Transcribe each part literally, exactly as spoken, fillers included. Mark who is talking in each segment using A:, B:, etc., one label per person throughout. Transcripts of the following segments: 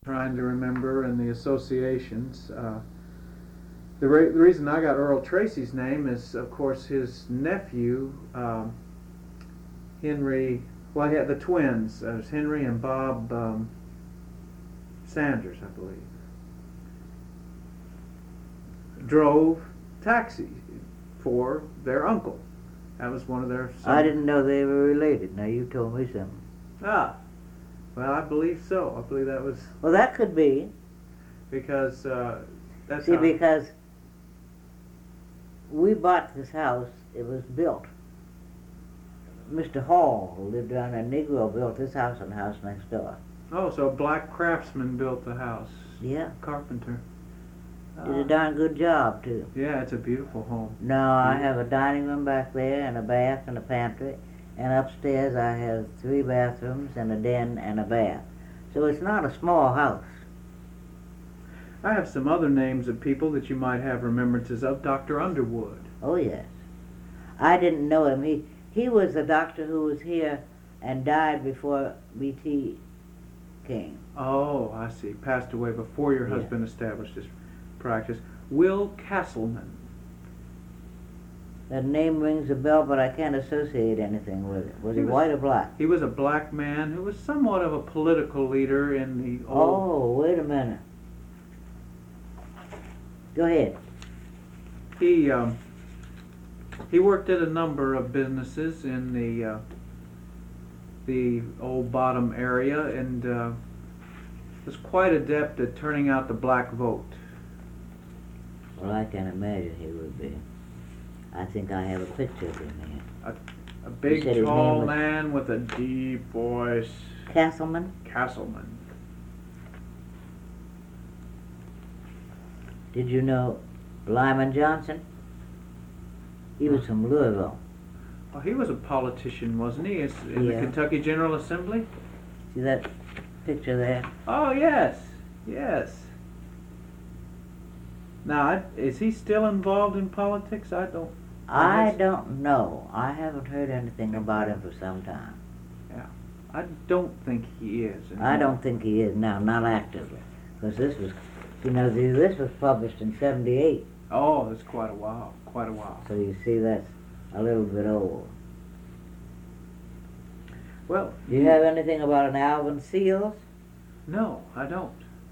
A: trying to remember and the associations. Uh, the, re- the reason I got Earl Tracy's name is, of course, his nephew, um, Henry. Well, he had the twins. Uh, it was Henry and Bob um, Sanders, I believe. Drove taxi for their uncle. That was one of their sons.
B: I didn't know they were related. Now you told me something.
A: Ah, well, I believe so. I believe that was
B: Well, that could be.
A: because uh, that's
B: See,
A: how,
B: because we bought this house, it was built. Mister Hall, who lived down there, Negro, built this house and the house next door.
A: Oh, so a black craftsman built the house.
B: Yeah.
A: Carpenter.
B: Did a
A: Ah,
B: darn good job, too.
A: yeah, it's a beautiful home.
B: Now, I have a dining room back there and a bath and a pantry. And upstairs I have three bathrooms and a den and a bath. So it's not a small house.
A: I have some other names of people that you might have remembrances of. Doctor Underwood.
B: Oh, yes. I didn't know him. He, he was the doctor who was here and died before B T came.
A: Oh, I see. Passed away before your
B: Yeah.
A: husband established his practice. Will Castleman.
B: That name rings a bell, but I can't associate anything with it. Was he,
A: He was-
B: white or black?
A: He was a black man who was somewhat of a political leader in the old...
B: Oh, wait a minute. Go ahead.
A: He um, he worked at a number of businesses in the uh, the Old Bottom area and uh, was quite adept at turning out the black vote.
B: Well, I can imagine he would be. I think I have a picture of him here.
A: A big,
B: said his
A: tall
B: name was-
A: man with a deep voice.
B: Castleman?
A: Castleman.
B: Did you know Lyman Johnson? He was from Louisville.
A: Oh, he was a politician, wasn't he? Is- In
B: Yeah.
A: the Kentucky General Assembly?
B: See that picture there?
A: Oh, yes. Yes. Now, I- is he still involved in politics? I don't...
B: I
A: guess-
B: don't know. I haven't heard anything about him for some time.
A: I don't think he is.
B: I don't think he is now, not actively. Because this was, you know, this was published in seventy-eight.
A: Oh, that's quite a while. Quite a while.
B: So you see that's a little bit old.
A: Well,
B: Do you have anything about an Alvin Seals?
A: no, I don't.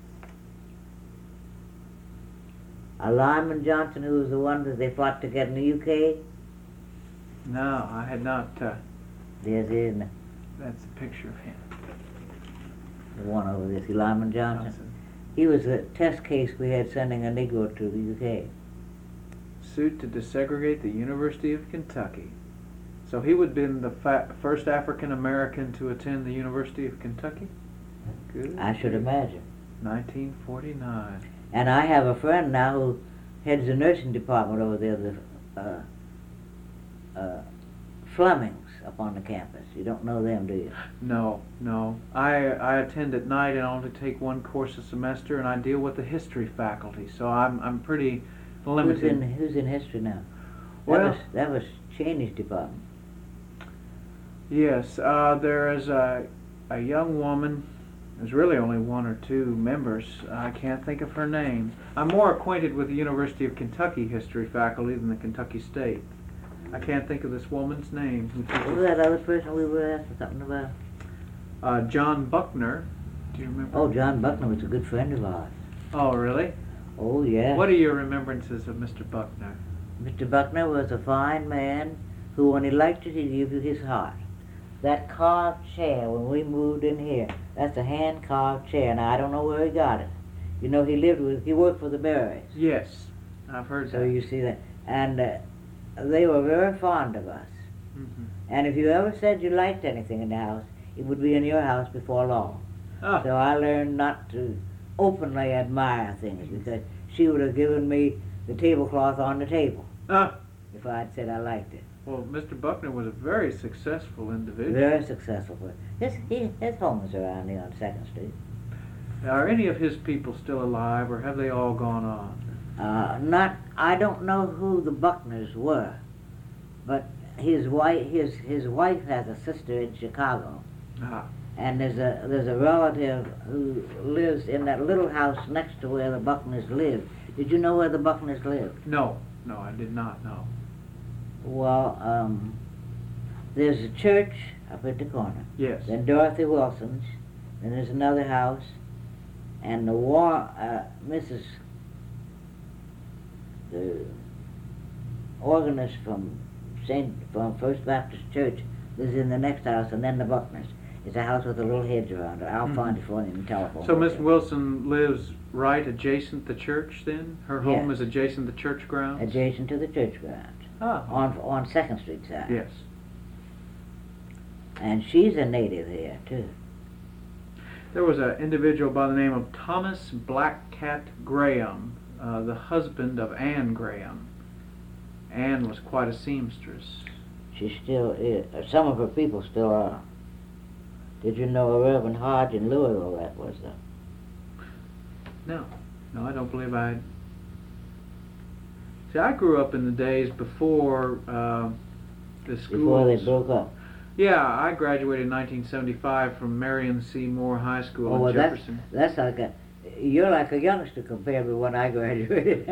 B: A Lyman Johnson who was the one that they fought to get in the U K?
A: No, I had not. Uh,
B: There's in
A: that's a picture of him.
B: the one over there. See Lyman Johnson?
A: Johnson.
B: He was a test case we had sending a Negro to the U K.
A: Sued to desegregate the University of Kentucky. So he would have been the fa- first African American to attend the University of Kentucky? Good.
B: I should imagine.
A: nineteen forty-nine.
B: And I have a friend now who heads the nursing department over there, the uh, uh, Flemings up on the campus. You don't know them, do you?
A: No, no. I I attend at night and only take one course a semester, and I deal with the history faculty, so I'm I'm pretty limited.
B: Who's in, who's in history now? That
A: Well-
B: was, that was Cheney's department.
A: Yes, uh, there is a a young woman. There's really only one or two members. I can't think of her name. I'm more acquainted with the University of Kentucky history faculty than the Kentucky State. I can't think of this woman's name. Who
B: What was
A: teaches-
B: that other person we were asking something about?
A: Uh, John Buckner. Do you remember?
B: Oh, John Buckner was a good friend of ours.
A: Oh, really?
B: Oh, yeah.
A: What are your remembrances of Mister Buckner?
B: Mister Buckner was a fine man who, when he liked it, he'd give you his heart. That carved chair, when we moved in here, that's a hand-carved chair. Now, I don't know where he got it. You know, he lived with, he worked for the Berries.
A: Yes, I've heard
B: So
A: that.
B: you see that. And uh, they were very fond of us.
A: Mhm.
B: And if you ever said you liked anything in the house, it would be in your house before long.
A: Ah,
B: So I learned not to openly admire things, because she would have given me the tablecloth on the table
A: ah.
B: if I'd said I liked it.
A: Well, Mister Buckner was a very successful individual.
B: Very successful. For his, he, his home is around here on Second Street.
A: Are any of his people still alive, or have they all gone on?
B: Uh, not, I don't know who the Buckners were, but his wife, his his wife has a sister in Chicago,
A: Ah,
B: And there's a there's a relative who lives in that little house next to where the Buckners live. Did you know where the Buckners lived?
A: No, no, I did not know.
B: Well, um, there's a church up at the corner.
A: Yes.
B: Then Dorothy Wilson's. Then there's another house, and the war uh, Missus the organist from Saint from First Baptist Church lives in the next house, and then the Buckners. It's a house with a little hedge around it. I'll mm-hmm. find it for you in the telephone.
A: So Miss Wilson lives right adjacent the church then? Her home yes. is adjacent the church grounds?
B: Adjacent to the church grounds.
A: Oh.
B: On, on second Street side.
A: Yes.
B: And she's a native here, too.
A: There was an individual by the name of Thomas Blackcat Graham, uh, the husband of Anne Graham. Anne was quite a seamstress.
B: She still is. Some of her people still are. Did you know a Reverend Hodge in Louisville that was the...
A: No. No, I don't believe I... See, I grew up in the days before uh, the schools...
B: Before they broke up.
A: Yeah, I graduated in nineteen seventy-five from Marion C. Moore High School
B: oh,
A: in
B: well,
A: Jefferson.
B: That's, that's like a... You're like a youngster compared with when I graduated.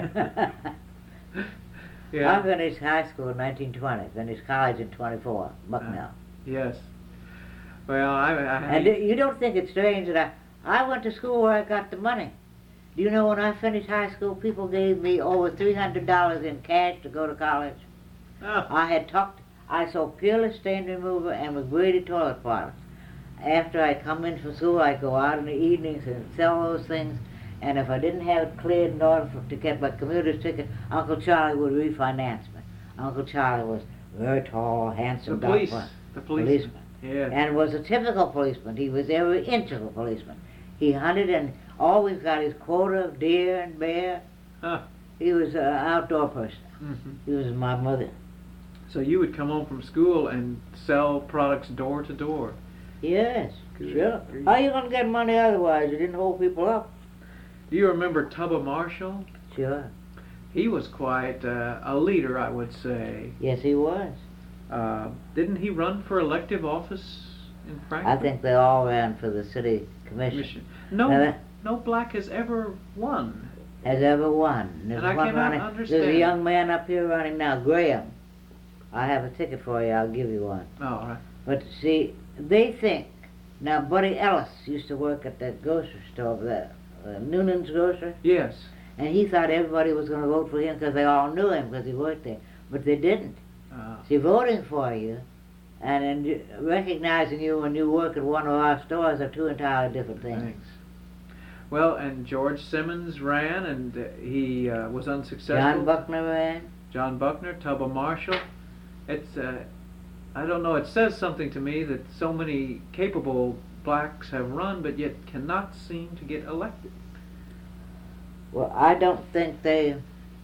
A: Yeah.
B: I finished high school in nineteen twenty, finished college in twenty-four, Bucknell.
A: Uh, yes. Well, I... I
B: and you don't think it's strange that I, I went to school where I got the money. Do you know when I finished high school, people gave me over three hundred dollars in cash to go to college?
A: Oh.
B: I had talked... I sold Peerless Stain Remover and McGrady toilet products. After I come in from school, I go out in the evenings and sell those things. And if I didn't have it cleared in order for, to get my commuter's ticket, Uncle Charlie would refinance me. Uncle Charlie was very tall, handsome,
A: the police,
B: dark,
A: the policeman.
B: policeman.
A: Yeah.
B: And was a typical policeman. He was every inch of a policeman. He hunted and always got his quota of deer and bear.
A: Huh.
B: He was an outdoor person.
A: Mm-hmm.
B: He was my mother.
A: So you would come home from school and sell products door to door?
B: Yes, Good. Sure. How are you going to get money otherwise? You didn't hold people up.
A: Do you remember Tubba Marshall?
B: Sure.
A: He was quite uh, a leader, I would say.
B: Yes, he was.
A: Uh, didn't he run for elective office in Franklin?
B: I think they all ran for the city commission.
A: commission. No,
B: now,
A: no black has ever won.
B: Has ever won. There's
A: and I
B: one
A: cannot
B: running,
A: understand.
B: There's a young man up here running now, Graham. I have a ticket for you. I'll give you one.
A: Oh, all right.
B: But see, they think now. Buddy Ellis used to work at that grocery store, that uh, Noonan's grocery.
A: Yes.
B: And he thought everybody was going to vote for him because they all knew him because he worked there, but they didn't.
A: Uh,
B: See, voting for you and in recognizing you when you work at one of our stores are two entirely different things.
A: Thanks. Well, and George Simmons ran, and uh, he uh, was unsuccessful.
B: John Buckner ran.
A: John Buckner, Tubba Marshall. It's, uh, I don't know, it says something to me that so many capable blacks have run, but yet cannot seem to get elected.
B: Well, I don't think they...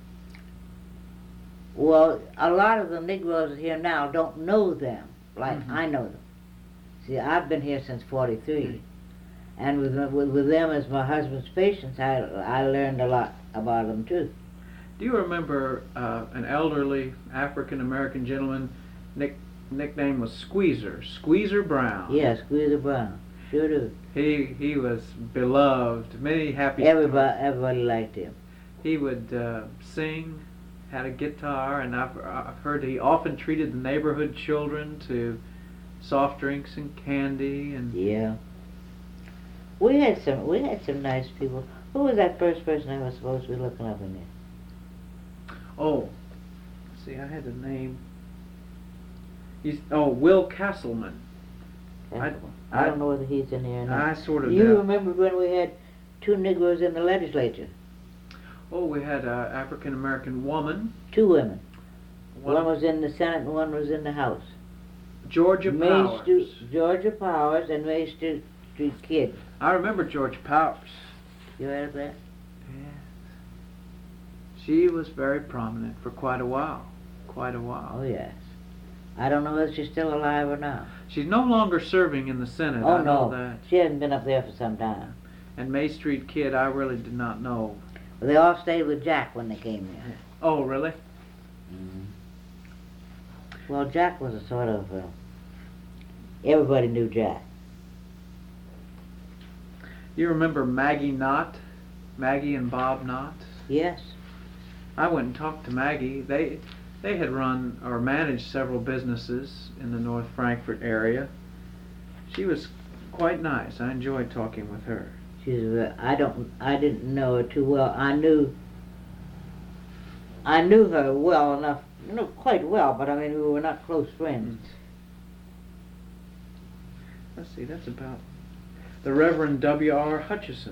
B: Well, a lot of the Negroes here now don't know them like mm-hmm. I know them. See, I've been here since forty-three. Mm-hmm. And with, with with them as my husband's patients, I, I learned a lot about them too.
A: Do you remember uh, an elderly African-American gentleman, nick, nickname was Squeezer, Squeezer Brown?
B: Yes, Squeezer Brown, sure do.
A: He he was beloved, many happy
B: Everybody,
A: stories.
B: everybody liked him.
A: He would uh, sing, had a guitar, and I've, I've heard he often treated the neighborhood children to soft drinks and candy. And
B: yeah. We had some, we had some nice people. Who was that first person I was supposed to be looking up in there?
A: Oh, see, I had the name. He's oh Will Castleman.
B: Castleman. I, I, I don't know whether he's in here or not.
A: I sort of.
B: You
A: doubt.
B: remember when we had two Negroes in the legislature?
A: Oh, we had an African American woman.
B: Two women.
A: One,
B: one was in the Senate and one was in the House.
A: Georgia
B: May
A: Powers.
B: Stu- Georgia Powers and May Stu- Street Kid.
A: I remember Georgia Powers.
B: You heard of that?
A: Yeah. She was very prominent for quite a while. Quite a while.
B: Oh, yes. I don't know whether she's still alive or not.
A: She's no longer serving in the Senate.
B: Oh,
A: I know
B: no.
A: that.
B: She hasn't been up there for some time.
A: And May Street Kid, I really did not know.
B: Well, they all stayed with Jack when they came there.
A: Oh, really?
B: Mm-hmm. Well, Jack was a sort of... Uh, everybody knew Jack.
A: You remember Maggie Knott? Maggie and Bob Knott?
B: Yes.
A: I went and talked to Maggie. They they had run or managed several businesses in the North Frankfort area. She was quite nice. I enjoyed talking with her.
B: She's. Uh, I don't. I didn't know her too well. I knew. I knew her well enough. No, quite well, but I mean we were not close friends.
A: Let's see. That's about the Reverend W R Hutchison.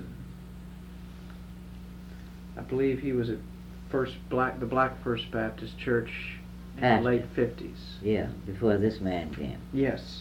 A: I believe he was at First Black, the Black First Baptist Church in
B: Pastor.
A: the late fifties.
B: Yeah, before this man came.
A: Yes.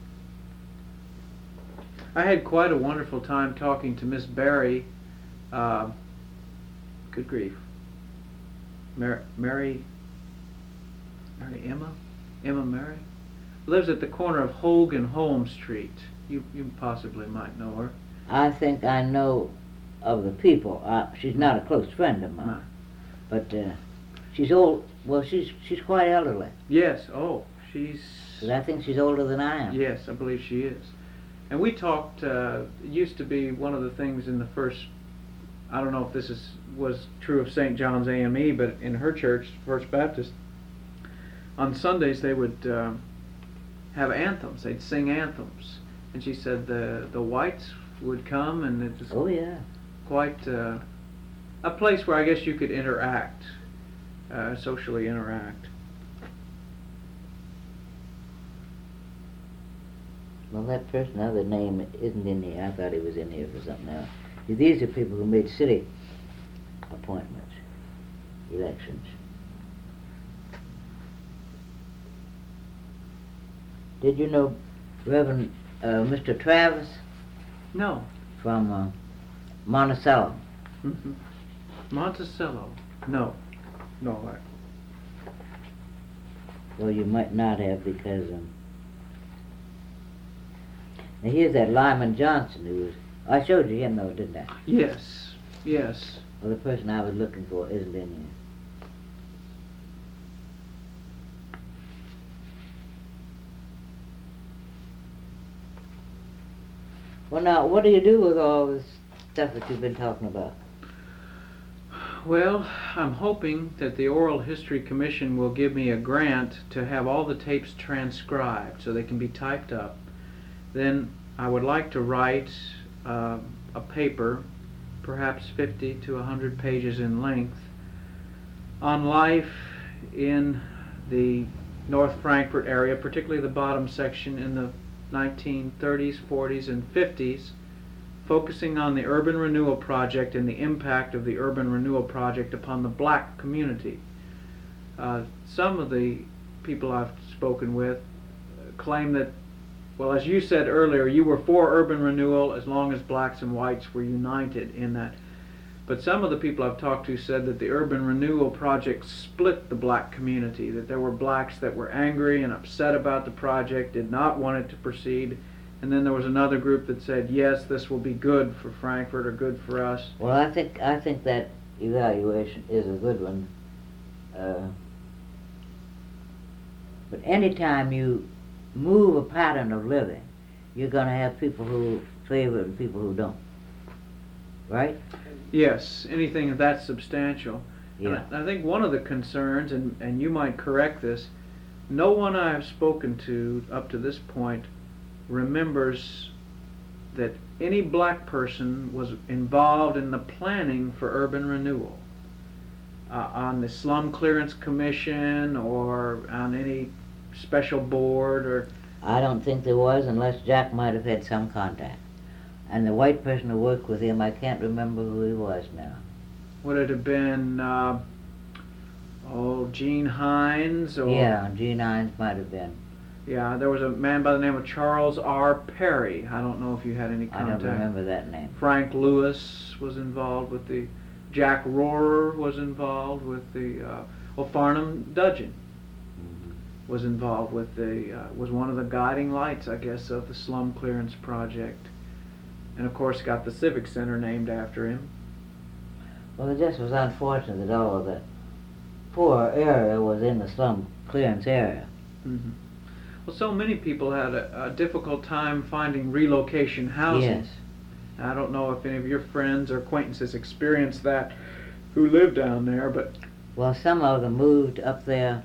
A: I had quite a wonderful time talking to Miss Barry. Uh, good grief. Mary, Mary, Mary Emma, Emma Mary, lives at the corner of Hogue and Holmes Street. You you possibly might know her.
B: I think I know of the people. Uh, she's not a close friend of mine,
A: No.
B: but uh, she's old. Well, she's she's quite elderly.
A: Yes. Oh, she's.
B: 'Cause I think she's older than I am.
A: Yes, I believe she is. And we talked. Uh, it used to be one of the things in the first. I don't know if this is was true of Saint John's A M E, but in her church, First Baptist, on Sundays they would uh, have anthems. They'd sing anthems, and she said the the whites would come, and it was
B: Oh yeah.
A: quite uh, a place where I guess you could interact, uh, socially interact.
B: Well, that person, other name isn't in here. I thought he was in here for something else. These are people who made city appointments, elections. Did you know Reverend uh, Mister Travis
A: No.
B: from uh, Monticello?
A: Mm-hmm. Monticello. No. No. I,
B: Well, you might not have because um, now here's that Lyman Johnson who was. I showed you him though, didn't I?
A: yes. Yes.
B: Well, the person I was looking for isn't in here. Well, now, what do you do with all this stuff that you've been talking about?
A: Well, I'm hoping that the Oral History Commission will give me a grant to have all the tapes transcribed so they can be typed up. Then I would like to write uh, a paper, perhaps fifty to one hundred pages in length, on life in the North Frankfort area, particularly the bottom section in the nineteen thirties, forties, and fifties, focusing on the urban renewal project and the impact of the urban renewal project upon the black community. Uh, some of the people I've spoken with claim that, well, as you said earlier, you were for urban renewal as long as blacks and whites were united in that. But some of the people I've talked to said that the urban renewal project split the black community, that there were blacks that were angry and upset about the project, did not want it to proceed, and then there was another group that said, yes, this will be good for Frankfort or good for us.
B: Well, I think I think that evaluation is a good one. Uh, but anytime you move a pattern of living, you're going to have people who favor it and people who don't. Right?
A: Yes, anything that's substantial.
B: Yeah.
A: And I, I think one of the concerns, and, and you might correct this, no one I have spoken to up to this point remembers that any black person was involved in the planning for urban renewal uh, on the Slum Clearance Commission or on any special board or...
B: I don't think there was, unless Jack might have had some contact. And the white person who worked with him, I can't remember who he was now.
A: Would it have been, uh, oh, Gene Hines? Or,
B: Yeah, Gene Hines might have been.
A: Yeah, there was a man by the name of Charles R. Perry. I don't know if you had any
B: I
A: contact.
B: don't remember that name.
A: Frank Lewis was involved with the... Jack Rohrer was involved with the... Uh, well, Farnham Dudgeon
B: Mm-hmm.
A: was involved with the... Uh, was one of the guiding lights, I guess, of the Slum Clearance Project. And, of course, got the Civic Center named after him.
B: Well, it just was unfortunate that all of the poor area was in the slum clearance area.
A: Mm-hmm. Well, so many people had a, a difficult time finding relocation housing.
B: Yes.
A: I don't know if any of your friends or acquaintances experienced that who live down there, but
B: Well, some of them moved up there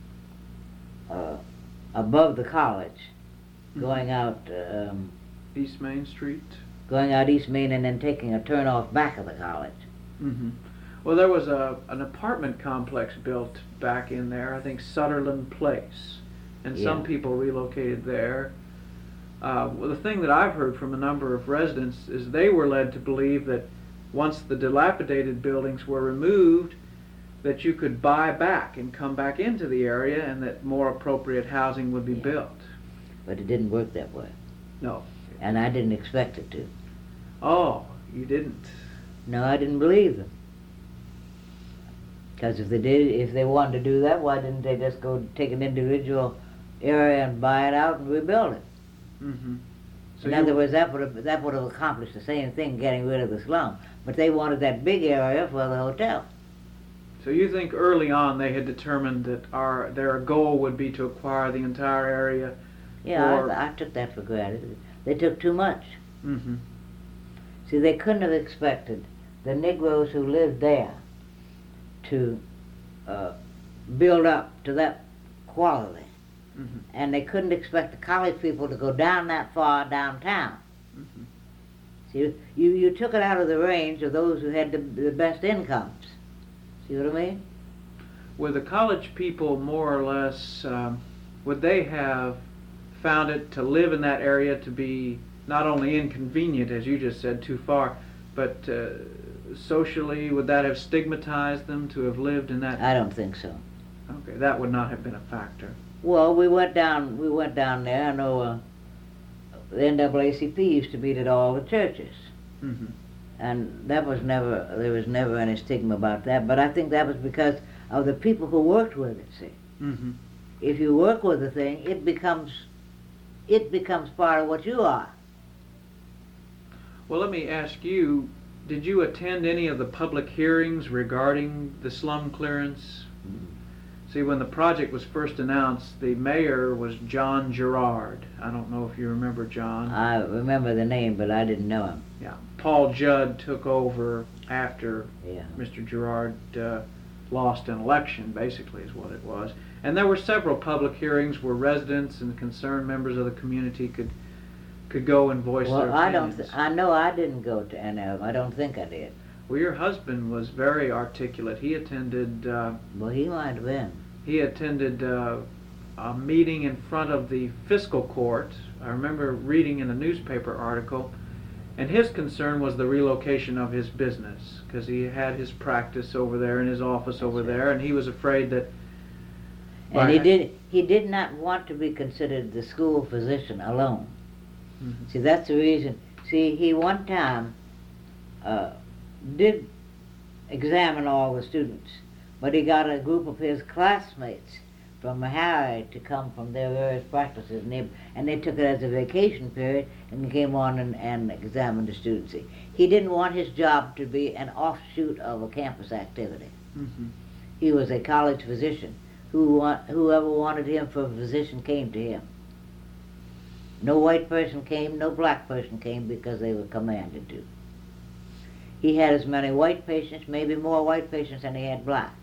B: uh, above the college, going out um,
A: East Main Street.
B: going out East Main and then taking a turn off back of the college.
A: hmm Well, there was a an apartment complex built back in there, I think Sutherland Place, and some
B: Yeah.
A: people relocated there. Uh, well, the thing that I've heard from a number of residents is they were led to believe that once the dilapidated buildings were removed, that you could buy back and come back into the area and that more appropriate housing would be
B: Yeah.
A: built.
B: But it didn't work that way.
A: No.
B: And I didn't expect it to.
A: Oh, you didn't.
B: No, I didn't believe them. Because if they did, if they wanted to do that, why didn't they just go take an individual area and buy it out and rebuild it?
A: hmm So
B: In
A: you-
B: other words, that would have that would have accomplished the same thing, getting rid of the slum. But they wanted that big area for the hotel.
A: So you think early on they had determined that our their goal would be to acquire the entire area?
B: Yeah,
A: Or-
B: I, I took that for granted. They took too much.
A: hmm
B: See, they couldn't have expected the Negroes who lived there to uh, build up to that quality.
A: hmm
B: And they couldn't expect the college people to go down that far downtown.
A: hmm
B: See, you, you took it out of the range of those who had the, the best incomes. See what I mean?
A: Were the college people more or less, um, would they have found it to live in that area to be not only inconvenient, as you just said, too far, but uh, socially, would that have stigmatized them to have lived in that?
B: I don't think so.
A: Okay, that would not have been a factor.
B: Well, we went down. We went down there. I know uh, the N double A C P used to meet at all the churches,
A: hmm
B: and that was never. There was never any stigma about that. But I think that was because of the people who worked with it. See,
A: hmm
B: if you work with a thing, it becomes, it becomes part of what you are.
A: Well, let me ask you, did you attend any of the public hearings regarding the slum clearance? See, when the project was first announced, the mayor was John Gerard. I don't know if you remember John.
B: I remember the name, but I didn't know him.
A: Yeah. Paul Judd took over after
B: Yeah.
A: Mister Gerard uh, lost an election, basically is what it was. And there were several public hearings where residents and concerned members of the community could could go and voice their
B: Well, I don't.
A: opinions.
B: Th- I know I didn't go to any of them. I don't think I did.
A: Well, your husband was very articulate. He attended uh,
B: Well, he might have been.
A: he attended uh, a meeting in front of the fiscal court. I remember reading in a newspaper article, and his concern was the relocation of his business because he had his practice over there in his office over
B: That's right.
A: there, and he was afraid that.
B: And he
A: by-
B: did. He did not want to be considered the school physician alone.
A: Mhm.
B: See, that's the reason. See, he one time uh, did examine all the students, but he got a group of his classmates from Harry to come from their various practices, and they, and they took it as a vacation period and came on and, and examined the students. See, he didn't want his job to be an offshoot of a campus activity.
A: Mhm.
B: He was a college physician. Who want, whoever wanted him for a physician came to him. No white person came, no black person came because they were commanded to. He had as many white patients, maybe more white patients than he had black.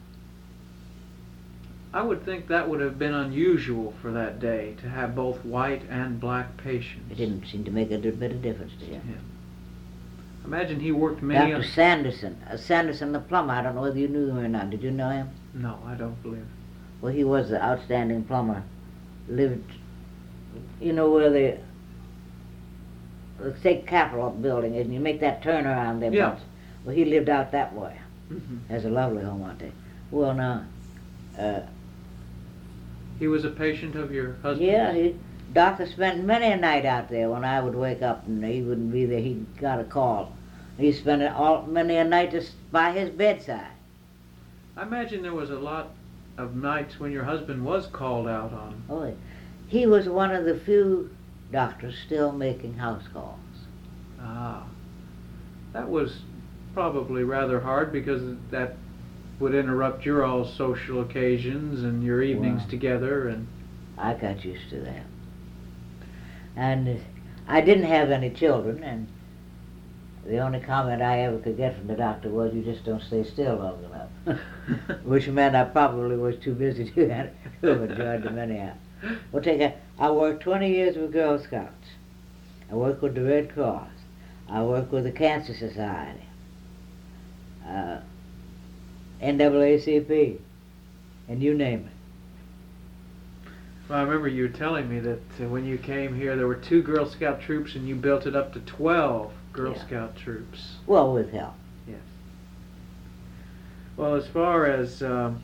A: I would think that would have been unusual for that day to have both white and black patients.
B: It didn't seem to make a bit of difference to him.
A: Yeah. Imagine he worked many.
B: Doctor Sanderson, uh, Sanderson the plumber, I don't know whether you knew him or not. Did you know him?
A: No, I don't believe.
B: Well, he was an outstanding plumber. Lived, you know where the, the state capitol building is, and you make that turnaround there.
A: Yeah.
B: once. Well, he lived out that way.
A: Mm-hmm.
B: Has a lovely home out there. Well, now, uh,
A: He was a patient of your husband.
B: yeah, he, doctor spent many a night out there when I would wake up and he wouldn't be there. He got a call. He spent it all many a night just by his bedside.
A: I imagine there was a lot of nights when your husband was called out on.
B: Oh, he was one of the few doctors still making house calls.
A: Ah, that was probably rather hard because that would interrupt your all social occasions and your evenings
B: Wow.
A: together. And
B: I got used to that. And uh, I didn't have any children, and The only comment I ever could get from the doctor was, "You just don't stay still long enough," which meant I probably was too busy to have enjoyed them anyhow. Well, take a, I worked twenty years with Girl Scouts. I worked with the Red Cross. I worked with the Cancer Society, uh, N double A C P, and you name it.
A: Well, I remember you were telling me that uh, when you came here, there were two Girl Scout troops, and you built it up to twelve Girl
B: Yeah.
A: Scout troops.
B: Well, with help.
A: Yes. Well, as far as um,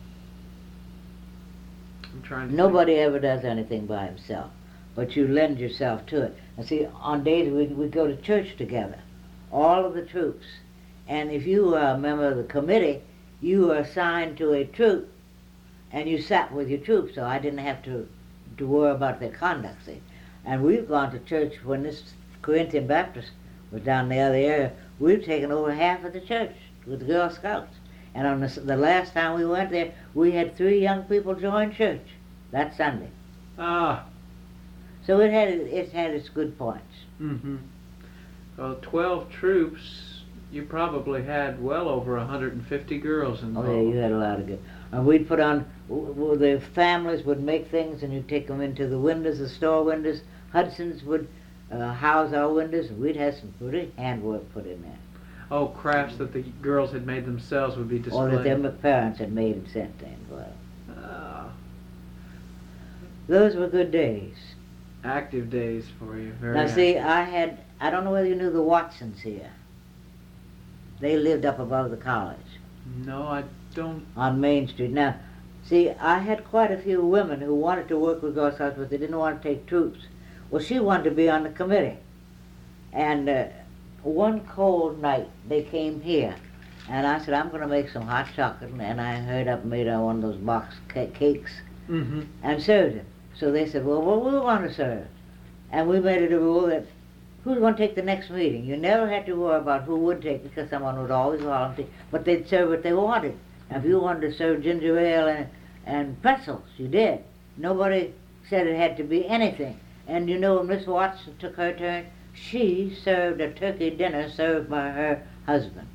A: I'm trying to
B: Nobody ever does anything by himself, but you lend yourself to it. And see, on days we we go to church together, all of the troops, and if you are a member of the committee, you are assigned to a troop, and you sat with your troop, so I didn't have to to worry about their conduct. See, and we've gone to church when this Corinthian Baptist was down the other area. We've taken over half of the church with the Girl Scouts. And on the, the last time we went there, we had three young people join church that Sunday.
A: Ah.
B: So it had it had its good points.
A: Mm-hmm. Well, twelve troops. You probably had well over one hundred fifty girls involved.
B: Oh yeah, you had a lot of good. And we'd put on. W- w- the families would make things, and you'd take them into the windows, the store windows. Hudson's would uh, house our windows, and we'd have some pretty handwork put in there.
A: Oh, crafts that the girls had made themselves would be displayed.
B: Or that their parents had made and sent in. Well,
A: Ah.
B: those were good days.
A: Active days for you. Very
B: Now
A: active.
B: see, I had, I don't know whether you knew the Watsons here. They lived up above the college
A: No, I don't.
B: on Main Street. Now, see, I had quite a few women who wanted to work with Girl Scouts, but they didn't want to take troops. Well, she wanted to be on the committee. And uh, one cold night, they came here. And I said, I'm going to make some hot chocolate. And I hurried up and made uh, one of those box ca- cakes
A: Mm-hmm.
B: and served it. So they said, well, what do we want to serve? And we made it a rule that who's going to take the next meeting? You never had to worry about who would take, because someone would always volunteer, but they'd serve what they wanted. And if you wanted to serve ginger ale and, and pretzels, you did. Nobody said it had to be anything. And you know, when Miss Watson took her turn, she served a turkey dinner served by her husband.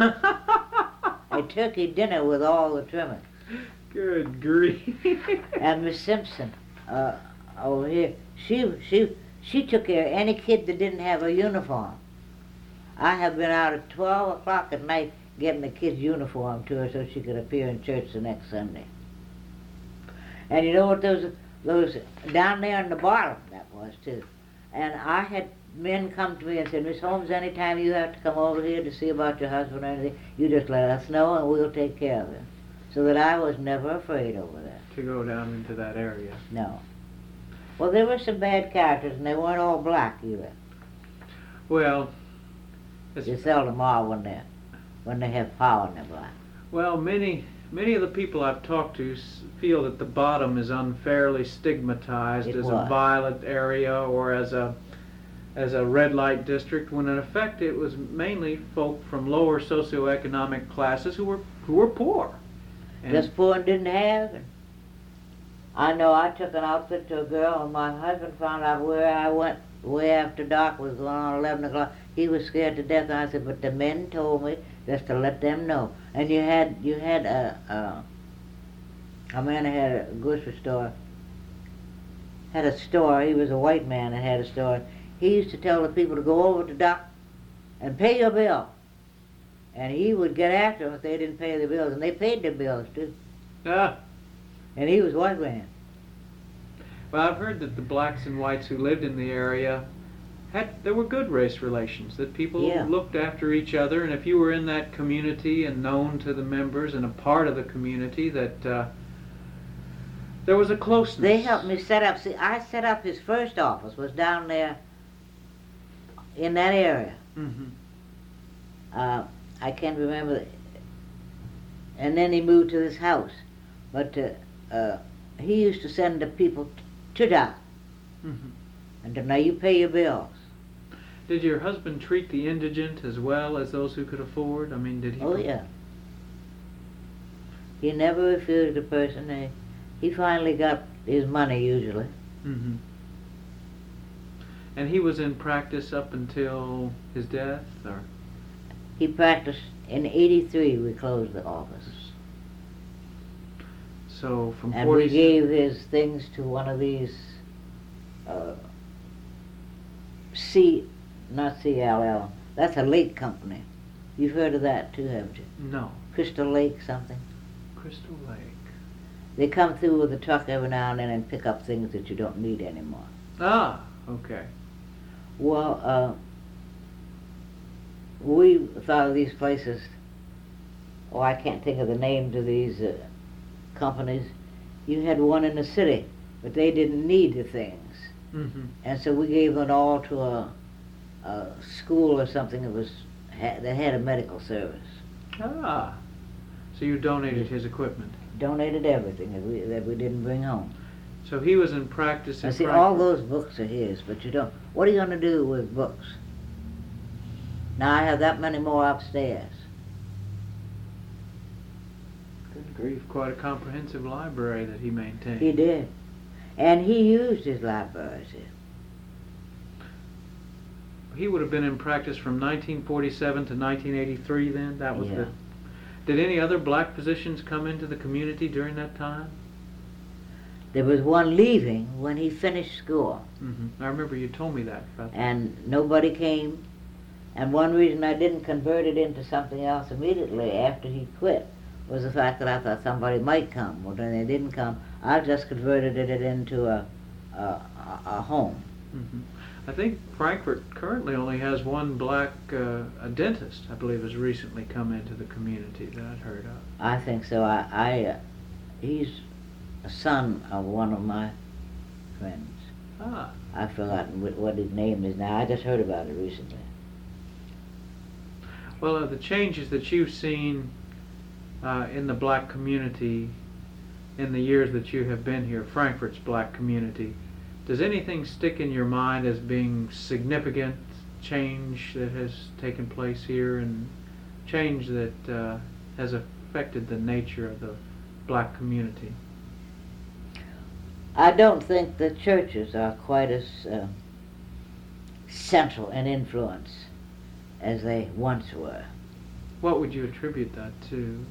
B: A turkey dinner with all the trimmings.
A: Good grief.
B: And Miss Simpson, uh, over here, she she she took care of any kid that didn't have a uniform. I have been out at twelve o'clock at night getting the kid's uniform to her so she could appear in church the next Sunday. And you know what those those down there in the bottom that was too. And I had men come to me and said, Miss Holmes, anytime you have to come over here to see about your husband or anything, you just let us know and we'll take care of him. So that I was never afraid over there.
A: To go down into that area.
B: No. Well, there were some bad characters, and they weren't all black either.
A: Well, it's,
B: You seldom are when they when they have power and they're black.
A: well, many many of the people I've talked to s- feel that the bottom is unfairly stigmatized
B: It
A: as
B: was.
A: a violent area or as a as a red light district, when in effect it was mainly folk from lower socioeconomic classes who were who were poor. And
B: Just poor and didn't have. And I know I took an outfit to a girl, and my husband found out where I went way after dark was going on eleven o'clock. He was scared to death. And I said, but the men told me just to let them know. And you had you had a a, a man that had a grocery store. Had a store. He was a white man that had a store. He used to tell the people to go over to Doc and pay your bill. And he would get after them if they didn't pay their bills, and they paid their bills too.
A: ah,
B: And he was white man.
A: well, I've heard that the blacks and whites who lived in the area had there were good race relations. That people
B: Yeah.
A: looked after each other, and if you were in that community and known to the members and a part of the community, that uh, there was a closeness.
B: They helped me set up. See, I set up his first office was down there in that area.
A: Mm-hmm.
B: Uh, I can't remember. The, and then he moved to this house. But uh, uh, he used to send the people t- to Doc.
A: Mm-hmm.
B: And to, now you pay your bills.
A: Did your husband treat the indigent as well as those who could afford? I mean, did he?
B: Oh, yeah. He never refused a person. He, he finally got his money, usually.
A: Mm-hmm. And he was in practice up until his death, or?
B: He practiced in eighty-three. We closed the office.
A: So from
B: And
A: forty
B: we gave his things to one of these uh, C, not C L L. That's a lake company. You've heard of that too, haven't you?
A: No.
B: Crystal Lake something.
A: Crystal Lake.
B: They come through with a truck every now and then and pick up things that you don't need anymore.
A: Ah, okay.
B: Well, uh, we thought of these places. Oh, I can't think of the names of these uh, companies. You had one in the city, but they didn't need the things.
A: Mm-hmm.
B: And so we gave it all to a, a school or something that was ha- that had a medical service.
A: Ah, so you donated his equipment.
B: Donated everything that we that we didn't bring home.
A: So he was in practice in
B: I see,
A: Frankfurt.
B: all those books are his, but you don't. What are you going to do with books? Now I have that many more upstairs.
A: Good grief, quite a comprehensive library that he maintained.
B: He did, and he used his libraries here.
A: He would have been in practice from nineteen forty-seven to nineteen eighty-three then? That was
B: Yeah.
A: the... Did any other black physicians come into the community during that time?
B: There was one leaving when he finished school,
A: Mm-hmm. I remember you told me that. About that.
B: and nobody came. And one reason I didn't convert it into something else immediately after he quit was the fact that I thought somebody might come. Well, then they didn't come. I just converted it into a a, a, a home.
A: Mm-hmm. I think Frankfurt currently only has one black uh, a dentist, I believe, has recently come into the community that I'd heard of.
B: I think so. I, I uh, he's a son of one of my friends.
A: Ah,
B: I've forgotten wh- what his name is now. I just heard about it recently.
A: well, uh, the changes that you've seen uh, in the black community in the years that you have been here, Frankfurt's black community, does anything stick in your mind as being significant change that has taken place here and change that uh, has affected the nature of the black community?
B: I don't think the churches are quite as uh, central in influence as they once were.
A: What would you attribute that to?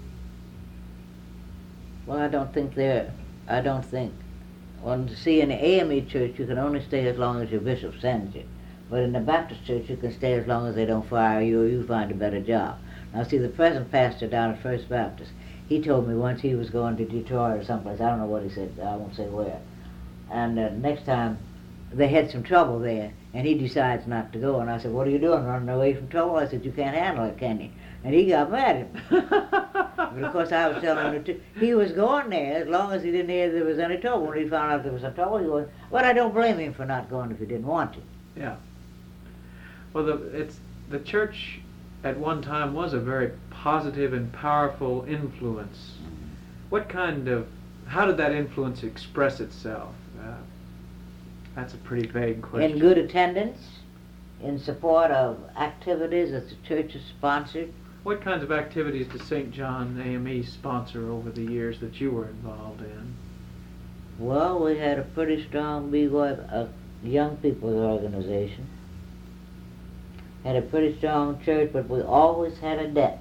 B: Well, I don't think they're, I don't think, well, to see in the A M E church you can only stay as long as your bishop sends you. But in the Baptist church you can stay as long as they don't fire you or you find a better job. Now see, the present pastor down at First Baptist, he told me once he was going to Detroit or someplace, I don't know what he said, I won't say where. And uh, next time they had some trouble there, and he decides not to go. And I said, what are you doing, running away from trouble? I said, you can't handle it, can you? And he got mad at me. But of course I was telling him the truth. He was going there as long as he didn't hear there was any trouble. When he found out there was some trouble, he was, but I don't blame him for not going if he didn't want to.
A: Yeah. Well, the, it's, the church at one time was a very positive and powerful influence. What kind of, how did that influence express itself? Uh, that's a pretty vague question.
B: In good attendance, in support of activities that the church has sponsored.
A: What kinds of activities does Saint John A M E sponsor over the years that you were involved in?
B: Well, we had a pretty strong B Y, a young people's organization. Had a pretty strong church, but we always had a debt.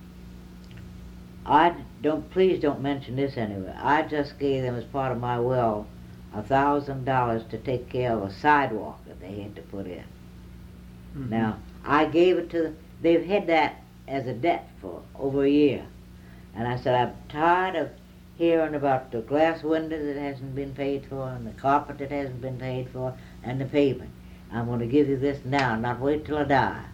B: I don't, please don't mention this anywhere. I just gave them as part of my will a thousand dollars to take care of a sidewalk that they had to put in.
A: Mm-hmm.
B: Now, I gave it to them. They've had that as a debt for over a year. And I said, I'm tired of hearing about the glass window that hasn't been paid for, and the carpet that hasn't been paid for, and the pavement. I'm going to give you this now, not wait till I die.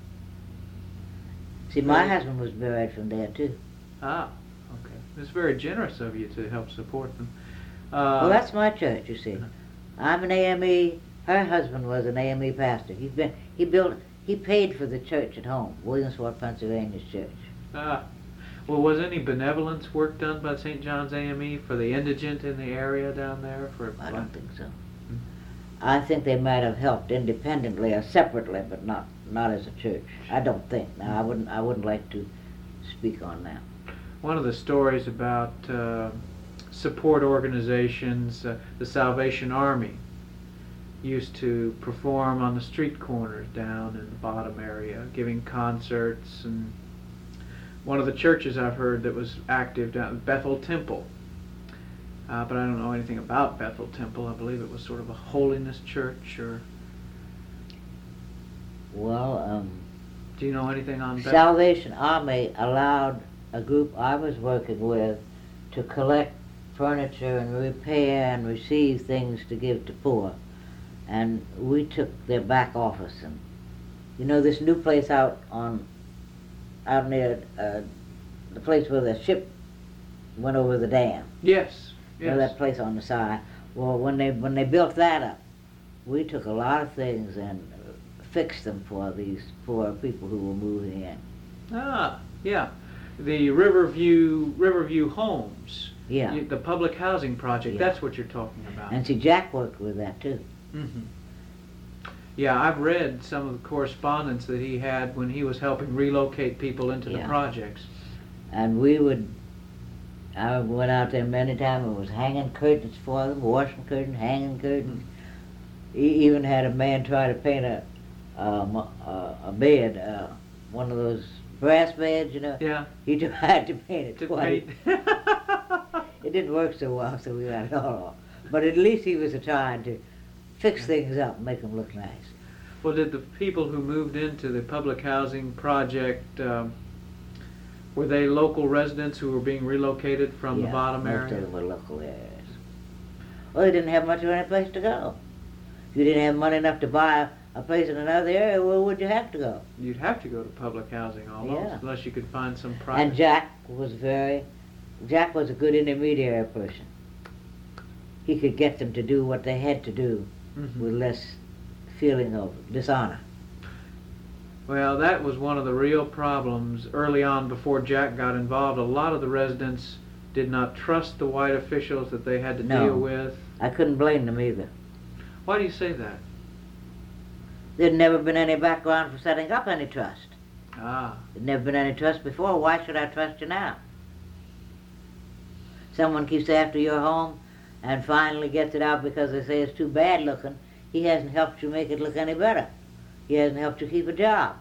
B: See, my
A: Right.
B: husband was buried from there, too.
A: Ah, okay. It's very generous of you to help support them. Uh,
B: Well, that's my church, you see. I'm an A M E. Her husband was an A M E pastor. He's been, he built, he paid for the church at home, Williamsport, Pennsylvania's church.
A: Ah. Well, was any benevolence work done by Saint John's A M E for the indigent in the area down there? For
B: I don't think so.
A: Hmm.
B: I think they might have helped independently or separately, but not, not as a church. I don't think. Now, I wouldn't, I wouldn't like to speak on that.
A: One of the stories about uh, support organizations, uh, the Salvation Army, used to perform on the street corners down in the bottom area, giving concerts. And one of the churches I've heard that was active down Bethel Temple. Uh, but I don't know anything about Bethel Temple. I believe it was sort of a holiness church, or
B: Well, um,
A: do you know anything on Bethel?
B: Salvation Army allowed a group I was working with to collect furniture and repair and receive things to give to poor. And we took their back office, and you know this new place out on out near uh, the place where the ship went over the dam.
A: Yes.
B: You know
A: Yes.
B: that place on the side. Well, when they when they built that up, we took a lot of things and fixed them for these poor people who were moving in.
A: Ah, yeah. The Riverview Riverview Homes.
B: Yeah.
A: You- the public housing project.
B: Yeah.
A: That's what you're talking about.
B: And see, Jack worked with that too.
A: hmm Yeah, I've read some of the correspondence that he had when he was helping relocate people into the
B: Yeah.
A: projects.
B: And we would, I went out there many times and was hanging curtains for them, washing curtains, hanging curtains. He even had a man try to paint a, um, a, a bed, uh, one of those brass beds, you know.
A: Yeah.
B: He tried to paint it
A: To
B: twice.
A: paint.
B: It didn't work so well, so we got it all off. But at least he was trying to fix things up and make them look nice.
A: Well, did the people who moved into the public housing project, um, were they local residents who were being relocated from
B: Yeah,
A: the bottom
B: most
A: area?
B: of them were local areas. Well, they didn't have much of any place to go. If you didn't have money enough to buy a place in another area, where would you have to go?
A: You'd have to go to public housing almost,
B: Yeah.
A: unless you could find some private.
B: And Jack was very, Jack was a good intermediary person. He could get them to do what they had to do
A: Mhm.
B: with less feeling of dishonor.
A: Well, that was one of the real problems early on before Jack got involved. A lot of the residents did not trust the white officials that they had to
B: No.
A: deal with.
B: I couldn't blame them either.
A: Why do you say that?
B: There'd never been any background for setting up any trust.
A: Ah,
B: There'd never been any trust before. Why should I trust you now? Someone keeps after your home and finally gets it out because they say it's too bad looking. He hasn't helped you make it look any better. He hasn't helped you keep a job.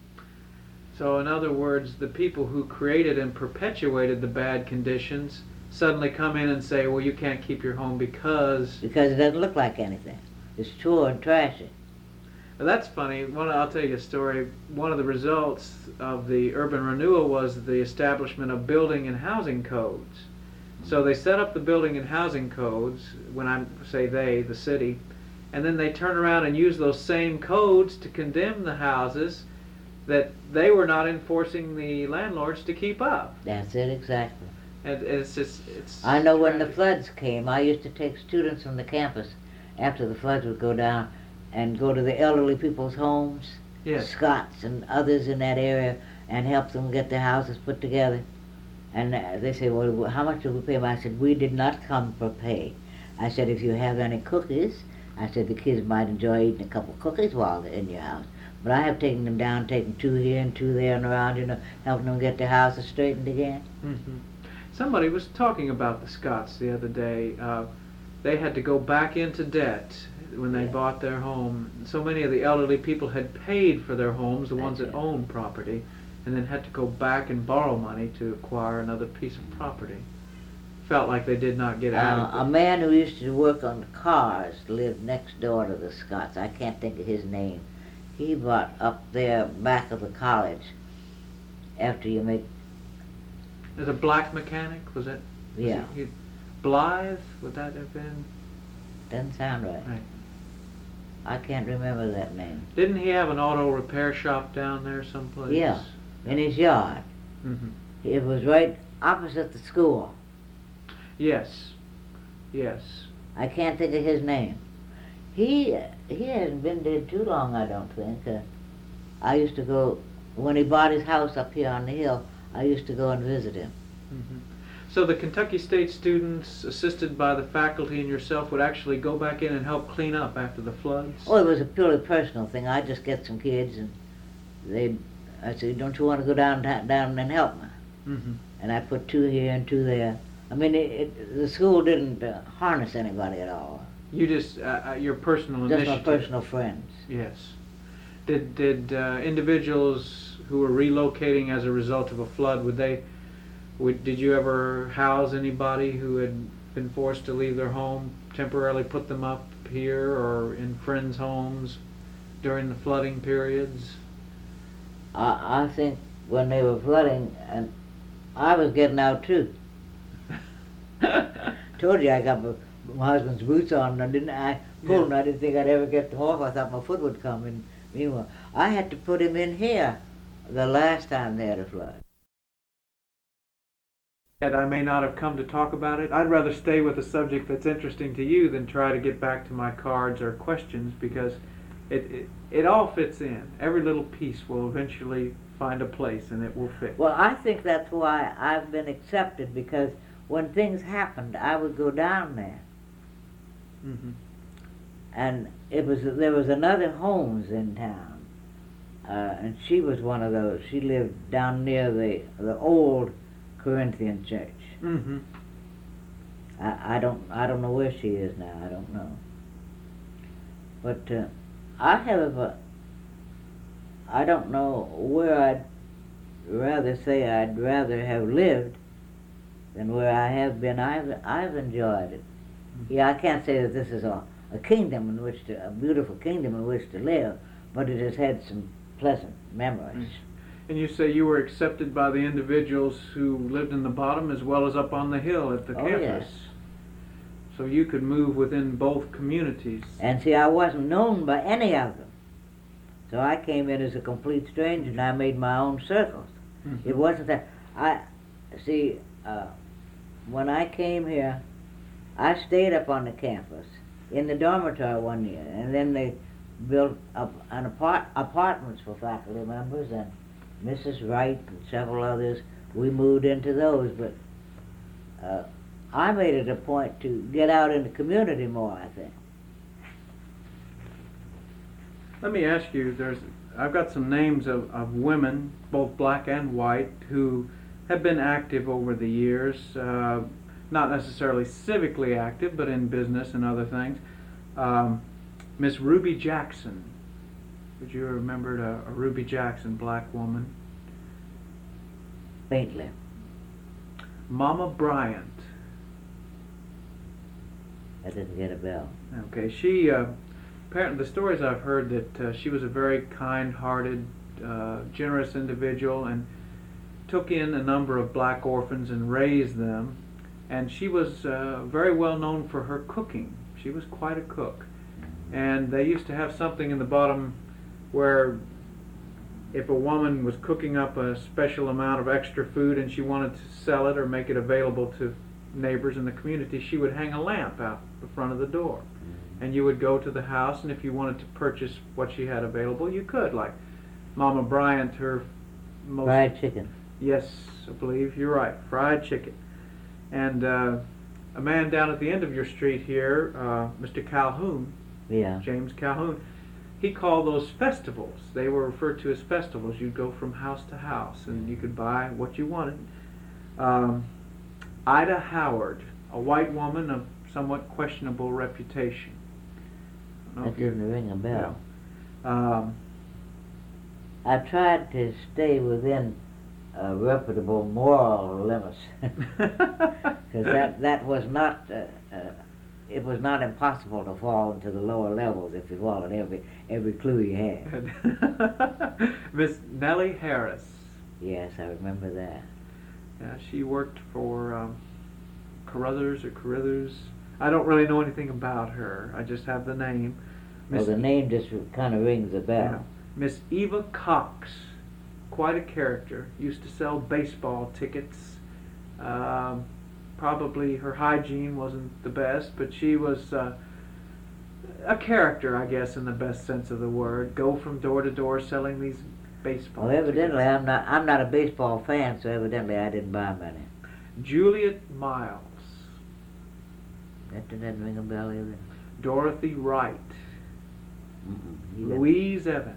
A: so in other words, the people who created and perpetuated the bad conditions suddenly come in and say, well, you can't keep your home because...
B: Because it doesn't look like anything. It's chore and trashy.
A: Well, that's funny. One, I'll tell you a story. One of the results of the urban renewal was the establishment of building and housing codes. So they set up the building and housing codes, when I say they, the city, and then they turn around and use those same codes to condemn the houses that they were not enforcing the landlords to keep up.
B: That's it exactly.
A: And it's just, it's...
B: I know when the
A: tragic.
B: floods came, I used to take students from the campus after the floods would go down and go to the elderly people's homes,
A: Yes.
B: Scots and others in that area, and help them get their houses put together. And uh, they say, well, how much did we pay them? I said, we did not come for pay. I said, if you have any cookies, I said, the kids might enjoy eating a couple of cookies while they're in your house. But I have taken them down, taken two here and two there and around, you know, helping them get their houses straightened again.
A: hmm Somebody was talking about the Scots the other day. Uh, they had to go back into debt when they
B: Yeah.
A: bought their home. So many of the elderly people had paid for their homes, the ones
B: That's
A: that
B: it.
A: owned property, and then had to go back and borrow money to acquire another piece of property. Felt like they did not get
B: Uh,
A: adequate.
B: a man who used to work on cars lived next door to the Scots. I can't think of his name. He bought up there back of the college after you make,
A: As a black mechanic, was it? was
B: yeah,
A: it- he- Blythe, would that have been?
B: doesn't sound right.
A: Right.
B: I can't remember that name.
A: Didn't he have an auto repair shop down there someplace?
B: Yeah, in his yard.
A: hmm
B: It was right opposite the school.
A: Yes. Yes.
B: I can't think of his name. He he hasn't been dead too long, I don't think. Uh, I used to go, when he bought his house up here on the hill, I used to go and visit him.
A: Mhm. So the Kentucky State students, assisted by the faculty and yourself, would actually go back in and help clean up after the floods?
B: Oh, it was a purely personal thing. I just get some kids and they, I said, don't you want to go down down and help me?
A: Mm-hmm.
B: And I put two here and two there. I mean, it, it, the school didn't uh, harness anybody at all.
A: You just uh, uh, your personal
B: Just
A: initiative.
B: my personal friends.
A: Yes. Did did uh, individuals who were relocating as a result of a flood, would they, would did you ever house anybody who had been forced to leave their home, temporarily put them up here or in friends' homes during the flooding periods?
B: I, I think when they were flooding, and I was getting out too. Told you I got my, my husband's boots on, and I didn't. I pulled, and I didn't think I'd ever get them off. I thought my foot would come. And meanwhile, I had to put him in here the last time they had a flood.
A: And I may not have come to talk about it. I'd rather stay with a subject that's interesting to you than try to get back to my cards or questions, because it it, it all fits in. Every little piece will eventually find a place, and it will fit.
B: Well, I think that's why I've been accepted, because when things happened, I would go down there.
A: Mm-hmm.
B: And it was there was another Holmes in town, uh, and she was one of those. She lived down near the the old Corinthian church.
A: Mm-hmm.
B: I, I don't I don't know where she is now. I don't know. But uh, I have a, I don't know where I'd rather say I'd rather have lived than where I have been. I've I've enjoyed it. Yeah, I can't say that this is a, a kingdom in which to, a beautiful kingdom in which to live, but it has had some pleasant memories.
A: And you say you were accepted by the individuals who lived in the bottom as well as up on the hill at the
B: Oh,
A: campus.
B: yes.
A: So you could move within both communities.
B: And see, I wasn't known by any of them. So I came in as a complete stranger, and I made my own circles.
A: Mm-hmm.
B: It wasn't that, I, see, uh, when I came here, I stayed up on the campus in the dormitory one year, and then they built up an apart, apartments for faculty members, and Missus Wright and several others, we moved into those, but uh, I made it a point to get out in the community more, I think.
A: Let me ask you, there's, I've got some names of, of women, both black and white, who have been active over the years, uh, not necessarily civically active, but in business and other things. Um, Miss Ruby Jackson. Would you remember a, a Ruby Jackson, black woman?
B: Faintly.
A: Mama Bryant.
B: I didn't get a bell.
A: Okay, she, uh, apparently the stories I've heard that uh, she was a very kind-hearted, uh, generous individual, and took in a number of black orphans and raised them. And she was uh, very well known for her cooking. She was quite a cook. And they used to have something in the bottom where if a woman was cooking up a special amount of extra food and she wanted to sell it or make it available to neighbors in the community, she would hang a lamp out the front of the door. And you would go to the house, and if you wanted to purchase what she had available, you could. Like Mama Bryant, her most...
B: Fried chicken.
A: Yes, I believe you're right. Fried chicken. And uh, a man down at the end of your street here, uh, Mister Calhoun,
B: Yeah.
A: James Calhoun, he called those festivals. They were referred to as festivals. You'd go from house to house, and you could buy what you wanted. Um, Ida Howard, a white woman of somewhat questionable reputation. I don't know
B: That
A: if you-
B: didn't ring a bell.
A: Um,
B: I tried to stay within uh, reputable moral limits, because that that was not uh, uh, it was not impossible to fall into the lower levels if you followed every every clue you had.
A: Miss Nellie Harris.
B: Yes, I remember that.
A: Yeah, she worked for um, Carruthers or Carruthers. I don't really know anything about her. I just have the name.
B: Well, the name just kind of rings a bell.
A: Yeah. Miss Eva Cox, quite a character. Used to sell baseball tickets. Um, probably her hygiene wasn't the best, but she was uh, a character, I guess, in the best sense of the word. Go from door to door selling these baseball
B: Well, evidently
A: tickets.
B: I'm not I'm not a baseball fan, so evidently I didn't buy many.
A: Juliet Miles.
B: That didn't ring a bell either.
A: Dorothy Wright.
B: Mm-mm, either.
A: Louise Evans.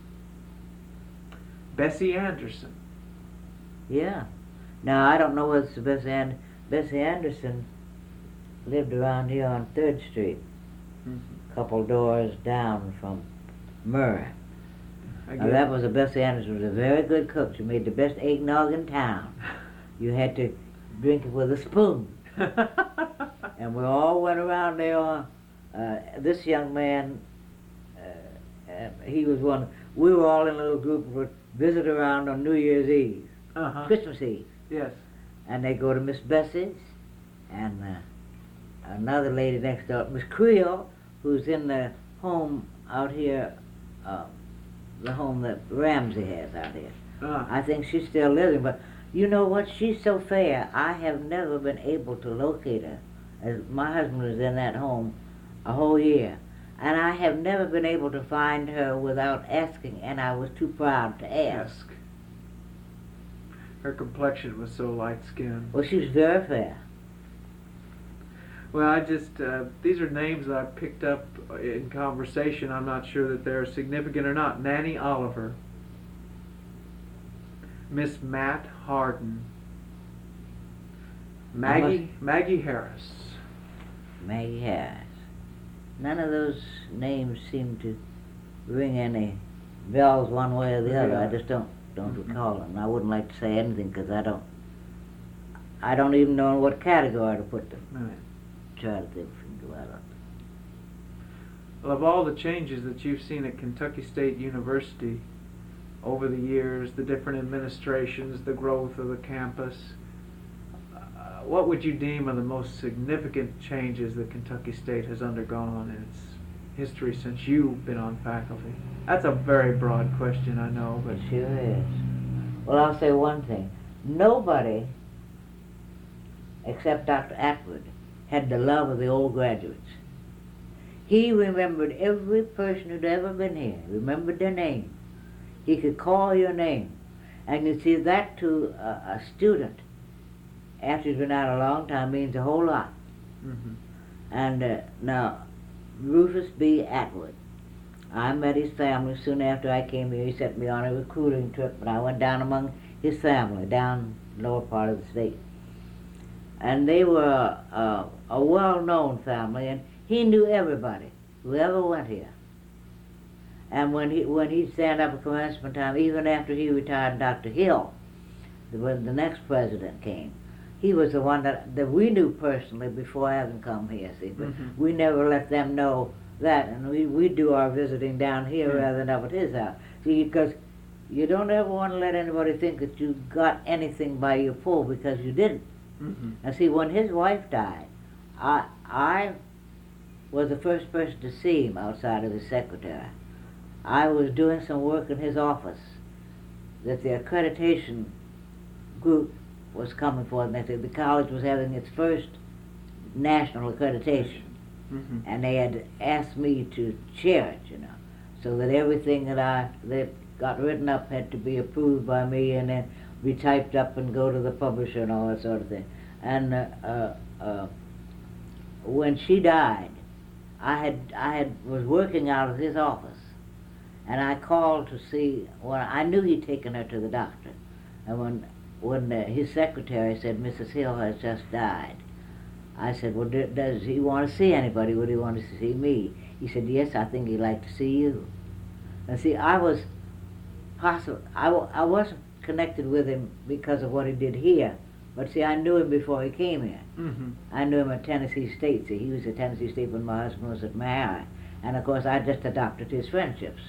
A: Bessie Anderson.
B: Yeah. Now I don't know whether it's Bessie and Bessie Anderson lived around here on Third Street. a couple doors down from Murray.
A: I
B: Now
A: get
B: that
A: it.
B: was the Bessie Anderson was a very good cook. She made the best eggnog in town. You had to drink it with a spoon. And we all went around there. Uh, this young man, uh, uh, he was one. We were all in a little group and would visit around on New Year's Eve,
A: Uh-huh.
B: Christmas Eve.
A: Yes.
B: And they go to Miss Bessie's, and uh, another lady next door, Miss Creel, who's in the home out here, uh, the home that Ramsey has out here.
A: Ah.
B: I think she's still living, but you know what? She's so fair. I have never been able to locate her. As my husband was in that home a whole year, and I have never been able to find her without asking, and I was too proud to ask.
A: Ask. Her complexion was so light-skinned.
B: Well, she was very fair.
A: Well, I just, uh, these are names that I picked up in conversation. I'm not sure that they're significant or not. Nanny Oliver. Miss Matt Harden. Maggie, Maggie Harris.
B: Maggie Harris. None of those names seem to ring any bells one way or the other. I
A: Yeah.
B: just don't don't
A: Mhm.
B: recall them. I wouldn't like to say anything because I don't. I don't even know in what category to put them.
A: Right.
B: Try to think from I don't.
A: Well, of all the changes that you've seen at Kentucky State University over the years, the different administrations, the growth of the campus, uh, what would you deem are the most significant changes that Kentucky State has undergone in its history since you've been on faculty? That's a very broad question, I know, but
B: It sure is. Well, I'll say one thing. Nobody, except Doctor Atwood, had the love of the old graduates. He remembered every person who'd ever been here, remembered their name. He could call your name. And you see, that to a, a student, after he's been out a long time, means a whole lot.
A: mm-hmm.
B: And uh, now, Rufus B. Atwood. I met his family soon after I came here. He sent me on a recruiting trip, and I went down among his family, down lower part of the state. And they were a, a, a well-known family, and he knew everybody who ever went here. And when he when he'd stand up at commencement time, even after he retired, Doctor Hill, the, when the next president came, he was the one that, that we knew personally before having come here, see, but
A: Mhm.
B: we never let them know that, and we, we do our visiting down here
A: Yeah.
B: rather than up at his house. See, because you don't ever want to let anybody think that you got anything by your pull, because you didn't.
A: Mm-hmm.
B: Now see, when his wife died, I, I was the first person to see him outside of his secretary. I was doing some work in his office that the accreditation group was coming for, and they said the college was having its first national accreditation.
A: Mm-hmm.
B: And they had asked me to chair it, you know, so that everything that I that got written up had to be approved by me and then be typed up and go to the publisher and all that sort of thing. And uh, uh, uh, when she died, I had I had was working out of his office, and I called to see. Well, I knew he'd taken her to the doctor, and when when uh, his secretary said Missus Hill has just died, I said, well, do, does he want to see anybody? Would he want to see me? He said, yes, I think he'd like to see you. And see, I was possible. I, w- I wasn't connected with him because of what he did here, but see, I knew him before he came here.
A: Mm-hmm.
B: I knew him at Tennessee State. See, he was at Tennessee State when my husband was at Mary, and of course, I just adopted his friendships.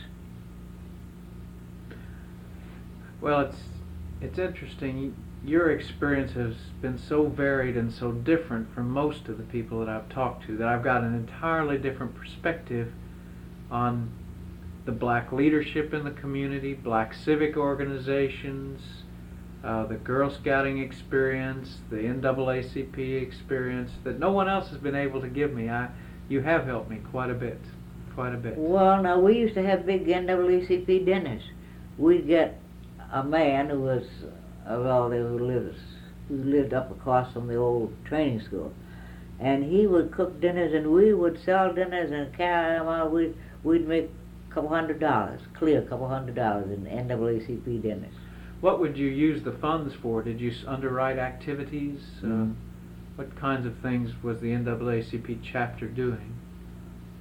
A: Well, it's it's interesting. Your experience has been so varied and so different from most of the people that I've talked to that I've got an entirely different perspective on the black leadership in the community, black civic organizations, uh, the Girl Scouting experience, the N double A C P experience that no one else has been able to give me. I, you have helped me quite a bit, quite a bit.
B: Well, now, we used to have big N double A C P dinners. We'd get a man who was a relative who lived, who lived up across from the old training school, and he would cook dinners, and we would sell dinners and carry them out. We'd, we'd make a couple hundred dollars, clear a couple hundred dollars in N double A C P dinners.
A: What would you use the funds for? Did you s- underwrite activities?
B: Mhm.
A: Uh, what kinds of things was the N double A C P chapter doing?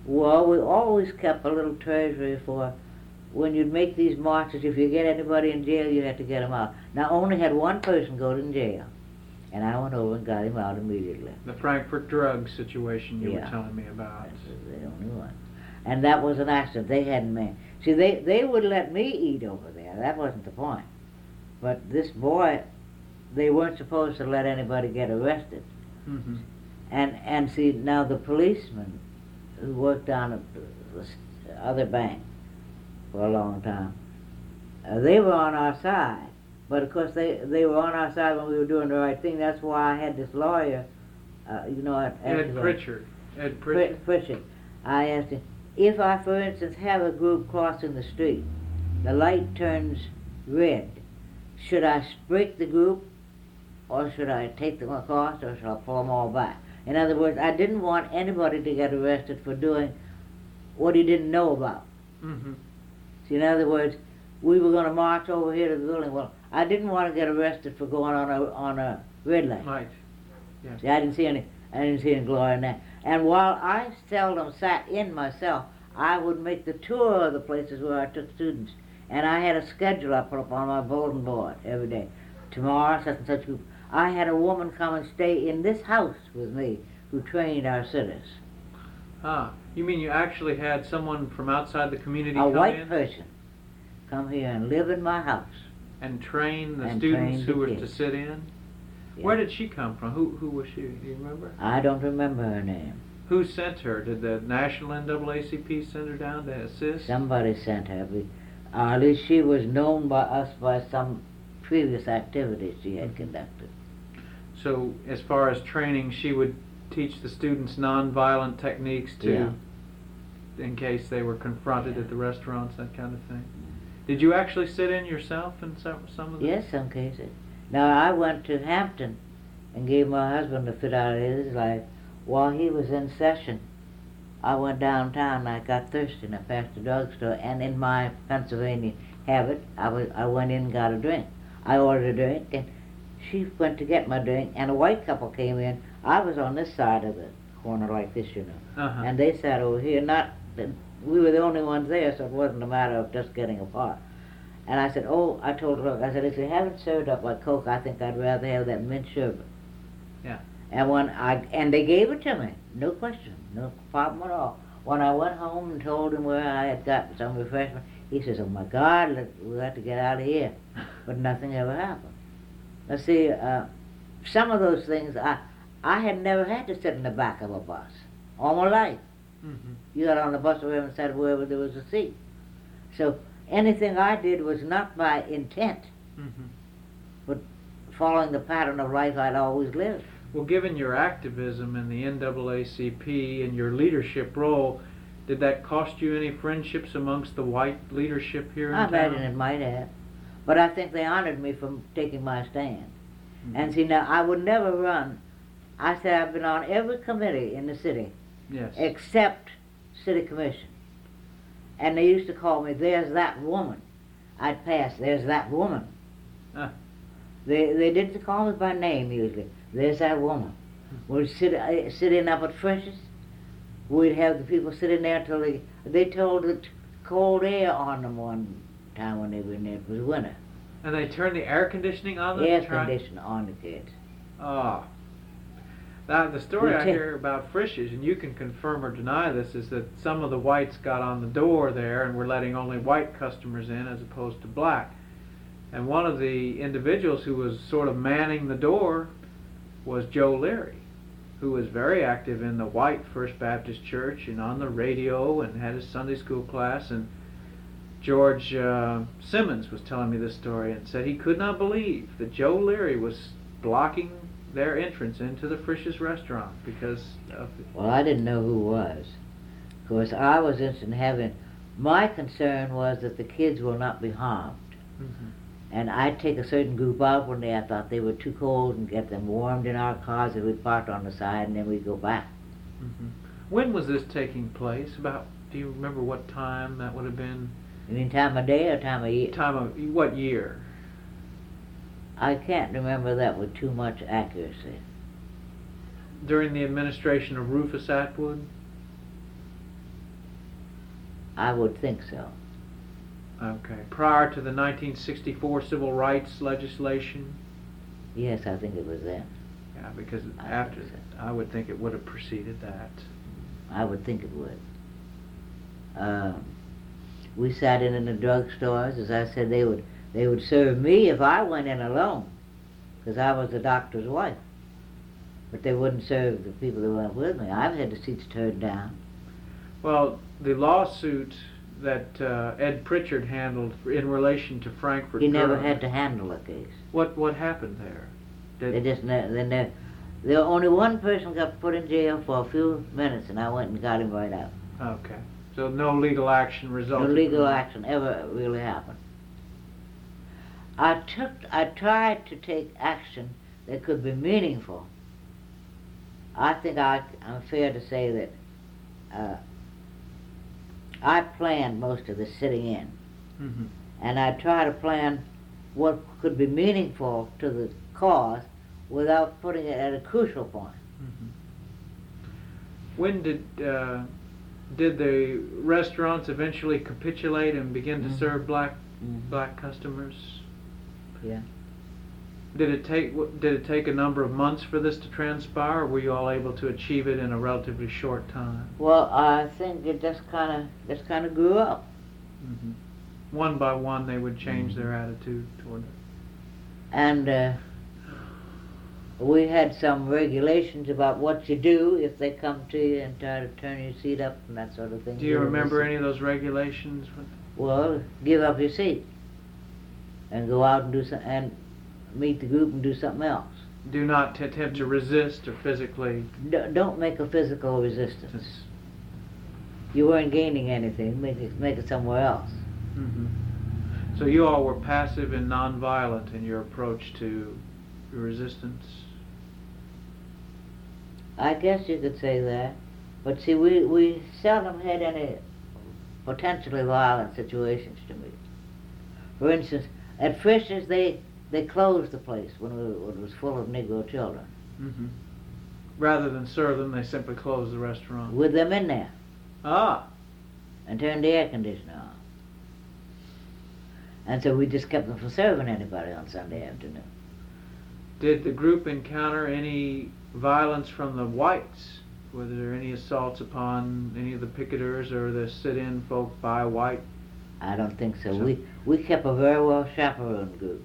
B: Well, we always kept a little treasury for when you'd make these marches. If you get anybody in jail, you had to get them out. Now, only had one person go to jail, and I went over and got him out immediately.
A: The Frankfurt drug situation you
B: Yeah.
A: were telling me about.
B: That's the only one. And that was an accident. They hadn't made. See, they, they would let me eat over there. That wasn't the point. But this boy, they weren't supposed to let anybody get arrested.
A: Mm-hmm.
B: And, and see, now the policeman who worked down at the other bank for a long time, uh, they were on our side. But of course, they, they were on our side when we were doing the right thing. That's why I had this lawyer, uh, you know, at, at
A: Ed
B: the-
A: Pritchard. Ed Pritchard.
B: Pritchard. I asked him, if I, for instance, have a group crossing the street, the light turns red, should I break the group, or should I take them across, or should I pull them all back? In other words, I didn't want anybody to get arrested for doing what he didn't know about.
A: Mm-hmm.
B: See, in other words, we were going to march over here to the building. Well, I didn't want to get arrested for going on a on a red light.
A: Right. Yes.
B: See, I didn't see any, I didn't see any glory in that. And while I seldom sat in myself, I would make the tour of the places where I took students. And I had a schedule I put up on my bulletin board every day. Tomorrow, such and such group. I had a woman come and stay in this house with me who trained our sitters.
A: Ah, you mean you actually had someone from outside the community
B: A
A: come
B: white
A: in
B: person come here and live in my house.
A: and train the
B: And
A: students
B: train
A: who
B: the
A: were to
B: kids.
A: sit in?
B: Yeah.
A: Where did she come from? Who who was she? Do you remember?
B: I don't remember her name.
A: Who sent her? Did the National N double A C P send her down to assist?
B: Somebody sent her. We, or at least she was known by us by some previous activities she had conducted.
A: So, as far as training, she would teach the students nonviolent techniques to, in case they were confronted
B: Yeah.
A: at the restaurants, that kind of thing. Did you actually sit in yourself in some some of them?
B: Yes, some cases. Now, I went to Hampton and gave my husband a fit out of his life. While he was in session, I went downtown and I got thirsty and I passed the drugstore, and in my Pennsylvania habit, I, was, I went in and got a drink. I ordered a drink and she went to get my drink, and a white couple came in. I was on this side of the corner like this, you know,
A: Uh-huh.
B: and they sat over here. Not that we were the only ones there, so it wasn't a matter of just getting apart. And I said, oh, I told her, look, I said, if you haven't served up my Coke, I think I'd rather have that mint sherbet.
A: Yeah.
B: And when I and they gave it to me, no question, no problem at all. When I went home and told him where I had got some refreshment, he says, oh my God, let, we have to get out of here. But nothing ever happened. Now see, uh, some of those things, I I had never had to sit in the back of a bus all my life.
A: Mm-hmm.
B: You got on the bus wherever and sat wherever there was a seat. So anything I did was not by intent,
A: Mm-hmm.
B: but following the pattern of life I'd always lived.
A: Well, given your activism in the N double A C P and your leadership role, did that cost you any friendships amongst the white leadership here in
B: I
A: town?
B: imagine it might have. But I think they honored me for taking my stand.
A: Mhm.
B: And see, now, I would never run. I said I've been on every committee in the city
A: Yes.
B: except city commission. And they used to call me, there's that woman. I'd pass, there's that woman.
A: Ah.
B: They they didn't call me by name usually. There's that woman. We'd sit, uh, sit in up at Frisch's. We'd have the people sit in there until they, they told the cold air on them one time when they were in there. It was winter.
A: And they turned the air conditioning on them?
B: Air
A: to try-
B: conditioning on the kids.
A: Oh. Now, the story
B: We
A: I
B: take-
A: hear about Frisch's, and you can confirm or deny this, is that some of the whites got on the door there and were letting only white customers in as opposed to black. And one of the individuals who was sort of manning the door was Joe Leary, who was very active in the white First Baptist Church and on the radio and had his Sunday school class. And George uh, Simmons was telling me this story and said he could not believe that Joe Leary was blocking their entrance into the Frisch's restaurant because of the,
B: Well, I didn't know who was. Of course, I was interested in having, my concern was that the kids will not be harmed.
A: mm-hmm.
B: And I'd take a certain group out one day. I thought they were too cold and get them warmed in our cars that we parked on the side, and then we'd go back.
A: Mm-hmm. When was this taking place? About, do you remember what time that would have been?
B: You mean time of day or time of year?
A: Time of, what year?
B: I can't remember that with too much accuracy.
A: During the administration of Rufus Atwood?
B: I would think so.
A: Okay. Prior to the nineteen sixty-four civil rights legislation?
B: Yes, I think it was then.
A: Yeah, because
B: I
A: after,
B: think
A: I would think it would have preceded that.
B: I would think it would. Um, we sat in in the drugstores. As I said, they would they would serve me if I went in alone, because I was the doctor's wife. But they wouldn't serve the people that went with me. I've had the seats turned down.
A: Well, the lawsuit that uh, Ed Pritchard handled in relation to Frankfurt.
B: He never
A: Drug,
B: had to handle a case.
A: What what happened there? Did,
B: They just ne- they ne- there only one person got put in jail for a few minutes, and I went and got him right out.
A: Okay. So no legal action
B: No
A: resulted.
B: legal
A: from-
B: action ever really happened. I took, I tried to take action that could be meaningful. I think I, I'm fair to say that uh, I planned most of the sitting in,
A: Mhm.
B: and I try to plan what could be meaningful to the cause without putting it at a crucial point.
A: Mhm. When did uh, did the restaurants eventually capitulate and begin to
B: Mhm.
A: serve black
B: Mhm.
A: black customers?
B: Yeah.
A: Did it take w- did it take a number of months for this to transpire, or were you all able to achieve it in a relatively short time?
B: Well, I think it just kind of just kind of grew up.
A: Mhm. One by one, they would change their attitude toward it.
B: And uh, we had some regulations about what you do if they come to you and try to turn your seat up and that sort of thing.
A: Do you
B: Give 'em
A: remember
B: your
A: any
B: seat.
A: of those regulations?
B: Well, give up your seat and go out and do some, and meet the group and do something else.
A: Do not t- attempt to resist or physically.
B: D- don't make a physical resistance. You weren't gaining anything. Make it, make it somewhere else.
A: Mhm. So you all were passive and nonviolent in your approach to resistance.
B: I guess you could say that. But see, we, we seldom had any potentially violent situations to meet. For instance, at Frisch's, they, they closed the place when, we, when it was full of Negro children,
A: Mm-hmm. Rather than serve them, they simply closed the restaurant.
B: with them in there,
A: Ah,
B: and turned the air conditioner on. And so we just kept them from serving anybody on Sunday afternoon.
A: did the group encounter any violence from the whites? Were there any assaults upon any of the picketers or the sit-in folk by white?
B: I don't think so.
A: So-
B: We, we kept a very well chaperoned group.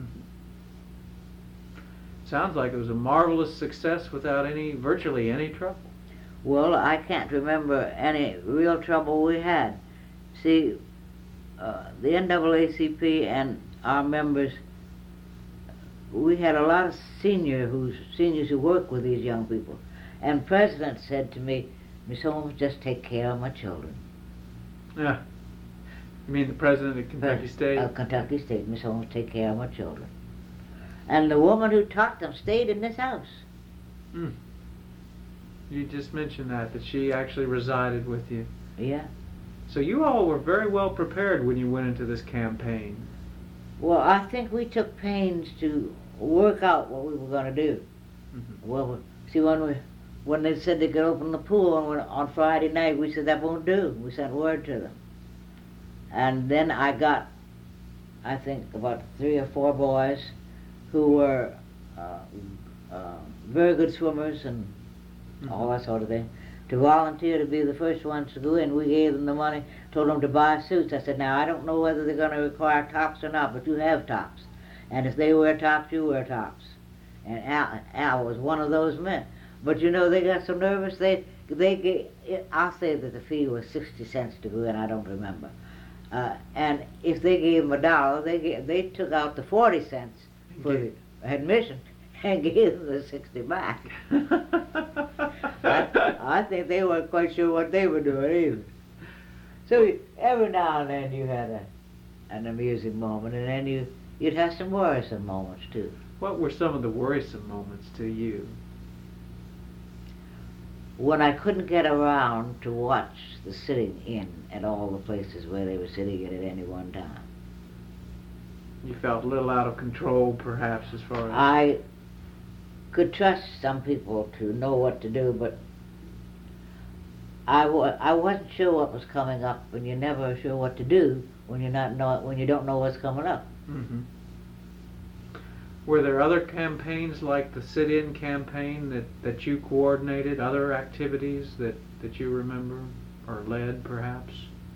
A: Sounds like it was a marvelous success without any, virtually any trouble.
B: Well, I can't remember any real trouble we had. See, uh, the N double A C P and our members, we had a lot of senior who's, seniors who work with these young people. And President said to me, Miss Holmes, just take care of my children.
A: Yeah. You mean the president of Kentucky
B: Pres-
A: State?
B: Of Kentucky State, Miss Holmes, take care of my children. And the woman who taught them stayed in this house.
A: Hmm. You just mentioned that, that she actually resided with you.
B: Yeah.
A: So you all were very well prepared when you went into this campaign.
B: Well, I think we took pains to work out what we were going to do.
A: Mhm.
B: Well, see, when we, when they said they could open the pool on, on Friday night, we said that won't do. We sent word to them. And then I got, I think, about three or four boys who were uh, uh, very good swimmers and all that sort of thing, to volunteer to be the first ones to go in. We gave them the money, told them to buy suits. I said, now, I don't know whether they're going to require tops or not, but you have tops. And if they wear tops, you wear tops. And Al, Al was one of those men. But you know, they got so nervous, they, they gave, I'll say that the fee was sixty cents to go in, I don't remember. Uh, and if they gave them a dollar, they, gave, they took out the forty cents for the admission and gave them the sixty back. I, I think they weren't quite sure what they were doing either. So every now and then you had a, an amusing moment, and then you, you'd have some worrisome moments too.
A: What were some of the worrisome moments to you?
B: When I couldn't get around to watch the sitting in at all the places where they were sitting in at any one time.
A: You felt a little out of control, perhaps, as far as...
B: I could trust some people to know what to do, but I, wa- I wasn't sure what was coming up, and you're never sure what to do when you're not know when you don't know what's coming up.
A: Mm-hmm. Were there other campaigns like the sit-in campaign that, that you coordinated, other activities that, that you remember or led perhaps?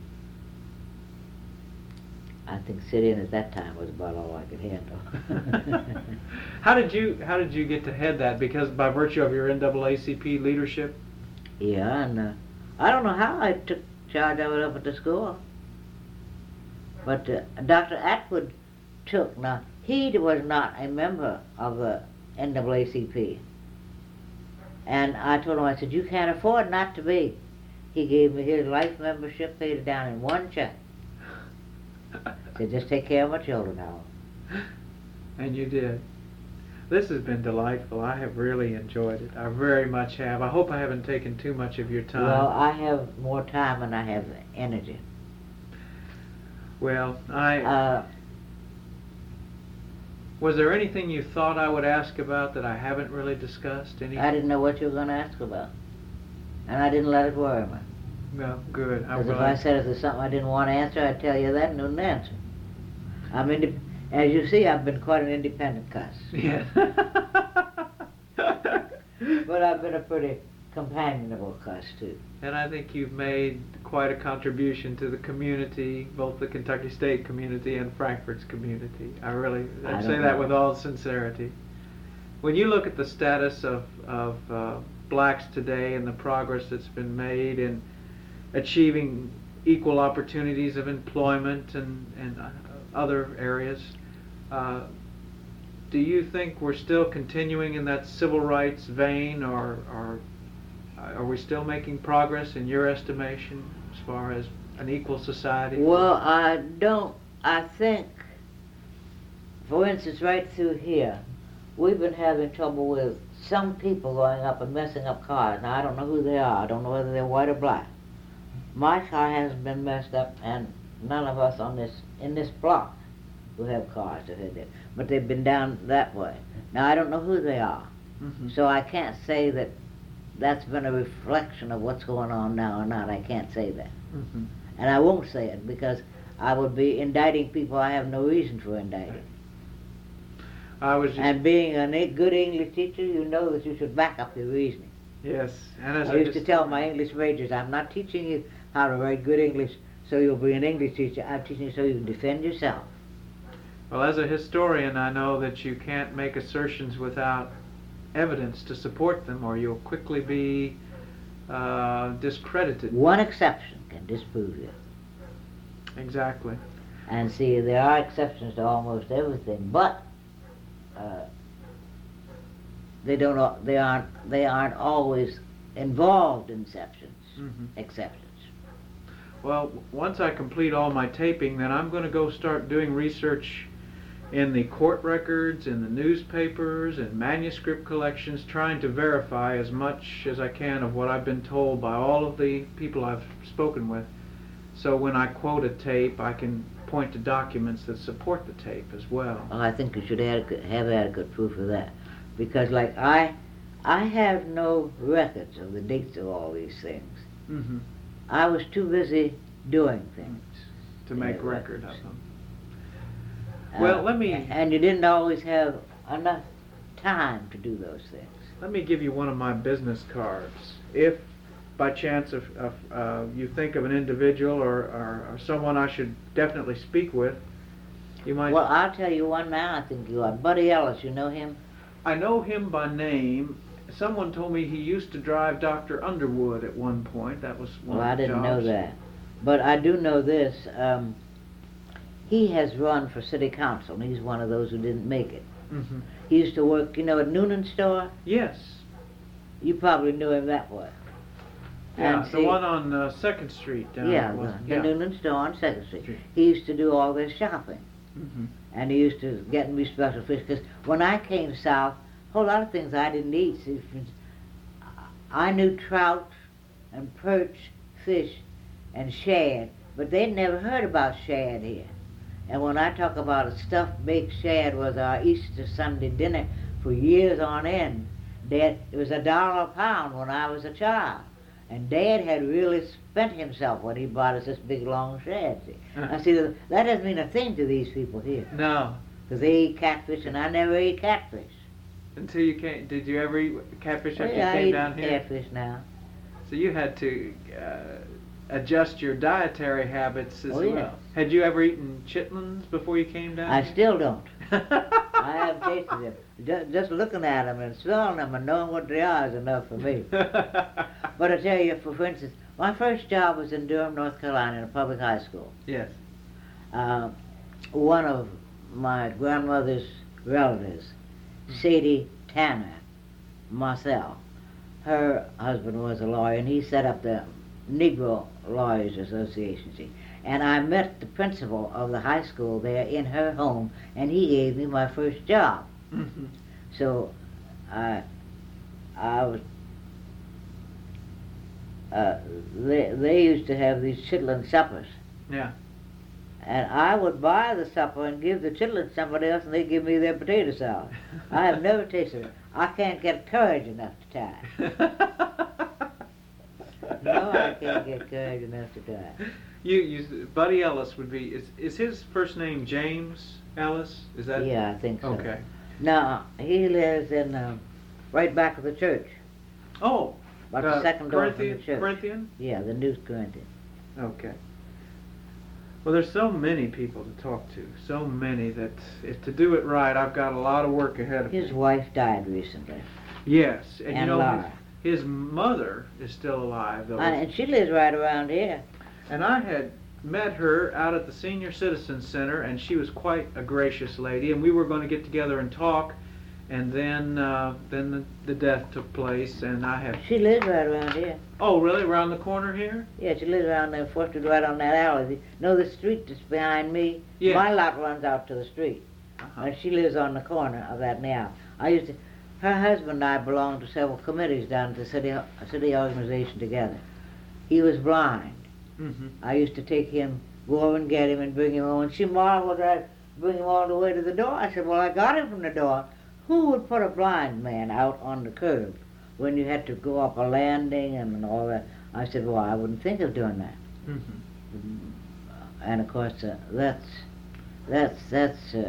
B: I think sit-in at that time was about all I could handle.
A: How did you how did you get to head that? Because by virtue of your N double A C P leadership?
B: Yeah, and uh, I don't know how I took charge of it up at the school. But uh, Doctor Atwood took, now he was not a member of the N double A C P. And I told him, I said, you can't afford not to be. He gave me his life membership, paid it down in one check. Said, just take care of my children now.
A: And you did. This has been delightful. I have really enjoyed it. I very much have. I hope I haven't taken too much of your time.
B: Well, I have more time and I have energy.
A: Well, I...
B: Uh,
A: was there anything you thought I would ask about that I haven't really discussed? Anything?
B: I didn't know what you were going to ask about. And I didn't let it worry me.
A: No, good. I'm
B: Because if
A: glad.
B: I said if there's something I didn't want to answer, I'd tell you that and wouldn't answer. I mean, as you see, I've been quite an independent cuss.
A: Yeah.
B: But I've been a pretty companionable cuss, too.
A: And I think you've made quite a contribution to the community, both the Kentucky State community and Frankfurt's community. I really I
B: I
A: say
B: don't
A: that
B: know.
A: with all sincerity. When you look at the status of, of uh, blacks today and the progress that's been made in achieving equal opportunities of employment and, and uh, other areas, uh, do you think we're still continuing in that civil rights vein, or, or are we still making progress in your estimation as far as an equal society?
B: Well, I don't, I think, for instance, right through here, we've been having trouble with some people going up and messing up cars. Now, I don't know who they are. I don't know whether they're white or black. My car hasn't been messed up, and none of us on this, in this block who have cars have had it. But they've been down that way. Now, I don't know who they are.
A: Mm-hmm.
B: So I can't say that that's been a reflection of what's going on now or not. I can't say that.
A: Mm-hmm.
B: And I won't say it because I would be indicting people I have no reason for indicting.
A: I was just,
B: And being a na- good English teacher, you know that you should back up your reasoning.
A: yes, and as
B: I
A: I,
B: used
A: just,
B: to tell my English majors, I'm not teaching you how to write good English so you'll be an English teacher. I'm teaching you so you can defend yourself.
A: well, as a historian, I know that you can't make assertions without evidence to support them, or you'll quickly be uh, discredited.
B: One exception can disprove you.
A: Exactly.
B: And see, there are exceptions to almost everything, but uh, they don't. al- They aren't. They aren't always involved in exceptions.
A: Mm-hmm.
B: Exceptions.
A: Well, once I complete all my taping, then I'm going to go start doing research in the court records, in the newspapers, and manuscript collections, trying to verify as much as I can of what I've been told by all of the people I've spoken with. So when I quote a tape, I can point to documents that support the tape as well.
B: Oh, I think you should adequate, have adequate proof of that, because like I, I have no records of the dates of all these things.
A: Mm-hmm.
B: I was too busy doing things.
A: To make
B: Yeah,
A: record of
B: records.
A: them.
B: Uh,
A: Well, let me-
B: And you didn't always have enough time to do those things.
A: Let me give you one of my business cards. If by chance of, of, uh, you think of an individual or, or, or someone I should definitely speak with, you might...
B: Well, I'll tell you one now. I think you are Buddy Ellis. You know him?
A: I know him by name. Someone told me he used to drive Doctor Underwood at one point. That was one
B: Well, I
A: of the
B: didn't know
A: jobs.
B: that, but I do know this. Um, he has run for city council, and he's one of those who didn't make it.
A: Mm-hmm.
B: He used to work, you know, at Noonan store.
A: Yes.
B: You probably knew him that way.
A: Yeah,
B: And
A: the
B: see-
A: one on uh, second Street down
B: Yeah,
A: there,
B: the,
A: wasn't-
B: the
A: yeah.
B: Noonan store on Second Street.
A: Street.
B: He used to do all their shopping,
A: Mm-hmm.
B: and he used to get me special fish. Because when I came south, a whole lot of things I didn't eat. See, for instance, I knew trout and perch, fish, and shad, but they'd never heard about shad here. And when I talk about a stuffed baked shad was our Easter Sunday dinner for years on end, that it was a dollar a pound when I was a child. And Dad had really spent himself when he bought us this big long shed. See?
A: Uh-huh.
B: Now see, that doesn't mean a thing to these people here.
A: No.
B: Because they eat catfish and I never ate catfish.
A: Until you came, did you ever eat catfish after
B: Well, yeah,
A: you
B: I
A: came
B: eat
A: down here?
B: catfish now.
A: So you had to uh, adjust your dietary habits as
B: Oh,
A: well.
B: yes.
A: Had you ever eaten chitlins before you came down
B: I
A: here?
B: still don't. I haven't tasted them. Just, just looking at them and smelling them and knowing what they are is enough for me. But I tell you, for, for instance, my first job was in Durham, North Carolina, in a public high school.
A: Yes.
B: Uh, one of my grandmother's relatives, Sadie Tanner Marcel, her husband was a lawyer, and he set up the Negro Lawyers Association. See? And I met the principal of the high school there in her home, and he gave me my first job.
A: Mm-hmm.
B: So I, I was, uh, they, they used to have these chitlin suppers.
A: Yeah.
B: And I would buy the supper and give the chitlin to somebody else, and they'd give me their potato salad. I have never tasted it. I can't get courage enough to try. No, I can't get courage enough to try.
A: You, you, Buddy Ellis would be. Is is his first name James Ellis? Is that?
B: Yeah, I think so.
A: Okay.
B: Now, he lives in, uh, right back of the church.
A: Oh.
B: About the second door from the
A: Corinthian.
B: church.
A: Corinthian.
B: Yeah, the New Corinthian.
A: Okay. Well, there's so many people to talk to, so many that if to do it right, I've got a lot of work ahead of me.
B: His wife died recently.
A: Yes, and,
B: And
A: you know
B: Laura.
A: his, his mother is still alive, though.
B: Uh, and she lives right around here.
A: And I had met her out at the Senior Citizen Center, and she was quite a gracious lady, and we were going to get together and talk, and then uh, then the, the death took place, and I have.
B: She lives right around here.
A: Oh, really? Around the corner here?
B: Yeah, she lives around there, forested right on that alley. You know the street that's behind me?
A: Yeah.
B: My lot runs out to the street.
A: Uh-huh.
B: And she lives on the corner of that now. I used to, her husband and I belonged to several committees down at the city, city organization together. He was blind.
A: Mm-hmm.
B: I used to take him, go over and get him and bring him home. And she marveled that I'd bring him all the way to the door. I said, well, I got him from the door. Who would put a blind man out on the curb when you had to go up a landing and all that? I said, well, I wouldn't think of doing that.
A: Mm-hmm.
B: And of course, uh, that's, that's, that's, uh,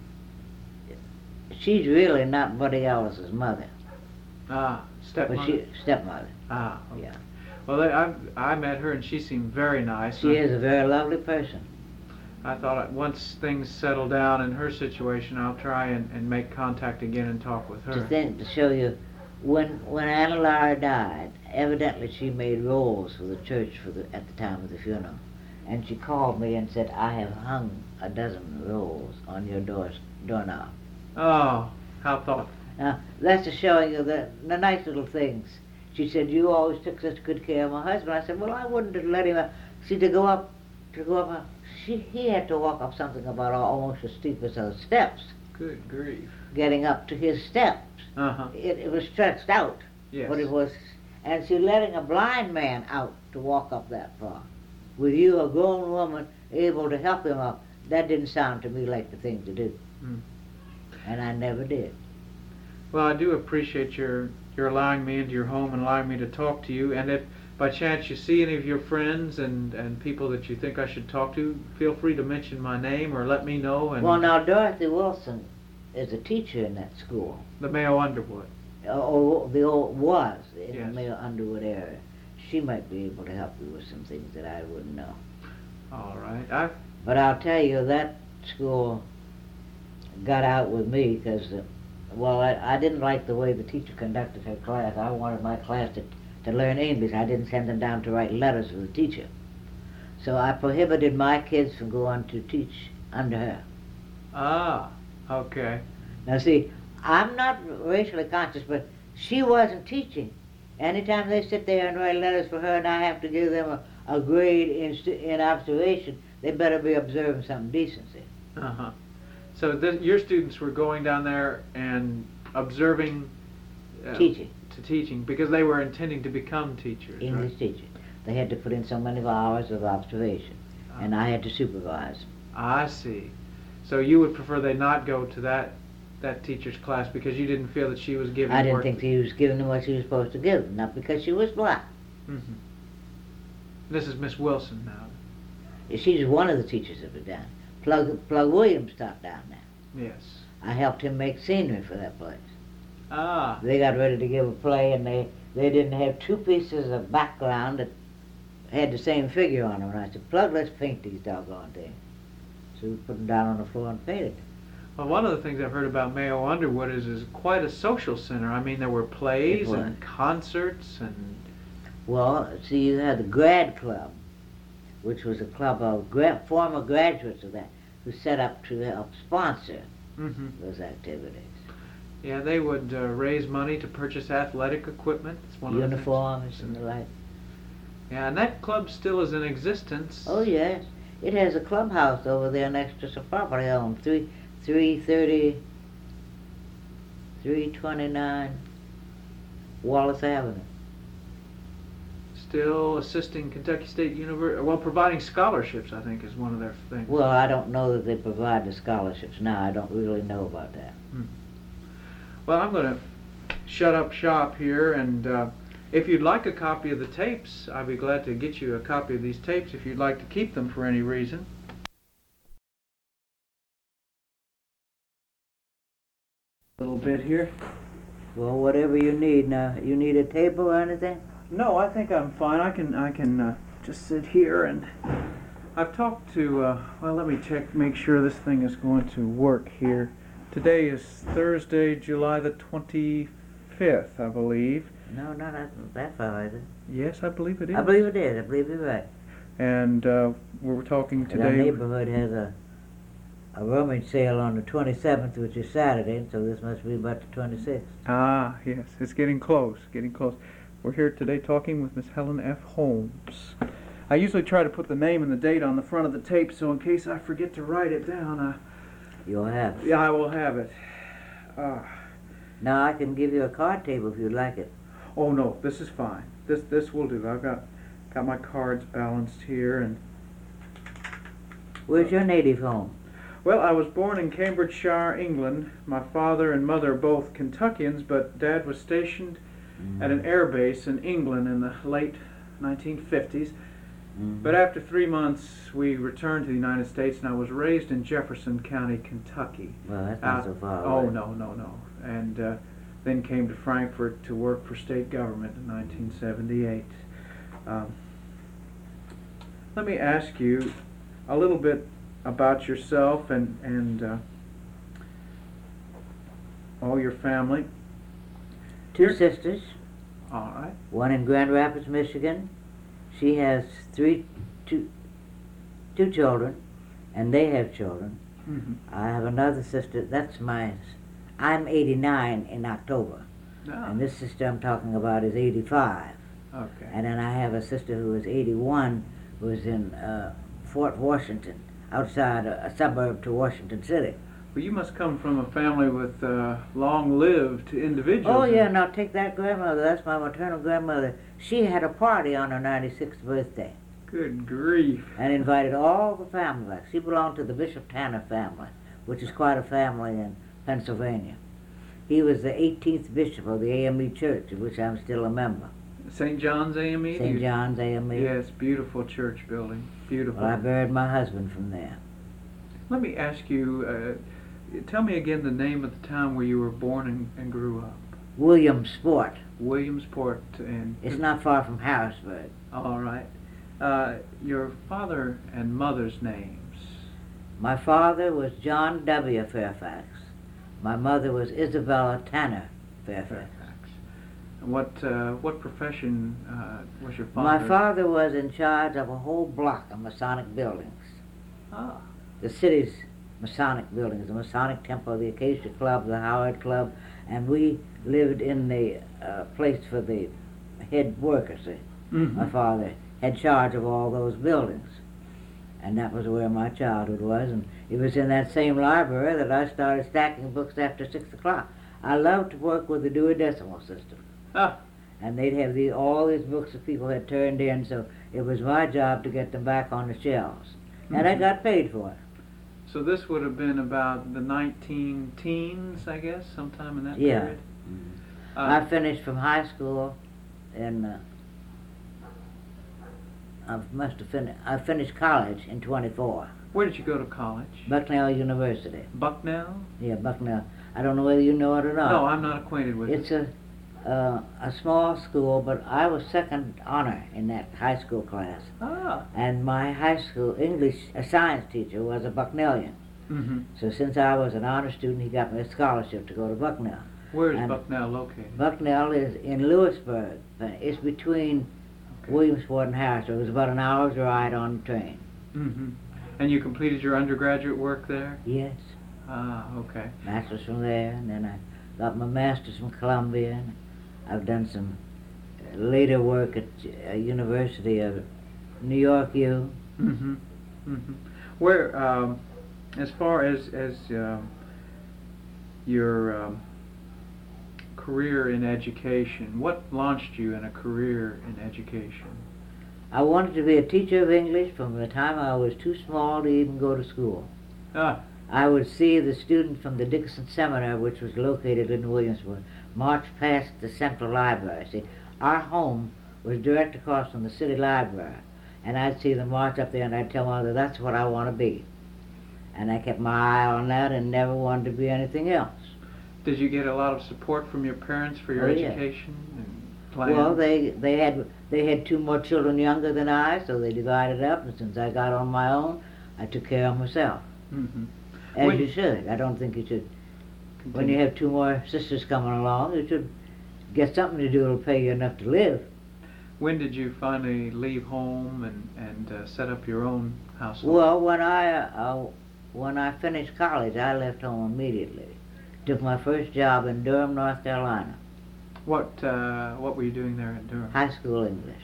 B: she's really not Buddy Ellis's mother.
A: Ah, stepmother.
B: But she, stepmother,
A: Ah, okay.
B: yeah.
A: Well, I I met her and she seemed very nice.
B: She
A: I,
B: is a very lovely person.
A: I thought I- once things settle down in her situation, I'll try and, and make contact again and talk with her.
B: To think, to show you, when, when Anna Lara died, evidently she made rolls for the church for the, at the time of the funeral. And she called me and said, I have hung a dozen rolls on your door, doorknob.
A: Oh, how thoughtful.
B: Now, that's to show you the, the nice little things. She said, you always took such good care of my husband. I said, well, I wouldn't have let him, uh, see, to go up, to go up, uh, she, he had to walk up something about almost as steep as those steps,
A: Good grief.
B: getting up to his steps.
A: Uh-huh.
B: It, it was stretched out,
A: Yes.
B: but it was, and she letting a blind man out to walk up that far. With you, a grown woman, able to help him up, that didn't sound to me like the thing to do.
A: Mm.
B: And I never did.
A: Well, I do appreciate your your allowing me into your home and allowing me to talk to you. And if by chance you see any of your friends and, and people that you think I should talk to, feel free to mention my name or let me know. And
B: Well, now, Dorothy Wilson is a teacher in that school.
A: the Mayo Underwood.
B: Oh, the old was in
A: Yes.
B: the Mayo Underwood area. She might be able to help you with some things that I wouldn't know.
A: All right. I
B: But I'll tell you, that school got out with me because, uh, well, I, I didn't like the way the teacher conducted her class. I wanted my class to, to learn English. I didn't send them down to write letters for the teacher. So I prohibited my kids from going to teach under her.
A: ah okay.
B: Now see, I'm not racially conscious, but she wasn't teaching. Anytime they sit there and write letters for her and I have to give them a, a grade in, st- in observation, they better be observing some decency.
A: Uh huh. So th- your students were going down there and observing. Uh,
B: Teaching.
A: To teaching because they were intending to become teachers.
B: English
A: right?
B: teaching. They had to put in so many hours of observation, and I had to supervise.
A: I see. So you would prefer they not go to that that teacher's class because you didn't feel that she was giving
B: I didn't
A: work
B: think
A: that-
B: she was giving them what she was supposed to give them, not because she was black.
A: Mm-hmm. This is Miss Wilson now.
B: She's one of the teachers that were down. Plug, Plug Williams taught down there.
A: Yes.
B: I helped him make scenery for that place.
A: Ah.
B: They got ready to give a play, and they, they didn't have two pieces of background that had the same figure on them. And I said, Plug, let's paint these doggone things. So we put them down on the floor and painted.
A: Well, one of the things I've heard about Mayo Underwood is is quite a social center. I mean, there were plays and concerts and...
B: Well, see, you had the Grad Club, which was a club of gra former graduates of that, who set up to help sponsor
A: mm-hmm.
B: those activities.
A: Yeah, they would uh, raise money to purchase athletic equipment. It's one
B: Uniforms
A: of the
B: and the like.
A: Yeah, and that club still is in existence.
B: Oh, yes. It has a clubhouse over there next to some property on three, three thirty, three twenty-nine Wallace Avenue.
A: Still assisting Kentucky State University, well, providing scholarships, I think, is one of their things.
B: Well, I don't know that they provide the scholarships now. I don't really know about that.
A: Hmm. Well, I'm going to shut up shop here, and uh, if you'd like a copy of the tapes, I'd be glad to get you a copy of these tapes if you'd like to keep them for any reason. A little bit here.
B: Well, whatever you need. Now, you need a table or anything?
A: No, I think I'm fine. I can I can uh, just sit here, and I've talked to. Uh, well, let me check, make sure this thing is going to work here. Today is Thursday, July the twenty-fifth, I believe.
B: No, no, not that far, is it?
A: Yes, I believe it is.
B: I believe it is. I believe you're right.
A: And uh, we're talking
B: And
A: today.
B: our neighborhood has a a rummage sale on the twenty-seventh, which is Saturday, so this must be about the twenty-sixth.
A: Ah, yes, it's getting close, getting close. We're here today talking with Miss Helen F. Holmes. I usually try to put the name and the date on the front of the tape, so in case I forget to write it down, I,
B: You'll have it.
A: yeah, I will have it. Uh,
B: Now, I can give you a card table if you'd like it.
A: oh no, this is fine. This this will do. I've got got my cards balanced here, and
B: Where's your native home?
A: well, I was born in Cambridgeshire, England. My father and mother are both Kentuckians, but Dad was stationed
B: Mm.
A: at an air base in England in the late nineteen fifties.
B: Mm.
A: But after three months, we returned to the United States, and I was raised in Jefferson County, Kentucky.
B: Well, that's not
A: Uh,
B: so far
A: Oh,
B: away.
A: no, no, no. And uh, then came to Frankfurt to work for state government in nineteen seventy-eight. Um, let me ask you a little bit about yourself and, and uh, all your family.
B: Two
A: Your-
B: sisters,
A: All right.
B: one in Grand Rapids, Michigan. She has three, two, two children, and they have children.
A: Mm-hmm.
B: I have another sister, that's my, I'm eighty-nine in October,
A: Ah,
B: and this sister I'm talking about is eighty-five.
A: okay.
B: And then I have a sister who is eighty-one, who is in uh, Fort Washington, outside a, a suburb to Washington City.
A: Well, you must come from a family with uh, long-lived individuals.
B: Oh yeah, now take that grandmother, that's my maternal grandmother. She had a party on her ninety-sixth birthday
A: Good grief.
B: and invited all the family back. She belonged to the Bishop Tanner family, which is quite a family in Pennsylvania. He was the eighteenth bishop of the A M E Church, of which I'm still a member.
A: Saint John's A M E?
B: Saint John's A M E.
A: Yes, beautiful church building. Beautiful.
B: Well, I buried my husband from there.
A: Let me ask you, uh, tell me again the name of the town where you were born and, and grew up.
B: Williamsport.
A: Williamsport. And
B: It's not far from Harrisburg.
A: all right. Uh, your father and mother's names.
B: My father was John W. Fairfax. My mother was Isabella Tanner Fairfax.
A: And what uh, what profession uh, was your father?
B: My father was in charge of a whole block of Masonic buildings.
A: Ah.
B: The city's Masonic buildings, the Masonic Temple, the Acacia Club, the Howard Club, and we lived in the uh, place for the head workers. See.
A: Mm-hmm.
B: My father had charge of all those buildings. And that was where my childhood was, and it was in that same library that I started stacking books after six o'clock. I loved to work with the Dewey Decimal System.
A: Ah.
B: And they'd have these, all these books that people had turned in, so it was my job to get them back on the shelves. And I
A: Mhm.
B: got paid for it.
A: So this would have been about the nineteen teens, I guess, sometime in that
B: Yeah.
A: period?
B: I
A: Uh,
B: finished from high school in uh, I must have finished. I finished college in twenty-four.
A: Where did you go to college?
B: Bucknell University.
A: Bucknell?
B: Yeah, Bucknell. I don't know whether you know it or not.
A: No, I'm not acquainted with
B: It's
A: it.
B: a uh, a small school, but I was second honor in that high school class.
A: Ah.
B: And my high school English uh, science teacher was a Bucknellian.
A: Mm-hmm.
B: So since I was an honor student, he got me a scholarship to go to Bucknell.
A: Where is
B: And
A: Bucknell located?
B: Bucknell is in Lewisburg. Uh, It's between
A: Okay.
B: Williamsport and Harrisburg. It was about an hour's ride on the train.
A: Mm-hmm. And you completed your undergraduate work there?
B: Yes,
A: Ah, okay.
B: master's from there, and then I got my master's from Columbia. And I've done some uh, later work at uh, University of New York U.
A: Mm-hmm. Mm-hmm. Where, um, as far as as um, your um, career in education, what launched you in a career in education?
B: I wanted to be a teacher of English from the time I was too small to even go to school.
A: Ah.
B: I would see the student from the Dickinson Seminary, which was located in Williamsburg, march past the Central Library. See, our home was direct across from the city library, and I'd see them march up there, and I'd tell Mother, that's what I want to be. And I kept my eye on that and never wanted to be anything else.
A: Did you get a lot of support from your parents for your
B: Oh, yeah.
A: education and plans?
B: Well, they they had they had two more children younger than I, so they divided up, and since I got on my own, I took care of myself.
A: Mm-hmm.
B: As
A: When-
B: you should. I don't think you should. When
A: Continue.
B: you have two more sisters coming along, you should get something to do that'll pay you enough to live.
A: When did you finally leave home and, and uh, set up your own household?
B: Well, when I uh, when I finished college, I left home immediately. Took my first job in Durham, North Carolina,
A: What uh, what were you doing there at Durham?
B: high school English.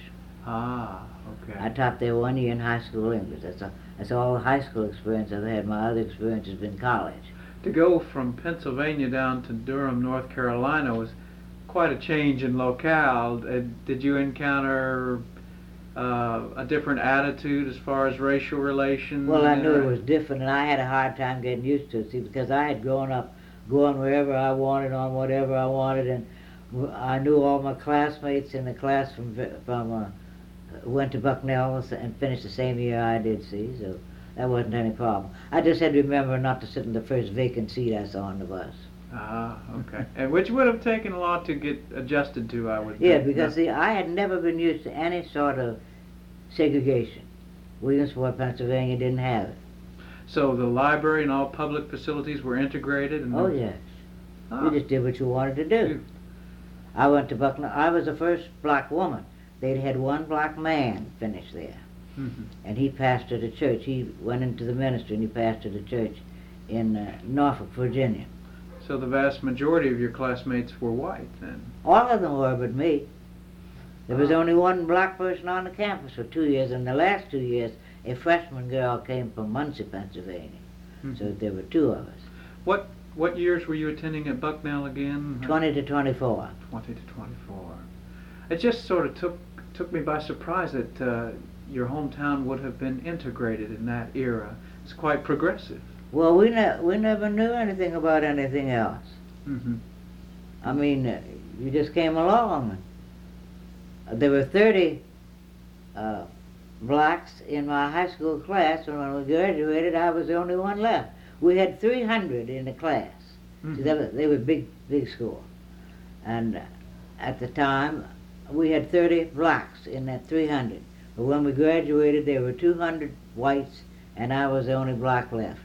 A: Ah, okay.
B: I taught there one year in high school English. That's a, that's all the high school experience I've had. My other experience has been college.
A: To go from Pennsylvania down to Durham, North Carolina was quite a change in locale. Uh, did you encounter uh, a different attitude as far as racial relations?
B: Well, I
A: and
B: knew it
A: intera-
B: was different, and I had a hard time getting used to it, see, because I had grown up going wherever I wanted, on whatever I wanted, and w- I knew all my classmates in the class from Vi- from uh, went to Bucknell and finished the same year I did, see, so that wasn't any problem. I just had to remember not to sit in the first vacant seat I saw on the bus.
A: Ah, okay. And which would have taken a lot to get adjusted to, I would
B: Yeah,
A: think.
B: because see, I had never been used to any sort of segregation. Williamsport, Pennsylvania didn't have it.
A: So the library and all public facilities were integrated? And
B: Oh,
A: there-
B: yes.
A: Ah,
B: You just did what you wanted to do. I went to Bucknell. I was the first black woman. They'd had one black man finish there,
A: mhm.
B: and he pastored a church. He went into the ministry and he pastored a church in uh, Norfolk, Virginia.
A: So the vast majority of your classmates were white then?
B: All of them were but me. There was
A: Ah.
B: only one black person on the campus for two years, and the last two years, a freshman girl came from Muncie, Pennsylvania.
A: Mhm.
B: So there were two of us,
A: What what years were you attending at Bucknell again?
B: twenty to twenty-four.
A: Twenty to twenty-four. It just sort of took took me by surprise that uh, your hometown would have been integrated in that era. It's quite progressive.
B: Well, we ne- we never knew anything about anything else.
A: Mm-hmm.
B: I mean, uh, you just came along. Uh, There were thirty uh, blacks in my high school class, and when we graduated, I was the only one left. We had three hundred in the class. See, they were, they were big, big school. And uh, at the time, we had thirty blacks in that three hundred. But when we graduated, there were two hundred whites, and I was the only black left.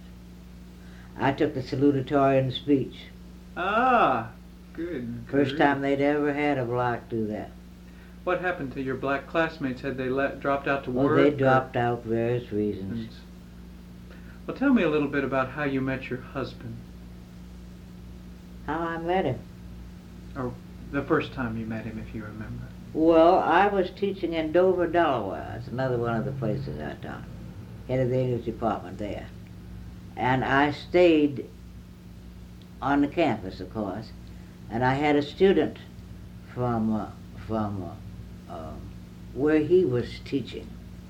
B: I took the salutatorian speech.
A: Ah, good.
B: First
A: grief.
B: time they'd ever had a black do that.
A: What happened to your black classmates? Had they let, dropped out to
B: Well,
A: work?
B: they
A: or-
B: dropped out for various reasons.
A: Well, tell me a little bit about how you met your husband,
B: How I met him?
A: or the first time you met him, if you remember.
B: Well, I was teaching in Dover, Delaware. That's another one of the places I taught. Head of the English department there. And I stayed on the campus, of course. And I had a student from uh, from uh, um, where he was teaching.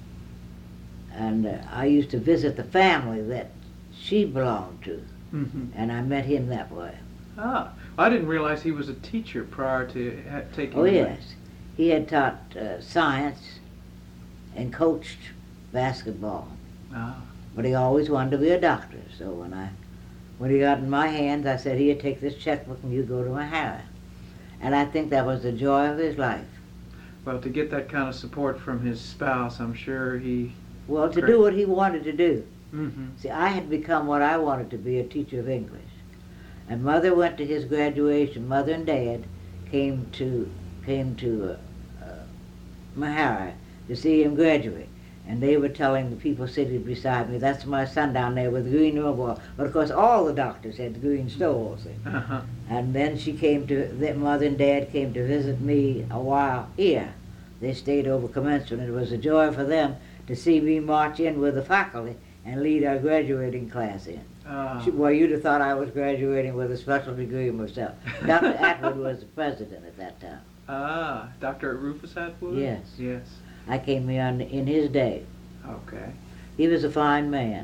B: And uh, I used to visit the family that she belonged to.
A: Mm-hmm.
B: And I met him that way.
A: Ah, I didn't realize he was a teacher prior to ha- taking.
B: Oh,
A: the-
B: yes. He had taught uh, science and coached basketball.
A: Ah.
B: But he always wanted to be a doctor. So when I, when he got in my hands, I said, here, take this checkbook and you go to Mahara. And I think that was the joy of his life.
A: Well, to get that kind of support from his spouse, I'm sure he...
B: Well, to
A: Great.
B: do what he wanted to do.
A: Mm-hmm.
B: See, I had become what I wanted to be, a teacher of English. And Mother went to his graduation. Mother and Dad came to came to uh, uh, Mahara to see him graduate. And they were telling the people sitting beside me, that's my son down there with the green overall. But of course all the doctors had the green stoles.
A: Uh-huh.
B: And then she came to, that Mother and Dad came to visit me a while here. They stayed over commencement. It was a joy for them to see me march in with the faculty and lead our graduating class in.
A: Ah.
B: She, well, you'd have thought I was graduating with a special degree myself. Doctor Atwood was the president at that time.
A: Ah, Doctor Rufus Atwood?
B: Yes.
A: Yes.
B: I came here on, in his day.
A: Okay.
B: He was a fine man.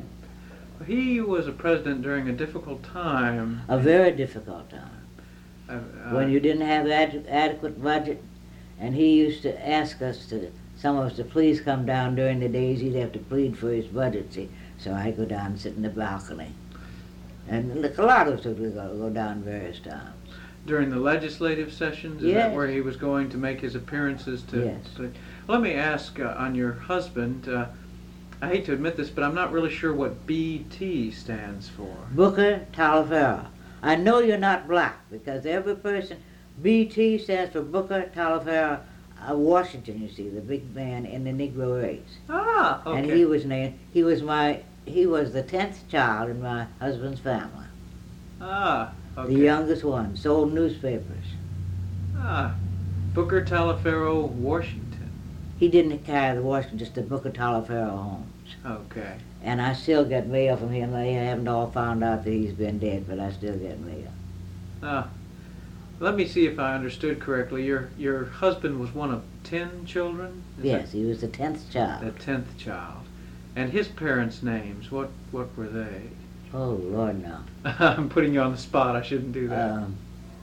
A: He was a president during a difficult time.
B: A very difficult time.
A: Uh, uh,
B: When you didn't have ad- adequate budget, and he used to ask us to, some of us to please come down during the days. He'd have to plead for his budget, see. So I'd go down and sit in the balcony. And a lot of us would go, go down various times.
A: During the legislative sessions? Is
B: Yes.
A: that where he was going to make his appearances to...
B: Yes.
A: to let me ask uh, on your husband, uh, I hate to admit this, but I'm not really sure what B T stands for.
B: Booker Talaferro. I know you're not black, because every person, B T stands for Booker Talaferro of Washington, you see, the big man in the Negro race.
A: Ah, okay.
B: And he was named, he was my, he was the tenth child in my husband's family.
A: Ah, okay.
B: The youngest one, sold newspapers.
A: Ah, Booker Talaferro, Washington.
B: He didn't carry the Washington, just the Booker Talaferro homes.
A: Okay.
B: And I still get mail from him. They haven't all found out that he's been dead, but I still get mail.
A: Ah, let me see if I understood correctly. Your your husband was one of ten children? Is
B: Yes, he was the tenth
A: that
B: child.
A: the tenth child. And his parents' names, what what were they?
B: Oh, Lord, no.
A: I'm putting you on the spot. I shouldn't do that.
B: Um,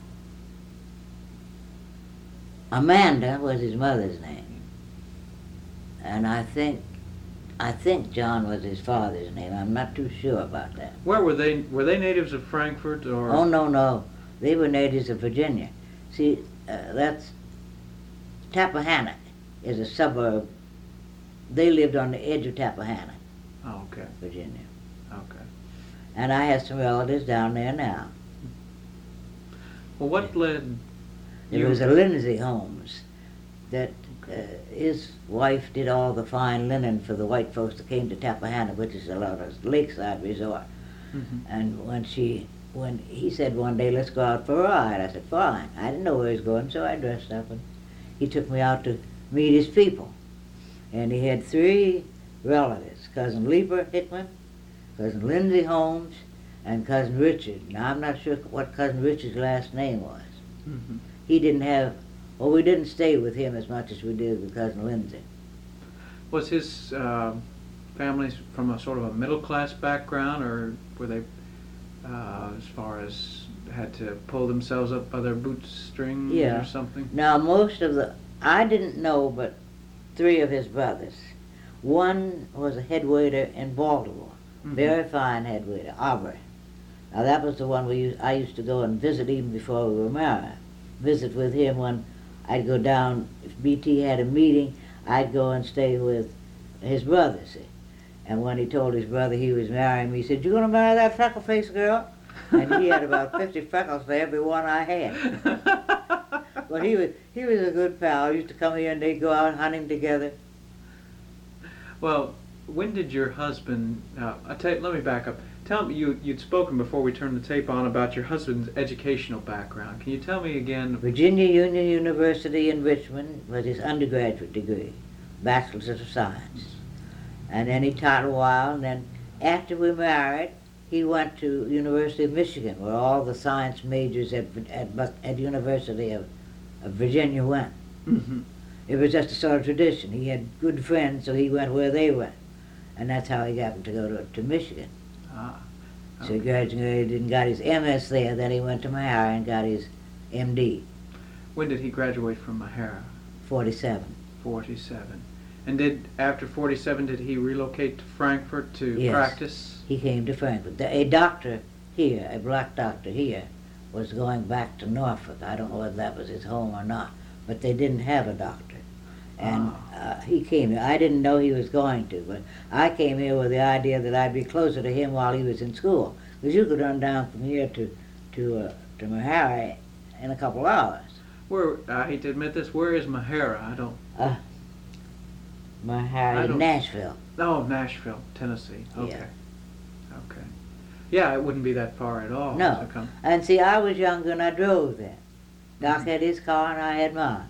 B: Amanda was his mother's name. And I think, I think John was his father's name. I'm not too sure about that.
A: Where were they? Were they natives of Frankfurt or?
B: Oh, no, no. They were natives of Virginia. See, uh, that's, Tappahannock is a suburb. They lived on the edge of Tappahannock,
A: Oh, okay.
B: Virginia.
A: Okay.
B: And I have some relatives down there now.
A: Well, what led
B: There
A: you?
B: was a Lindsay Holmes that uh, his wife did all the fine linen for the white folks that came to Tappahannock, which is a lot of lakeside resort.
A: Mhm.
B: And when she, when he said one day, let's go out for a ride, I said, fine. I didn't know where he was going, so I dressed up and he took me out to meet his people. And he had three relatives, Cousin Leeper Hickman, Cousin Lindsay Holmes, and Cousin Richard. Now, I'm not sure what Cousin Richard's last name was.
A: Mhm.
B: He didn't have, well, we didn't stay with him as much as we did with Cousin Lindsay.
A: Was his uh, family from a sort of a middle class background, or were they, uh, as far as had to pull themselves up by their bootstrings
B: Yeah.
A: or something?
B: Now, most of the, I didn't know but three of his brothers. One was a head waiter in Baltimore,
A: Mhm.
B: very fine head waiter, Aubrey. Now, that was the one we used, I used to go and visit even before we were married. Visit with him when I'd go down, if B T had a meeting, I'd go and stay with his brother, see. And when he told his brother he was marrying me, he said, you gonna marry that freckle-faced girl? And he had about fifty freckles for every one I had. But he was, he was a good pal. He used to come here and they'd go out hunting together.
A: Well, when did your husband? Uh, I tell you, let me back up. Tell me, you you'd spoken before we turned the tape on about your husband's educational background. Can you tell me again?
B: Virginia Union University in Richmond was his undergraduate degree, Bachelor's of Science. And then he taught a while, and then after we married, he went to University of Michigan, where all the science majors at at, Buck- at University of, of Virginia went.
A: Mm-hmm.
B: It was just a sort of tradition. He had good friends, so he went where they went. And that's how he happened to go to, to Michigan.
A: Ah.
B: So he graduated and got his M S there, then he went to Mahara and got his M D,
A: When did he graduate from Mahara?
B: forty-seven.
A: forty-seven. And did, after forty-seven, did he relocate to Frankfurt to
B: Yes.
A: practice?
B: He came to Frankfurt. The- A doctor here, a black doctor here, was going back to Norfolk. I don't know whether that was his home or not, but they didn't have a doctor. And uh, he came here. I didn't know he was going to, but I came here with the idea that I'd be closer to him while he was in school. Because you could run down from here to to uh, to Meharry in a couple hours.
A: Where, I hate to admit this, where is Meharry? I don't...
B: Uh,
A: I
B: Meharry,
A: don't-
B: Nashville.
A: Oh, Nashville, Tennessee. Okay.
B: Yeah.
A: Okay. Yeah, it wouldn't be that far at all.
B: No.
A: to come.
B: And see, I was younger and I drove then. Doc
A: Mhm.
B: had his car and I had mine.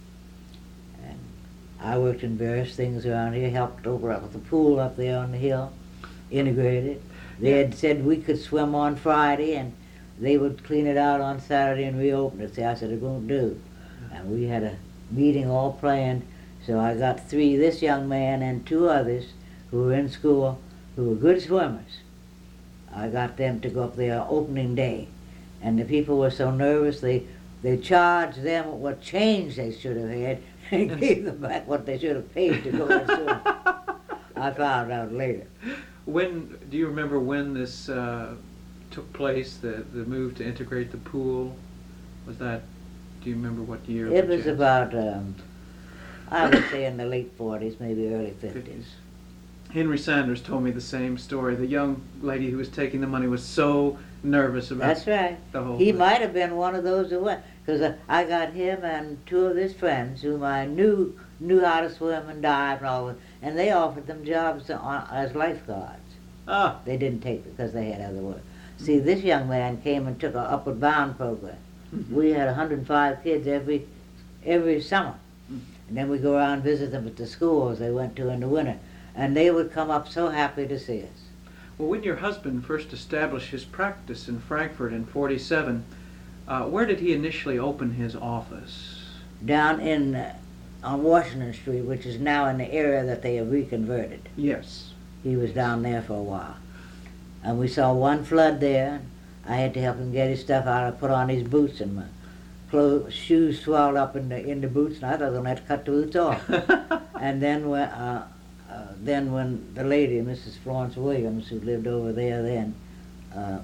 B: And I worked in various things around here, helped over up at the pool up there on the hill, integrated. They
A: Yeah.
B: had said we could swim on Friday and they would clean it out on Saturday and reopen it. See, I said it won't do. And we had a meeting all planned, so I got three, this young man and two others who were in school who were good swimmers. I got them to go up there opening day. And the people were so nervous, they, they charged them what change they should have had and gave them back what they should have paid to go and swim. I found out later.
A: When, do you remember when this uh, took place, the, the move to integrate the pool? Was that, do you remember what year?
B: It
A: by
B: was
A: chance?
B: about, um, I would say in the late forties, maybe early fifties.
A: Henry Sanders told me the same story. The young lady who was taking the money was so nervous about
B: That's right.
A: the whole
B: He
A: thing.
B: might have been one of those who went, because I got him and two of his friends whom I knew knew how to swim and dive and all that, and they offered them jobs on, as lifeguards.
A: Ah,
B: They didn't take it because they had other work. See, this young man came and took an Upward Bound program.
A: mhm.
B: We had one hundred five kids every every summer.
A: Mm.
B: And then we go around and visit them at the schools they went to in the winter. And they would come up so happy to see us.
A: Well, when your husband first established his practice in Frankfurt in forty-seven, uh, where did he initially open his office?
B: Down in, uh, on Washington Street, which is now in the area that they have reconverted.
A: Yes.
B: He was down there for a while. And we saw one flood there. I had to help him get his stuff out. I put on his boots and my clothes, shoes swelled up in the, in the boots, and I thought I was going to have to cut the boots off. And then when, uh, uh, then when the lady, Missus Florence Williams, who lived over there then, uh,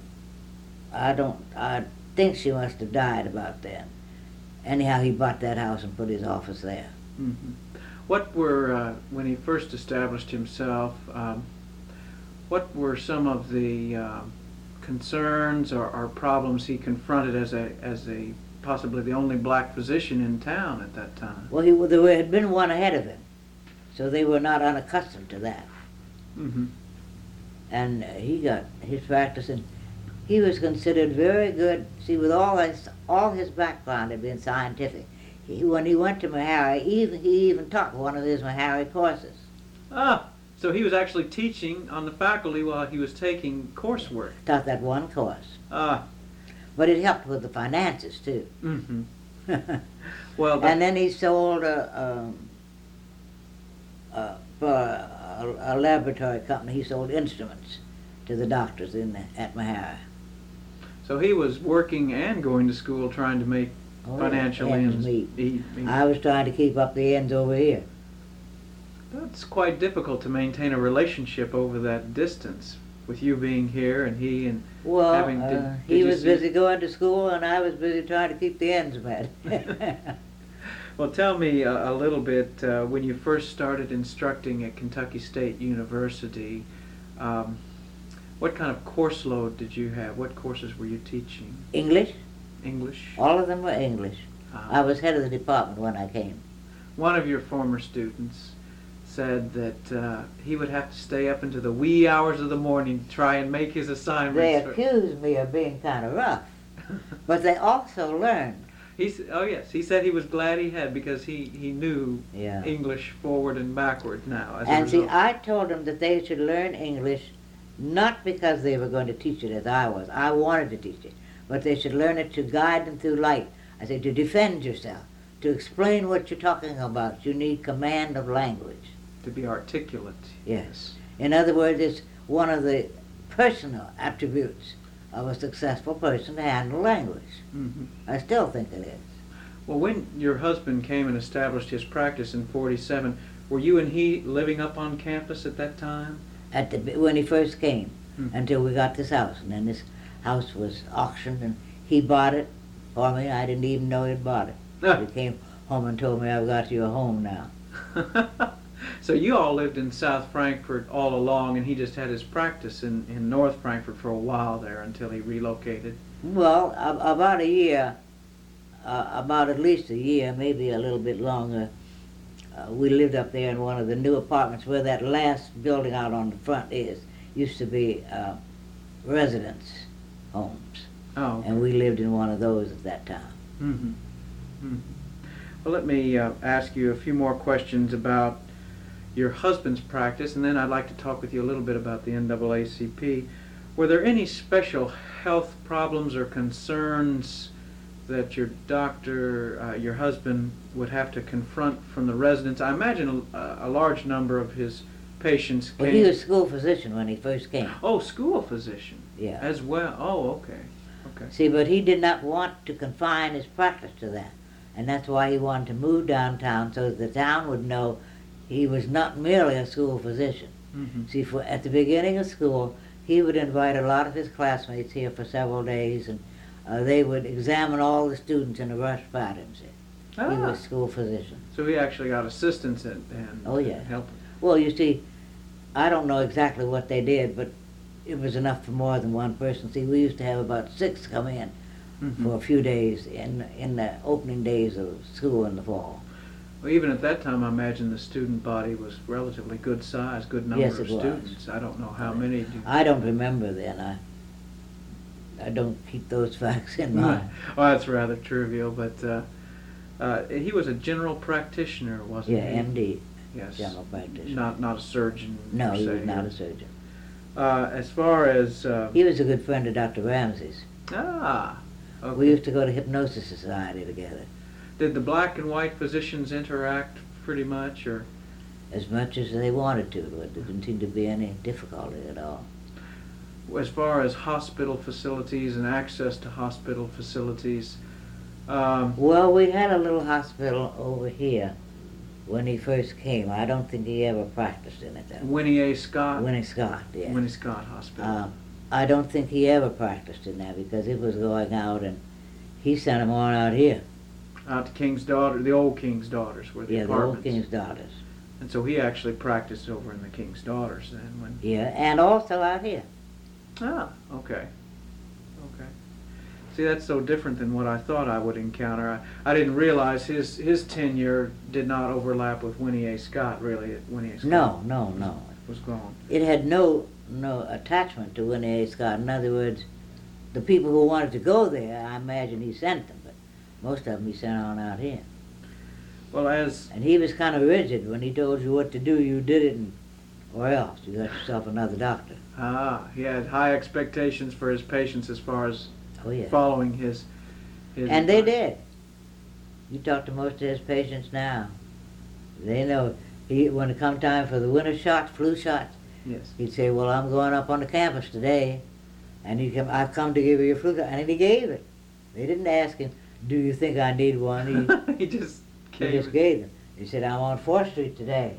B: I don't, I think she must have died about then. Anyhow, he bought that house and put his office there.
A: Mhm. What were, uh, when he first established himself, um, what were some of the uh, concerns or, or problems he confronted as a, as a possibly the only black physician in town at that time?
B: Well, he, there had been one ahead of him, so they were not unaccustomed to that.
A: Mm-hmm.
B: And uh, he got his practice, and he was considered very good. See, with all his all his background had been scientific. He, when he went to Meharry, even he even taught one of his Meharry courses.
A: Ah, so he was actually teaching on the faculty while he was taking coursework.
B: Taught that one course,
A: Ah,
B: but it helped with the finances too.
A: mm-hmm. Well, that,
B: And then he sold a, um, uh, for a, a laboratory company. He sold instruments to the doctors in the, at Meharry.
A: so he was working and going to school trying to make
B: Oh,
A: financial
B: ends
A: ends
B: meet.
A: meet- meet.
B: I was trying to keep up the ends over here.
A: That's quite difficult to maintain a relationship over that distance, with you being here and he and
B: Well,
A: having. Did,
B: uh,
A: did
B: he
A: you
B: was
A: see-
B: busy going to school, and I was busy trying to keep the ends met.
A: Well, tell me a, a little bit, uh, when you first started instructing at Kentucky State University, um, what kind of course load did you have? What courses were you teaching?
B: English?
A: English?
B: All of them were English.
A: Uh,
B: I was head of the department when I came.
A: One of your former students said that uh, he would have to stay up into the wee hours of the morning to try and make his assignments.
B: They
A: for-
B: accused me of being kind of rough, but they also learned.
A: He s- oh yes, he said he was glad he had because he, he knew
B: Yeah.
A: English forward and backward now. As a
B: And see,
A: result.
B: I told them that they should learn English not because they were going to teach it as I was. I wanted to teach it. But they should learn it to guide them through life. I said, to defend yourself, to explain what you're talking about, you need command of language.
A: To be articulate.
B: Yes. In other words, it's one of the personal attributes of a successful person to handle language.
A: Mm-hmm.
B: I still think it is.
A: Well, when your husband came and established his practice in forty-seven, Were you and he living up on campus at that time?
B: At the when he first came,
A: Hmm.
B: until we got this house, and then this house was auctioned, and he bought it for me. I didn't even know he'd bought it.
A: Ah.
B: He came home and told me, I've got you a home now.
A: So you all lived in South Frankfort all along, and he just had his practice in, in North Frankfort for a while there until he relocated.
B: Well, a- about a year, uh, about at least a year, maybe a little bit longer, uh, we lived up there in one of the new apartments where that last building out on the front is. Used to be uh, residence homes,
A: Oh, okay.
B: and we lived in one of those at that time.
A: Mm-hmm. Mm-hmm. Well, let me uh, ask you a few more questions about your husband's practice, and then I'd like to talk with you a little bit about the N double A C P. Were there any special health problems or concerns that your doctor, uh, your husband, would have to confront from the residents? I imagine a, a large number of his patients came...
B: Well, he was school physician when he first came.
A: Oh, school physician.
B: Yeah.
A: As well. Oh, okay. Okay.
B: See, but he did not want to confine his practice to that. And that's why he wanted to move downtown so that the town would know he was not merely a school physician.
A: Mm-hmm.
B: See, for, at the beginning of school, he would invite a lot of his classmates here for several days, and uh, they would examine all the students in a rush pattern. See.
A: Ah.
B: He was school physician.
A: So he actually got assistance and, and
B: Oh, yeah.
A: help.
B: Well, you see, I don't know exactly what they did, but it was enough for more than one person. See, we used to have about six come in
A: Mm-hmm.
B: for a few days in in the opening days of school in the fall.
A: Well, even at that time, I imagine the student body was relatively good size, good number
B: Yes,
A: of
B: it was.
A: students. I don't know how many. Do
B: I don't remember then. I I don't keep those facts in mind.
A: Well, that's rather trivial, but uh, uh, he was a general practitioner, wasn't
B: Yeah,
A: he?
B: M D,
A: Yes.
B: general practitioner.
A: Not not a surgeon.
B: No,
A: per
B: he
A: se.
B: was not a surgeon.
A: Uh, as far as uh,
B: He was a good friend of Doctor Ramsey's.
A: ah, okay.
B: We used to go to Hypnosis Society together,
A: Did the black and white physicians interact pretty much, or
B: as much as they wanted to, but there didn't seem to be any difficulty at all.
A: as far as hospital facilities and access to hospital facilities? Um,
B: Well, we had a little hospital over here when he first came. I don't think he ever practiced in it though.
A: Winnie A. Scott.
B: Winnie Scott, yeah.
A: Winnie Scott Hospital.
B: Um, I don't think he ever practiced in there because it was going out, and he sent him on out here.
A: Out to King's Daughter, the old King's Daughters were the
B: Yeah, the
A: apartments.
B: old King's Daughters.
A: And so he actually practiced over in the King's Daughters then when...
B: Yeah, and also out here.
A: Ah, okay. Okay. See, that's so different than what I thought I would encounter. I, I didn't realize his, his tenure did not overlap with Winnie A. Scott, really. Winnie A. Scott
B: No, no, no.
A: was gone.
B: It had no no attachment to Winnie A. Scott. In other words, the people who wanted to go there, I imagine he sent them, but most of them he sent on out here.
A: Well, as...
B: And he was kind of rigid. When he told you what to do, you did it, and, or else you got yourself another doctor.
A: Ah, he had high expectations for his patients as far as
B: Oh, yeah.
A: following his... his
B: And they
A: advice.
B: did. You talk to most of his patients now. They know. He, when it come time for the winter shots, flu shots,
A: Yes.
B: he'd say, well, I'm going up on the campus today, and he'd come, I've come to give you a flu shot. And he gave it. They didn't ask him, do you think I need one? He,
A: he just
B: he
A: came...
B: just gave them. He said, I'm on fourth Street today.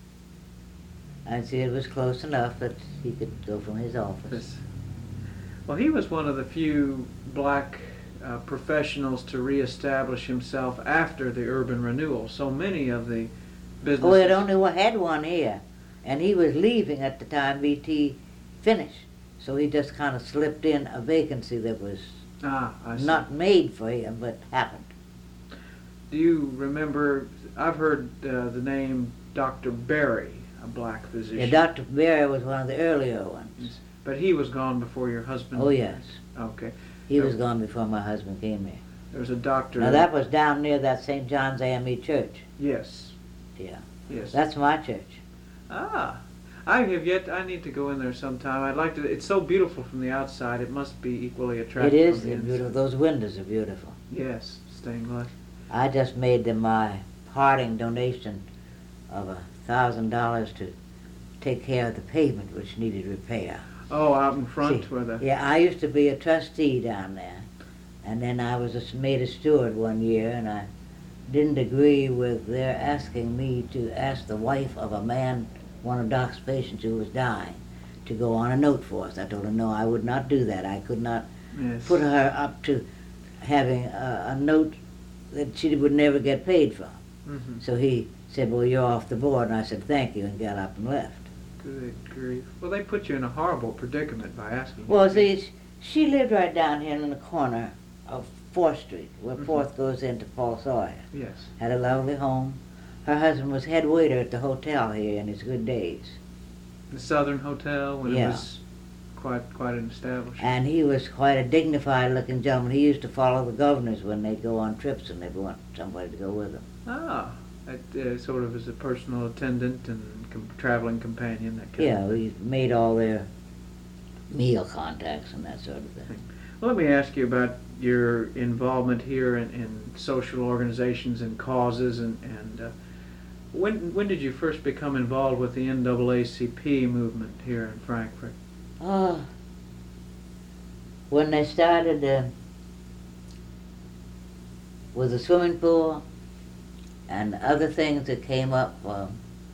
B: And see, it was close enough that he could go from his office.
A: This- Well, he was one of the few black uh, professionals to reestablish himself after the urban renewal. So many of the businesses...
B: Oh, it only wa- had one here, and he was leaving at the time B T finished. So he just kind of slipped in a vacancy that was
A: Ah, I see.
B: not made for him, but happened.
A: Do you remember, I've heard uh, the name Doctor Berry, a black physician.
B: Yeah, Doctor Berry was one of the earlier ones.
A: But he was gone before your husband?
B: Oh, yes.
A: Okay.
B: He
A: There-
B: was gone before my husband came here.
A: There was a doctor...
B: Now that was down near that Saint John's A M E church.
A: Yes,
B: Yeah,
A: yes.
B: that's my church.
A: Ah, I have yet, I need to go in there sometime. I'd like to, it's so beautiful from the outside, it must be equally
B: It
A: attractive
B: is
A: from the inside.
B: beautiful. Those windows are beautiful.
A: Yes, stained glass.
B: I just made them my parting donation of a thousand dollars to take care of the pavement which needed repair.
A: Oh, out in front
B: See,
A: where the...
B: Yeah, I used to be a trustee down there, and then I was a, made a steward one year, and I didn't agree with their asking me to ask the wife of a man, one of Doc's patients who was dying, to go on a note for us. I told him, no, I would not do that. I could not
A: Yes.
B: put her up to having a, a note that she would never get paid from.
A: Mm-hmm.
B: So he said, well, you're off the board, and I said, thank you, and got up and left.
A: Good grief. Well, they put you in a horrible predicament by asking.
B: Well,
A: you.
B: see, she lived right down here in the corner of fourth Street, where
A: Mhm.
B: fourth goes into Paul Sawyer.
A: Yes.
B: Had a lovely home. Her husband was head waiter at the hotel here in his good days.
A: The Southern Hotel when
B: Yeah.
A: it was quite quite an establishment.
B: And he was quite a dignified-looking gentleman. He used to follow the governors when they'd go on trips and they'd want somebody to go with them.
A: Ah, that, uh, sort of as a personal attendant and com- traveling companion. That kind
B: Yeah,
A: of thing.
B: we made all their meal contacts and that sort of thing.
A: Well, let me ask you about your involvement here in, in social organizations and causes, and, and uh, when when did you first become involved with the N double A C P movement here in Frankfort?
B: Oh, when they started uh, with the swimming pool and other things that came up, uh,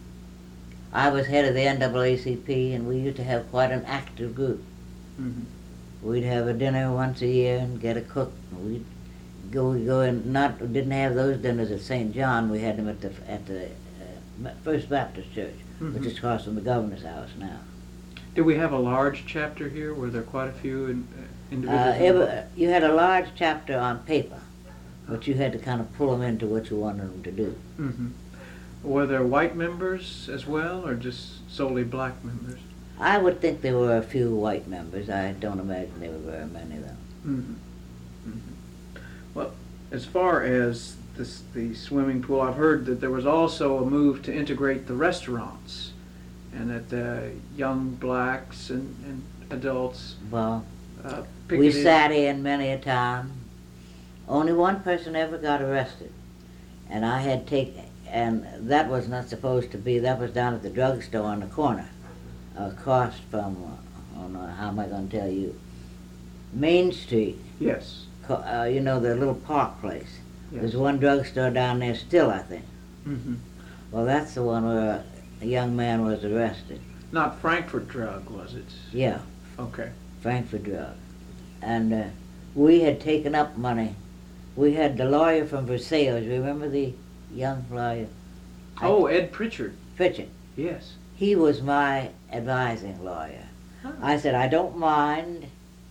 B: I was head of the N double A C P, and we used to have quite an active group.
A: Mm-hmm.
B: We'd have a dinner once a year and get a cook. We'd go, we'd go and not we didn't have those dinners at Saint John. We had them at the at the uh, First Baptist Church,
A: Mhm.
B: which is across from the governor's house now.
A: Do we have a large chapter here? Were there quite a few in, uh,
B: Uh,
A: individuals?
B: ever, you had a large chapter on paper, but you had to kind of pull them into what you wanted them to do.
A: Mm-hmm. Were there white members as well, or just solely black members?
B: I would think there were a few white members. I don't imagine there were very many, though.
A: Mm-hmm. Mm-hmm. Well, as far as this, the swimming pool, I've heard that there was also a move to integrate the restaurants, and that uh, young blacks and, and adults
B: Well,
A: uh,
B: we
A: picketed.
B: sat in many a time. Only one person ever got arrested, and I had taken, and that was not supposed to be. That was down at the drugstore on the corner, across from. Uh, I don't know how am I going to tell you. Main Street.
A: Yes.
B: co- Uh, you know the little park place.
A: Yes.
B: There's one drugstore down there still, I think.
A: Mm-hmm.
B: Well, that's the one where a young man was arrested.
A: Not Frankfurt Drug, was it?
B: Yeah,
A: Okay.
B: Frankfurt Drug. And uh, we had taken up money. We had the lawyer from Versailles. Remember the young lawyer?
A: Oh, Ed Pritchard.
B: Pritchard.
A: Yes.
B: He was my advising lawyer.
A: Huh.
B: I said, I don't mind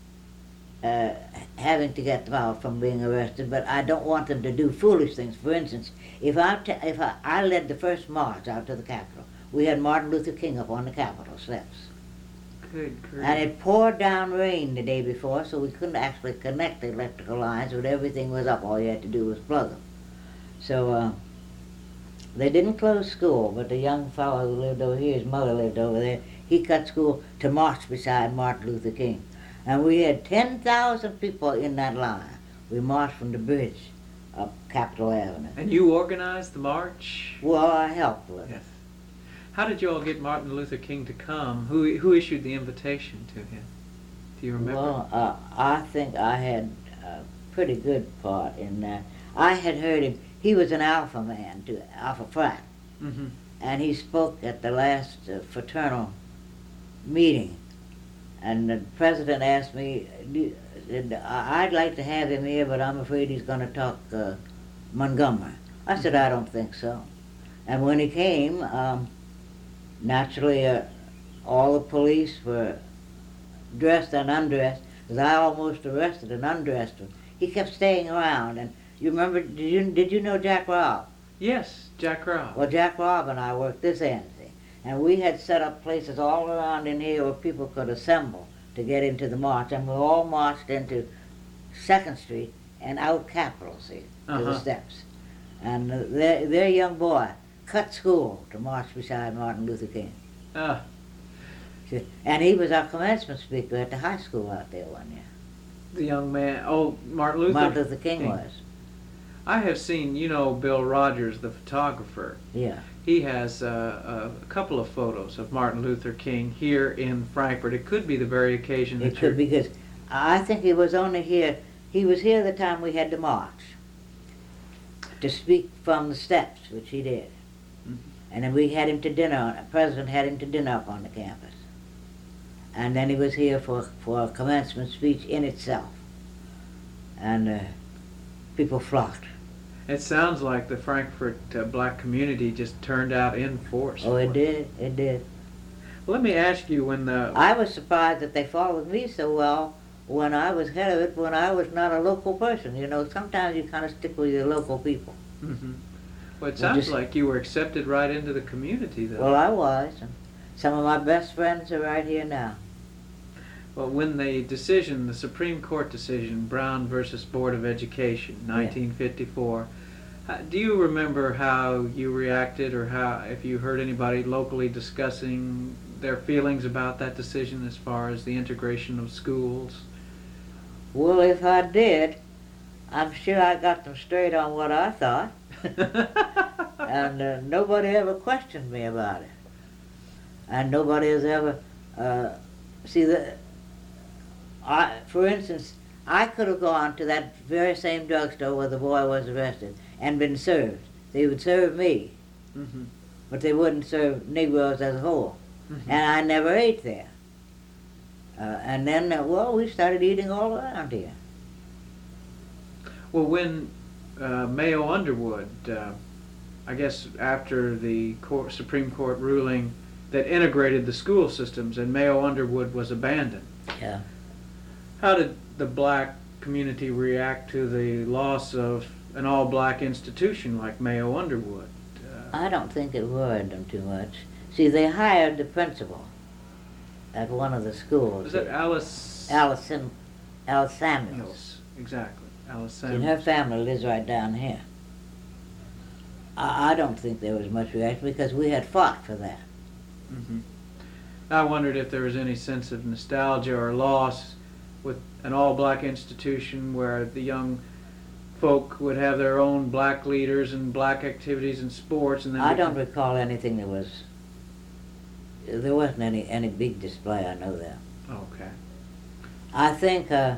B: uh, having to get them out from being arrested, but I don't want them to do foolish things. For instance, if I, t- if I, I led the first march out to the Capitol, we had Martin Luther King up on the Capitol steps.
A: Good grief.
B: And it poured down rain the day before, so we couldn't actually connect the electrical lines, but everything was up. All you had to do was plug them. So uh, they didn't close school, but the young fellow who lived over here, his mother lived over there, he cut school to march beside Martin Luther King. And we had ten thousand people in that line. We marched from the bridge up Capitol Avenue.
A: And you organized the march?
B: Well, I helped with it.
A: Yes. How did you all get Martin Luther King to come? Who who issued the invitation to him? Do you remember?
B: Well, uh, I think I had a pretty good part in that. I had heard him. He was an Alpha man, to Alpha Frat,
A: Mm-hmm.
B: and he spoke at the last uh, fraternal meeting. And the president asked me, "Do- said, "I- I'd like to have him here, but I'm afraid he's going to talk uh, Montgomery." I said, "I don't think so." And when he came, um, naturally, uh, all the police were dressed and undressed, because I almost arrested and undressed him. He kept staying around, and you remember, did you, did you know Jack Robb?
A: Yes, Jack Robb.
B: Well, Jack Robb and I worked this end, see, and we had set up places all around in here where people could assemble to get into the march, and we all marched into Second Street and out Capitol, see, to
A: Uh-huh.
B: the steps. And uh, their, their young boy cut school to march beside Martin Luther King.
A: Ah,
B: See, and he was our commencement speaker at the high school out there one year.
A: the young man. Oh, Martin Luther.
B: Martin Luther King was.
A: I have seen, you know, Bill Rogers, the photographer.
B: Yeah.
A: He has uh, a couple of photos of Martin Luther King here in Frankfurt. It could be the very occasion that
B: It could,
A: you're...
B: because I think he was only here, he was here the time we had the march. to speak from the steps, which he did.
A: Mm-hmm.
B: And then we had him to dinner, the president had him to dinner up on the campus. And then he was here for, for a commencement speech in itself. And uh, people flocked.
A: It sounds like the Frankfort uh, black community just turned out in force.
B: Oh, it did, it did.
A: Well, let me ask you, when the...
B: I was surprised that they followed me so well when I was head of it, when I was not a local person. You know, sometimes you kind of stick with your local people.
A: Mm-hmm. Well, it
B: We
A: sounds
B: just-
A: like you were accepted right into the community, though.
B: Well, I was. And some of my best friends are right here now.
A: Well, when the decision, the Supreme Court decision, Brown versus Board of Education, nineteen fifty-four, uh, do you remember how you reacted, or how, if you heard anybody locally discussing their feelings about that decision as far as the integration of schools?
B: Well, if I did, I'm sure I got them straight on what I thought. And uh, nobody ever questioned me about it. And nobody has ever, uh, see, the, I, for instance, I could have gone to that very same drugstore where the boy was arrested and been served. They would serve me,
A: Mm-hmm.
B: but they wouldn't serve Negroes as a whole.
A: Mm-hmm.
B: And I never ate there. Uh, and then, uh, well, we started eating all around here.
A: Well, when uh, Mayo Underwood, uh, I guess after the court, Supreme Court ruling that integrated the school systems and Mayo Underwood was abandoned,
B: Yeah.
A: how did the black community react to the loss of an all-black institution like Mayo Underwood? Uh,
B: I don't think it worried them too much. See, they hired the principal at one of the schools.
A: was that Alice?
B: Allison, Alice Samuels.
A: Yes, exactly. Alice
B: And
A: Samuels.
B: her family lives right down here. I, I don't think there was much reaction because we had fought for that.
A: Mm-hmm. I wondered if there was any sense of nostalgia or loss with an all-black institution where the young folk would have their own black leaders and black activities and sports, and then
B: I
A: we
B: don't
A: could-
B: recall anything that was, there wasn't any, any big display, I know that.
A: Okay.
B: I think uh,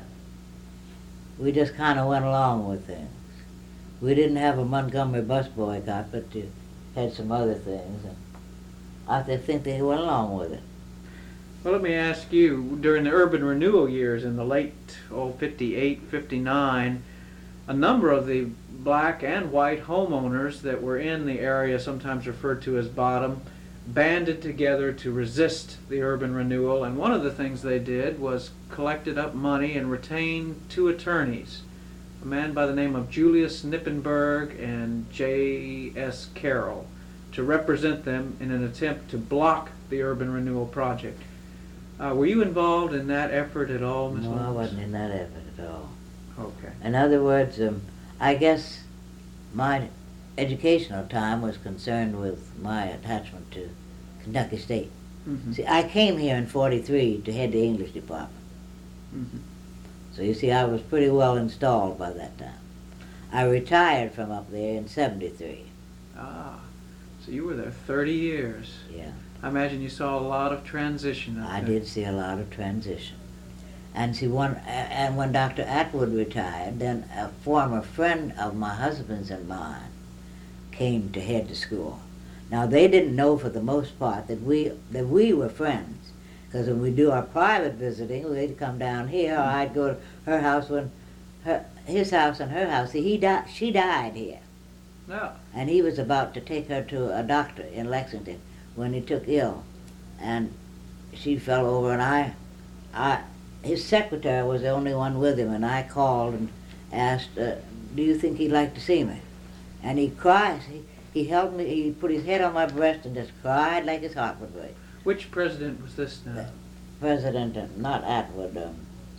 B: we just kind of went along with things. We didn't have a Montgomery bus boycott, but you had some other things. And I th- think they went along with it.
A: Well, let me ask you, during the urban renewal years in the late oh, fifty-eight, fifty-nine, a number of the black and white homeowners that were in the area, sometimes referred to as Bottom, banded together to resist the urban renewal, and one of the things they did was collected up money and retained two attorneys, a man by the name of Julius Knippenberg and J S Carroll, to represent them in an attempt to block the urban renewal project. Uh, were you involved in that effort at all, Miz
B: No, I
A: Lawrence?
B: wasn't in that effort at all.
A: Okay.
B: In other words, um, I guess my educational time was concerned with my attachment to Kentucky State.
A: Mm-hmm.
B: See, I came here in forty-three to head the English department.
A: Mm-hmm.
B: So you see, I was pretty well installed by that time. I retired from up there in seventy-three.
A: Ah, so you were there thirty years.
B: Yeah,
A: I imagine you saw a lot of transition up
B: I
A: there.
B: did see a lot of transition. And see, one, a- and when Doctor Atwood retired, then a former friend of my husband's and mine came to head the school. Now, they didn't know for the most part that we that we were friends, because when we do our private visiting, they'd come down here, or I'd go to her house when her, his house and her house. See, he died. She died here,
A: No.
B: and he was about to take her to a doctor in Lexington when he took ill, and she fell over, and I, I, his secretary was the only one with him, and I called and asked, uh, "Do you think he'd like to see me?" And he cried. He, he held me. He put his head on my breast and just cried like his heart would break.
A: Which president was this now?
B: President, uh, not Atwood, um,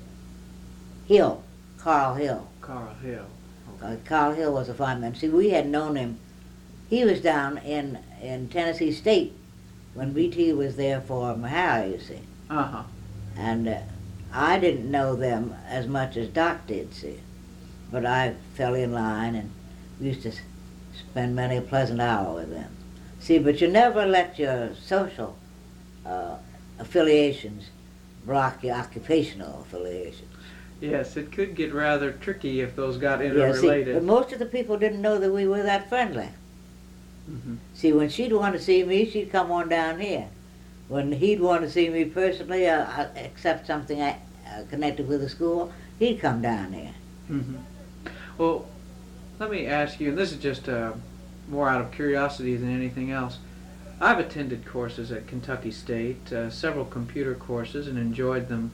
B: Hill, Carl Hill.
A: Carl Hill.
B: Uh, Carl Hill was a fine man. See, we had known him. He was down in, in Tennessee State when B T was there for Mahara, you see.
A: Uh-huh.
B: And uh, I didn't know them as much as Doc did, see. But I fell in line and used to s- spend many a pleasant hour with them. See, but you never let your social uh, affiliations block your occupational affiliations.
A: Yes, it could get rather tricky if those got
B: Yeah, see,
A: interrelated.
B: but most of the people didn't know that we were that friendly.
A: Mhm.
B: See, when she'd want to see me, she'd come on down here. When he'd want to see me personally, uh, uh, except something I, uh, connected with the school, he'd come down there.
A: Mhm. Well, let me ask you, and this is just uh, more out of curiosity than anything else. I've attended courses at Kentucky State, uh, several computer courses, and enjoyed them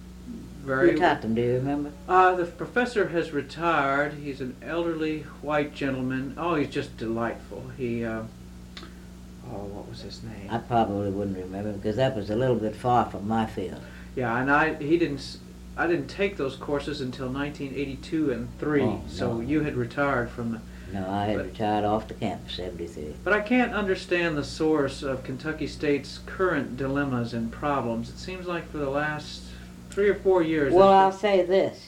A: very
B: Who taught them, do you remember?
A: Uh, the professor has retired. He's an elderly white gentleman. Oh, he's just delightful. He, uh, oh, what was his name?
B: I probably wouldn't remember because that was a little bit far from my field.
A: Yeah, and I he didn't. s- I didn't take those courses until nineteen eighty-two and three.
B: Oh,
A: so
B: no.
A: you had retired from the.
B: No, I had
A: But-
B: retired off the campus, seventy-three.
A: But I can't understand the source of Kentucky State's current dilemmas and problems. It seems like for the last three or four years.
B: Well, I'll
A: there's
B: say this.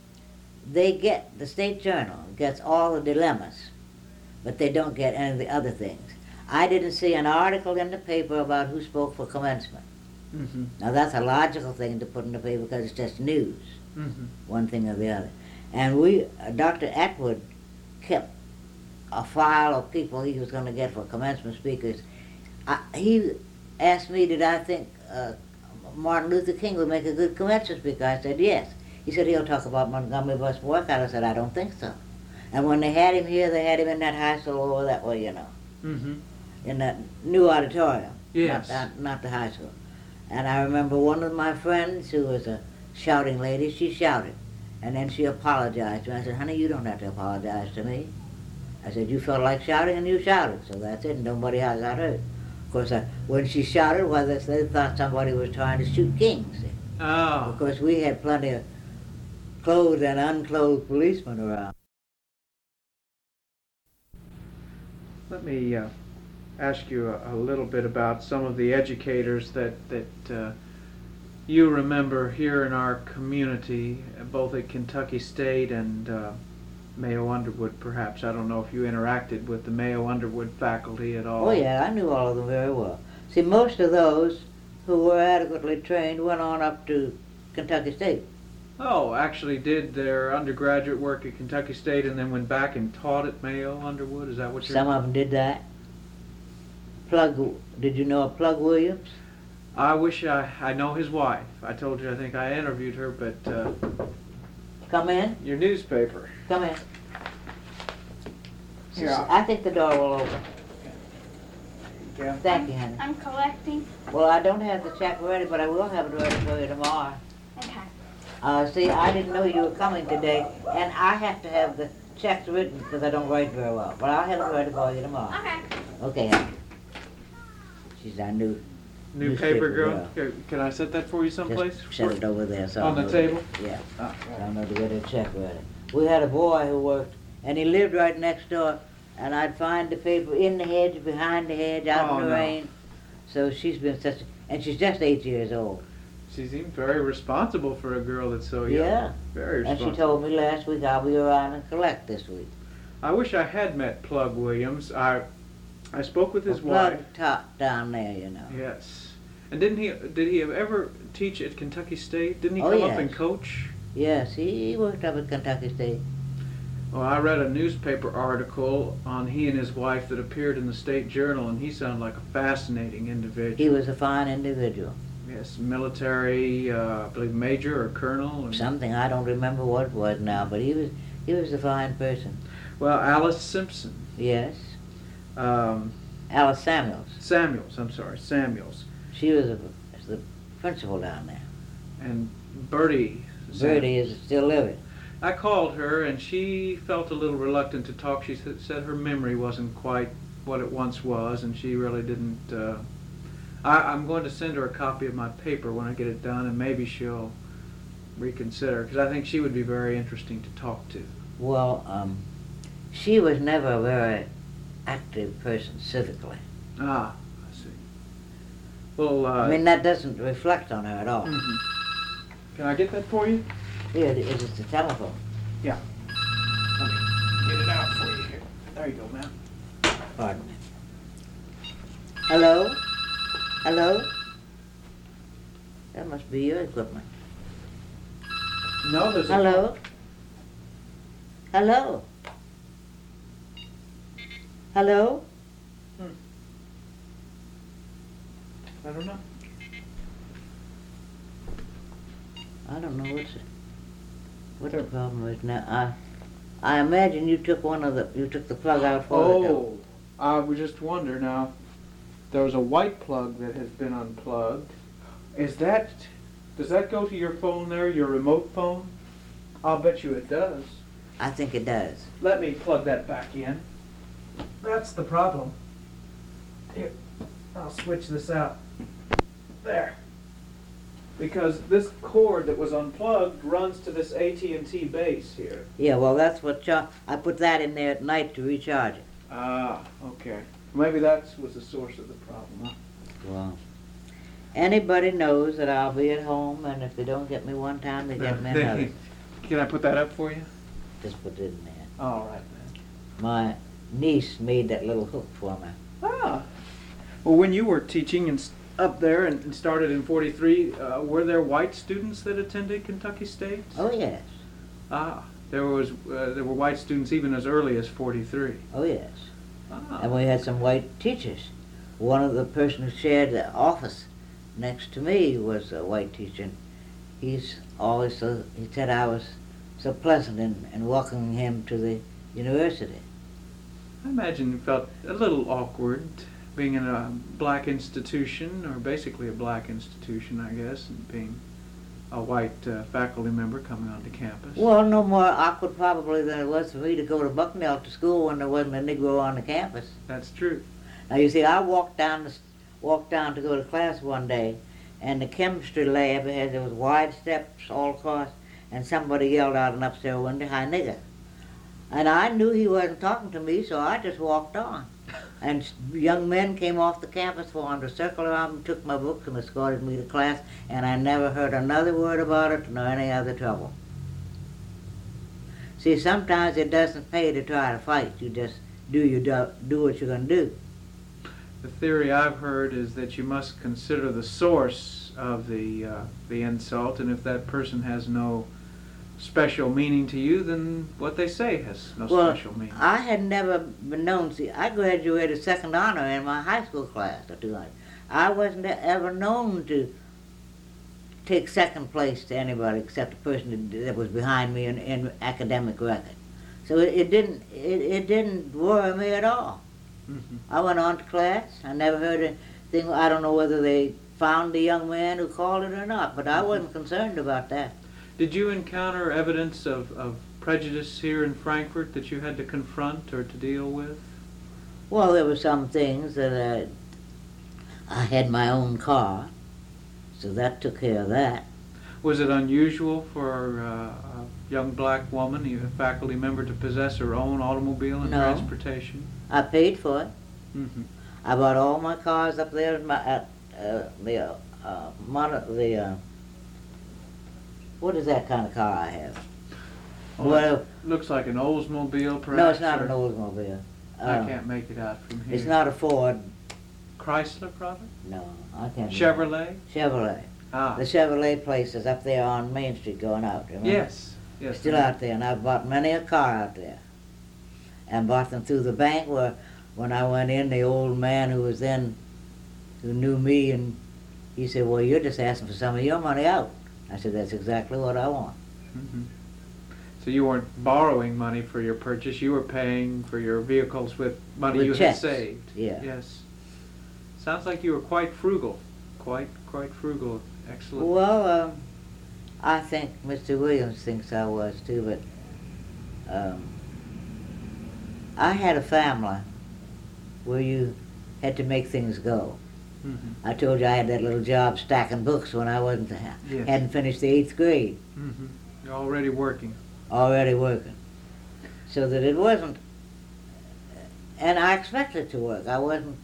B: They get, the State Journal gets all the dilemmas, but they don't get any of the other things. I didn't see an article in the paper about who spoke for commencement.
A: been- Mhm,
B: Now, that's a logical thing to put in the paper because it's just news,
A: mhm.
B: one thing or the other. And we, uh, Doctor Atwood kept a file of people he was going to get for commencement speakers. I, he asked me, did I think uh, Martin Luther King would make a good commencement speaker? I said, yes. He said, he'll talk about Montgomery bus boycott. I said, I don't think so. And when they had him here, they had him in that high school over that way, you know,
A: Mhm.
B: in that new auditorium.
A: Yes.
B: Not, not, not the high school. And I remember one of my friends who was a shouting lady, she shouted. And then she apologized to me. I said, honey, you don't have to apologize to me. I said, you felt like shouting and you shouted. So that's it, and nobody else got hurt. Of course, I, when she shouted, well, they, they thought somebody was trying to shoot King. See?
A: Oh.
B: Of course, we had plenty of clothed and unclothed policemen around.
A: Let me uh, ask you a, a little bit about some of the educators that that uh, you remember here in our community, uh, both at Kentucky State and uh, Mayo Underwood. Perhaps I don't know if you interacted with the Mayo Underwood faculty at all.
B: Oh, yeah, I knew all of them very well. See, most of those who were adequately trained went on up to Kentucky State.
A: Oh, actually did their undergraduate work at Kentucky State and then went back and taught at Mayo Underwood. Is that what you're?
B: Some of them did that. Plug, did you know of Plug Williams?
A: I wish I I know his wife. I told you I think I interviewed her, but uh,
B: Come in,
A: your newspaper.
B: come in.
A: Yeah.
B: I think the door will open.
A: Yeah.
B: Thank you, honey.
C: I'm collecting.
B: Well, I don't have the check ready, but I will have it ready for you tomorrow.
C: Okay.
B: Uh, see, I didn't know you were coming today, and I have to have the checks written because I don't write very well. But I'll have it ready for you tomorrow.
C: Okay.
B: Okay, honey. She's our new.
A: New
B: Newspaper
A: paper girl.
B: girl.
A: Here, can I set that for you someplace?
B: Just set it over there. So
A: On
B: I'll
A: the
B: know-
A: table?
B: Yeah.
A: Ah,
B: So I know to get a check ready. We had a boy who worked, and he lived right next door, and I'd find the paper in the hedge, behind the hedge, out
A: Oh,
B: in the
A: no.
B: rain. So she's been such, a, and she's just eight years old.
A: She seemed very responsible for a girl that's so young.
B: Yeah.
A: Very
B: And
A: responsible.
B: she told me last week I'll be around and collect this week.
A: I wish I had met Plug Williams. I I spoke with his
B: Well,
A: wife.
B: Plug top down there, you know.
A: Yes. And didn't he did he ever teach at Kentucky State? Didn't he
B: Oh,
A: come up
B: yes.
A: and coach?
B: Yes, he worked up at Kentucky State.
A: Well, I read a newspaper article on he and his wife that appeared in the State Journal, and he sounded like a fascinating individual.
B: He was a fine individual.
A: Yes, military, uh, I believe major or colonel. And,
B: Something I don't remember what it was now, but he was he was a fine person.
A: well, Alice Simpson.
B: Yes.
A: Um,
B: Alice Samuels.
A: Samuels, I'm sorry, Samuels.
B: She was a, the principal down there.
A: And Bertie.
B: Birdie is still living.
A: I called her, and she felt a little reluctant to talk. She said said her memory wasn't quite what it once was, and she really didn't. Uh, I, I'm going to send her a copy of my paper when I get it done, and maybe she'll reconsider, because I think she would be very interesting to talk to.
B: Well, um, she was never a very active person civically.
A: Ah, I see. Well, uh,
B: I mean, that doesn't reflect on her at all.
A: mhm. Can I get that for you?
B: Here, it is the telephone.
A: Let me get it out for you here. There you go, ma'am.
B: Pardon me. Hello? Hello? That must be your equipment.
A: No, there's a...
B: Hello? Hello? Hello?
A: I don't know.
B: I don't know what's what the problem is now. I I imagine you took one of the you took the plug out for it.
A: Oh, I would just wonder now. There was a white plug that has been unplugged. Is that? Does that go to your phone there, your remote phone? I'll bet you it does.
B: I think it does.
A: Let me plug that back in. That's the problem. Here, I'll switch this out. There. Because this cord that was unplugged runs to this A T and T base here.
B: Yeah, well, that's what char- I put that in there at night to recharge it.
A: Ah, okay. Maybe that was the source of the problem, huh?
B: Well, anybody knows that I'll be at home, and if they don't get me one time, they get me another.
A: Can I put that up for you?
B: Just put it in there.
A: All right, man.
B: My niece made that little hook for me.
A: Ah. Well, when you were teaching and up there and, and started in forty-three, uh, were there white students that attended Kentucky State?
B: Oh yes.
A: Ah, there was uh, there were white students even as early as forty-three.
B: Oh yes.
A: Ah.
B: And we had some white teachers. One of the person who shared the office next to me was a white teacher. He's always so, he said I was so pleasant in, in welcoming him to the university.
A: I imagine you felt a little awkward being in a black institution, or basically a black institution, I guess, and being a white uh, faculty member coming onto campus.
B: Well, no more awkward probably than it was for me to go to Bucknell to school when there wasn't a Negro on the campus.
A: That's true.
B: Now you see, I walked down the, walked down to go to class one day, and the chemistry lab had those wide steps all across, and somebody yelled out an upstairs window, "Hi, nigger!" And I knew he wasn't talking to me, so I just walked on. And young men came off the campus, formed a circle around me, took my books, and escorted me to class, and I never heard another word about it, nor any other trouble. See, sometimes it doesn't pay to try to fight. You just do you do, do what you're going to do.
A: The theory I've heard is that you must consider the source of the uh, the insult, and if that person has no special meaning to you, then what they say has no
B: Well,
A: special meaning.
B: I had never been known. See, I graduated second honor in my high school class of two hundred. I wasn't ever known to take second place to anybody except the person that, that was behind me in, in academic record. So it, it didn't it, it didn't worry me at all.
A: Mm-hmm.
B: I went on to class. I never heard anything. I don't know whether they found the young man who called it or not, but I wasn't concerned about that.
A: Did you encounter evidence of, of prejudice here in Frankfurt that you had to confront or to deal with?
B: Well, there were some things that I, I had my own car, so that took care of that.
A: Was it unusual for uh, a young black woman, even a faculty member, to possess her own automobile and
B: No.
A: transportation?
B: I paid for it.
A: Mm-hmm.
B: I bought all my cars up there in my, at uh, the uh, uh, mono, the uh, what is that kind of car I have?
A: Oh,
B: Well,
A: it looks like an Oldsmobile, perhaps.
B: no, it's not
A: or-
B: an Oldsmobile.
A: I
B: Uh,
A: can't make it out from here.
B: It's not a Ford.
A: Chrysler, probably?
B: No, I can't.
A: Chevrolet?
B: Chevrolet.
A: Ah,
B: The Chevrolet place is up there on Main Street going out. Remember?
A: yes. Yes.
B: Still out there, and I've bought many a car out there. And bought them through the bank where, when I went in, the old man who was then, who knew me, and he said, "Well, you're just asking for some of your money out." I said, "That's exactly what I want."
A: Mm-hmm. So you weren't borrowing money for your purchase, you were paying for your vehicles with money
B: With
A: you
B: checks.
A: had saved.
B: Yeah.
A: Yes. Sounds like you were quite frugal. Quite, quite frugal. Excellent.
B: Well, um, I think Mister Williams thinks I was too, but um, I had a family where you had to make things go.
A: Mm-hmm.
B: I told you I had that little job stacking books when I wasn't
A: Yes.
B: hadn't finished the eighth grade,
A: Mm-hmm. You're already working.
B: already working, so that it wasn't. And I expected to work. I wasn't.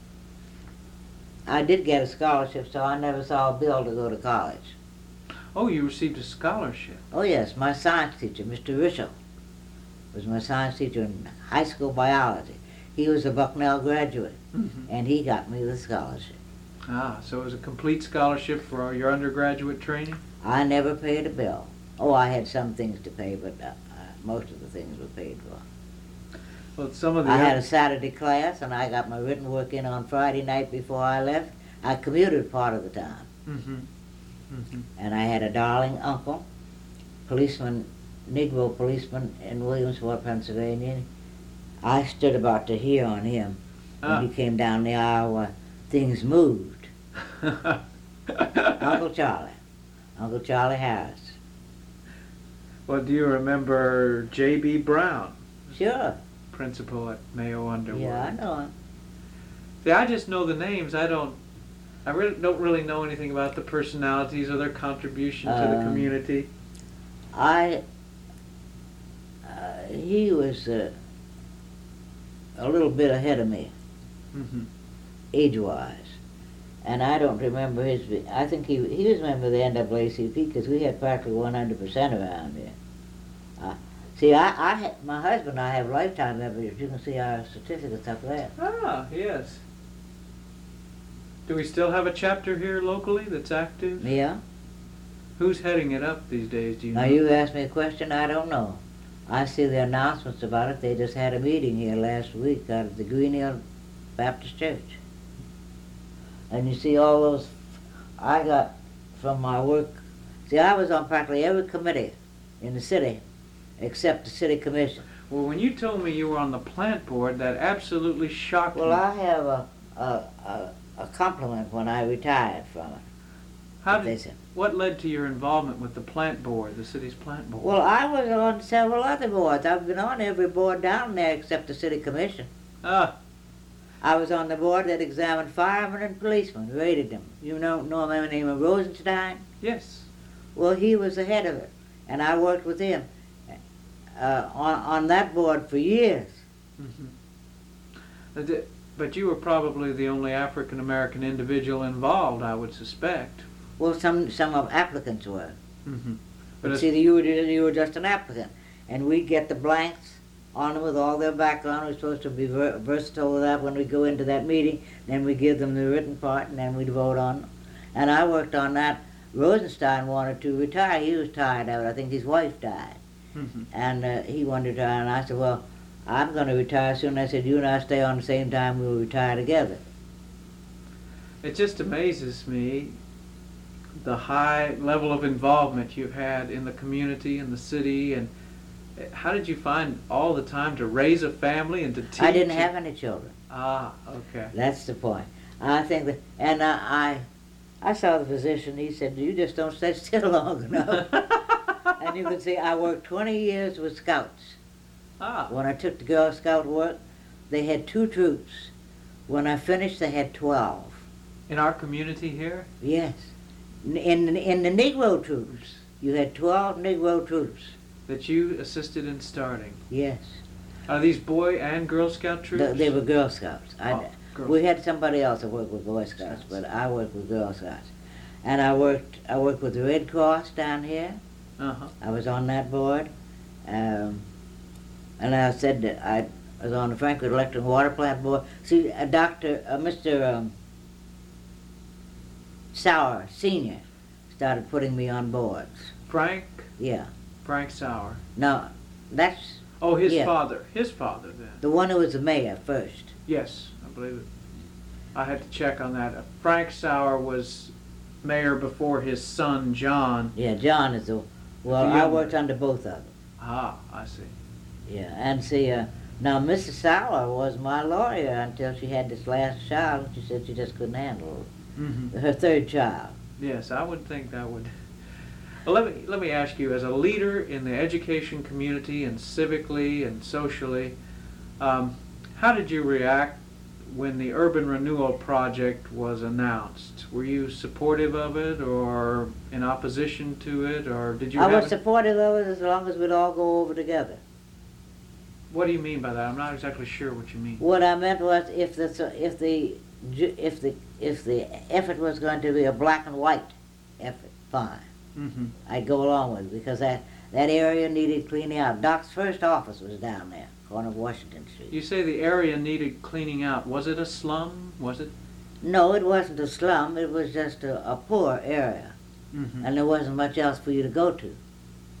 B: I did get a scholarship, so I never saw a bill to go to college.
A: Oh, you received a scholarship.
B: Oh yes, my science teacher, Mister Rishel, was my science teacher in high school biology. He was a Bucknell graduate,
A: Mm-hmm.
B: and he got me the scholarship.
A: Ah, so it was a complete scholarship for your undergraduate training?
B: I never paid a bill. Oh, I had some things to pay, but uh, uh, most of the things were paid for.
A: Well, some of the
B: I had
A: oth-
B: a Saturday class, and I got my written work in on Friday night before I left. I commuted part of the time.
A: Mhm. Mhm.
B: And I had a darling uncle, policeman, Negro policeman in Williamsport, Pennsylvania. I stood about to hear on him
A: Ah.
B: when he came down the aisle where things moved. Uncle Charlie. Uncle Charlie Harris.
A: Well, do you remember J B. Brown,
B: Sure.
A: principal at Mayo Underwood?
B: Yeah, I know him.
A: See, I just know the names. I don't. I really don't really know anything about the personalities or their contribution to the
B: Um,
A: community.
B: I, uh, he was uh, a little bit ahead of me,
A: Mm-hmm.
B: age-wise. And I don't remember his, I think he, he was a member of the N double A C P because we had practically one hundred percent around here. Uh, see, I, I had, my husband and I have lifetime members. You can see our certificates up there.
A: Ah, yes. Do we still have a chapter here locally that's active?
B: Yeah?
A: Who's heading it up these days? Do you
B: Now
A: know?
B: you asked me a question, I don't know. I see the announcements about it. They just had a meeting here last week out of the Green Hill Baptist Church. And you see all those, I got from my work, see I was on practically every committee in the city except the city commission.
A: Well, when you told me you were on the plant board, that absolutely shocked
B: Well,
A: me.
B: I have a, a, a, a compliment when I retired from it.
A: How
B: that they
A: did,
B: said.
A: what led to your involvement with the plant board, the city's plant board?
B: Well, I was on several other boards. I've been on every board down there except the city commission.
A: Ah,
B: I was on the board that examined firemen and policemen, rated them. You know, know a man named Rosenstein?
A: yes.
B: Well, he was the head of it, and I worked with him uh, on, on that board for years.
A: Mm-hmm. But you were probably the only African American individual involved, I would suspect.
B: Well, some some of applicants were.
A: Mm-hmm.
B: But
A: as-
B: see, you were, you were just an applicant, and we'd get the blanks on them with all their background. We're supposed to be ver- versatile with that when we go into that meeting. Then we give them the written part, and then we'd vote on them. And I worked on that. Rosenstein wanted to retire. He was tired of it. I think his wife died.
A: Mm-hmm.
B: And uh, he wanted to retire, and I said, well, I'm going to retire soon. I said, you and I stay on the same time, we'll retire together.
A: It just amazes me the high level of involvement you've had in the community and the city, and how did you find all the time to raise a family and to teach?
B: I didn't have any children.
A: Ah, okay.
B: That's the point. I think that, and uh, I, I saw the physician. He said, "You just don't stay still long enough." And you can see, I worked twenty years with Scouts.
A: Ah,
B: When I took the Girl Scout work, they had two troops. When I finished, they had twelve.
A: in our community here?
B: Yes, in in, in the Negro troops, you had twelve Negro troops.
A: That you assisted in starting.
B: Yes.
A: Are these Boy and Girl Scout troops?
B: Th- They were Girl Scouts. I,
A: Oh, Girl
B: we had somebody else that worked with Boy Scouts,
A: Scouts.
B: but I worked with Girl Scouts. And I worked I worked with the Red Cross down here.
A: Uh-huh.
B: I was on that board. Um, and I said that I was on the Franklin Electric and Water Plant board. See, uh, Doctor uh, Mister Um, Sauer, Senior, started putting me on boards.
A: Frank?
B: Yeah.
A: Frank Sauer.
B: Now, that's
A: Oh, his
B: Yeah.
A: father. His father, then.
B: the one who was the mayor first.
A: Yes, I believe it. I had to check on that. Uh, Frank Sauer was mayor before his son, John.
B: Yeah, John is the, well,
A: The
B: I
A: young-
B: worked under both of them.
A: Ah, I see.
B: Yeah, and see, uh, now Missus Sauer was my lawyer until she had this last child. She said she just couldn't handle
A: Mm-hmm.
B: it. Her third child.
A: Yes, I would think that would. Well, let me let me ask you, as a leader in the education community and civically and socially, um, how did you react when the Urban Renewal Project was announced? Were you supportive of it, or in opposition to it, or did you?
B: I
A: have
B: was
A: a-
B: supportive of it as long as we'd all go over together.
A: What do you mean by that? I'm not exactly sure what you mean.
B: What I meant was if the if the ju- if the if the effort was going to be a black and white effort, fine,
A: Mm-hmm.
B: I'd go along with it because that that area needed cleaning out. Doc's first office was down there, corner of Washington Street.
A: You say the area needed cleaning out. Was it a slum? Was it?
B: No, it wasn't a slum. It was just a, a poor area,
A: Mm-hmm.
B: and there wasn't much else for you to go to.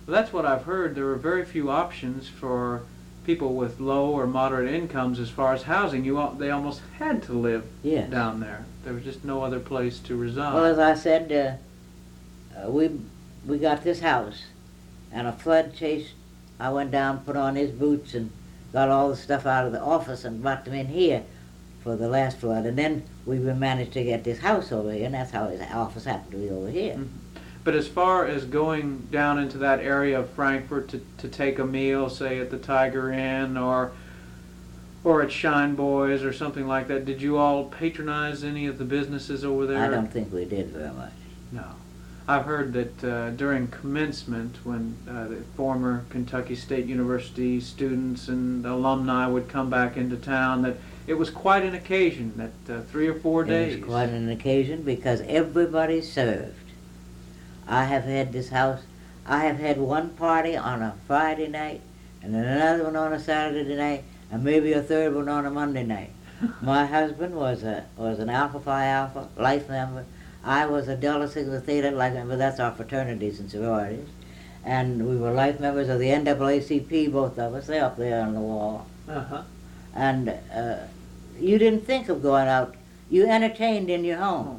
A: Well, that's what I've heard. There were very few options for people with low or moderate incomes as far as housing. You al- they almost had to live
B: Yes.
A: down there. There was just no other place to reside.
B: Well, as I said, uh, uh, we we got this house, and a flood chased. I went down, put on his boots, and got all the stuff out of the office and brought them in here for the last flood. And then we managed to get this house over here, and that's how his office happened to be over here.
A: Mhm. But as far as going down into that area of Frankfurt to, to take a meal, say at the Tiger Inn or or at Shine Boys or something like that, did you all patronize any of the businesses over there?
B: I don't think we did very much.
A: No. I've heard that uh, during commencement, when uh, the former Kentucky State University students and alumni would come back into town, that it was quite an occasion, that uh, three or four days.
B: It was quite an occasion because everybody served. I have had this house, I have had one party on a Friday night, and then another one on a Saturday night, and maybe a third one on a Monday night. My husband was a was an Alpha Phi Alpha life member. I was a Delta Sigma Theta life member. That's our fraternities and sororities. And we were life members of the N double A C P, both of us. They're up there on the wall.
A: Uh-huh.
B: And uh, you didn't think of going out. You entertained in your home.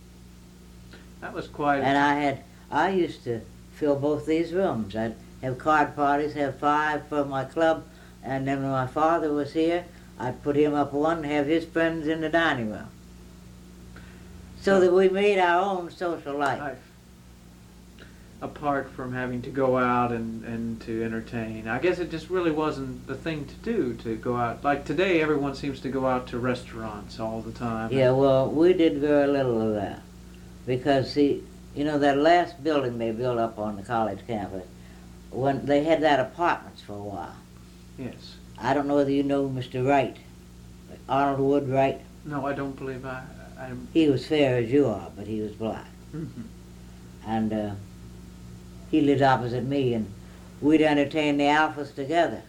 A: That was quite...
B: And I had, I used to fill both these rooms. I'd have card parties, have five for my club, and then when my father was here, I'd put him up one and have his friends in the dining room. So that we made our own social life.
A: life. Apart from having to go out and, and to entertain. I guess it just really wasn't the thing to do, to go out. Like today, everyone seems to go out to restaurants all the time.
B: Yeah, well, we did very little of that. Because, see, you know, that last building they built up on the college campus, when they had that apartments for a while.
A: Yes.
B: I don't know whether you know Mister Wright, Arnold Wood Wright.
A: No, I don't believe I... I'm...
B: He was fair as you are, but he was black.
A: Mm-hmm.
B: And uh, he lived opposite me, and we'd entertain the Alphas together.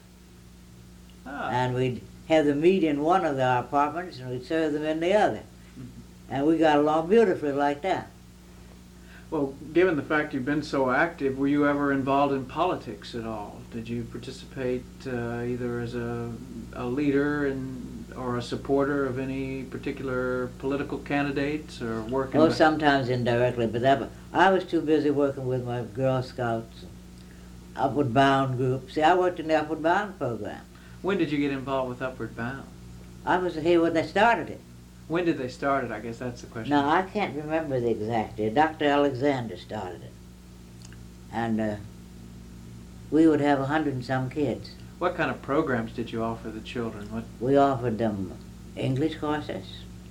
A: Ah.
B: And we'd have them meet in one of the apartments, and we'd serve them in the other.
A: Mm-hmm.
B: And we got along beautifully like that.
A: Well, given the fact you've been so active, were you ever involved in politics at all? Did you participate uh, either as a, a leader in, or a supporter of any particular political candidates, or working?
B: Oh,
A: with...
B: sometimes indirectly, but that, I was too busy working with my Girl Scouts, Upward Bound group. See, I worked in the Upward Bound program.
A: When did you get involved with Upward Bound?
B: I was here when they started it.
A: When did they start it? I guess that's the question.
B: Now, I can't remember the exact date. Doctor Alexander started it. And uh, we would have a hundred and some kids.
A: What kind of programs did you offer the children? What?
B: We offered them English courses.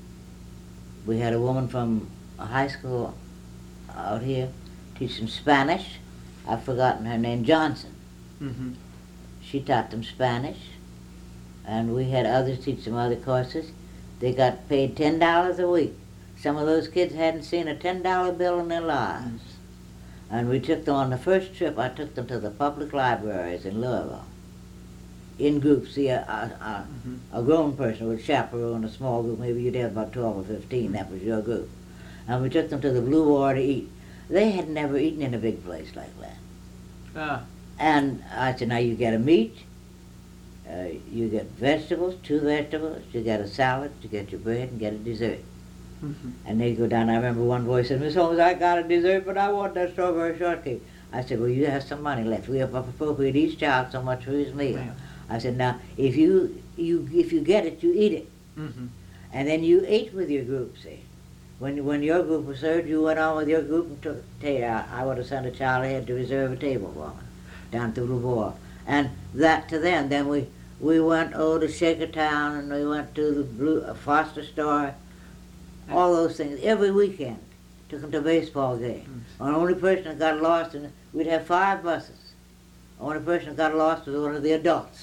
B: We had a woman from a high school out here teach them Spanish. I've forgotten her name, Johnson.
A: Mm-hmm.
B: She taught them Spanish. And we had others teach them other courses. They got paid ten dollars a week. Some of those kids hadn't seen a ten dollar bill in their lives. And we took them on the first trip, I took them to the public libraries in Louisville. In groups, see, a, a, a,
A: Mm-hmm.
B: a grown person would chaperone a small group, maybe you'd have about twelve or fifteen, that was your group. And we took them to the Blue War to eat. They had never eaten in a big place like that.
A: Ah.
B: And I said, now you get a meat, uh, you get vegetables, two vegetables, you get a salad, you get your bread, and get a dessert.
A: Mm-hmm.
B: And they go down. I remember one boy said, Miss Holmes, I got a dessert, but I want that strawberry shortcake. I said, well, you have some money left. We have appropriate each child so much for his meal.
A: Yeah.
B: I said, now, if you, you if you get it, you eat it.
A: Mm-hmm.
B: And then you ate with your group, see. When when your group was served, you went on with your group and took, t- I, I would have sent a child ahead to reserve a table for me down through the war. And that to them. Then we, we went, oh, to Shakertown, and we went to the Blue, uh, Foster Store, all those things, every weekend. Took them to baseball games.
A: Mm.
B: The only person that got lost, and we'd have five buses. The only person that got lost was one of the adults.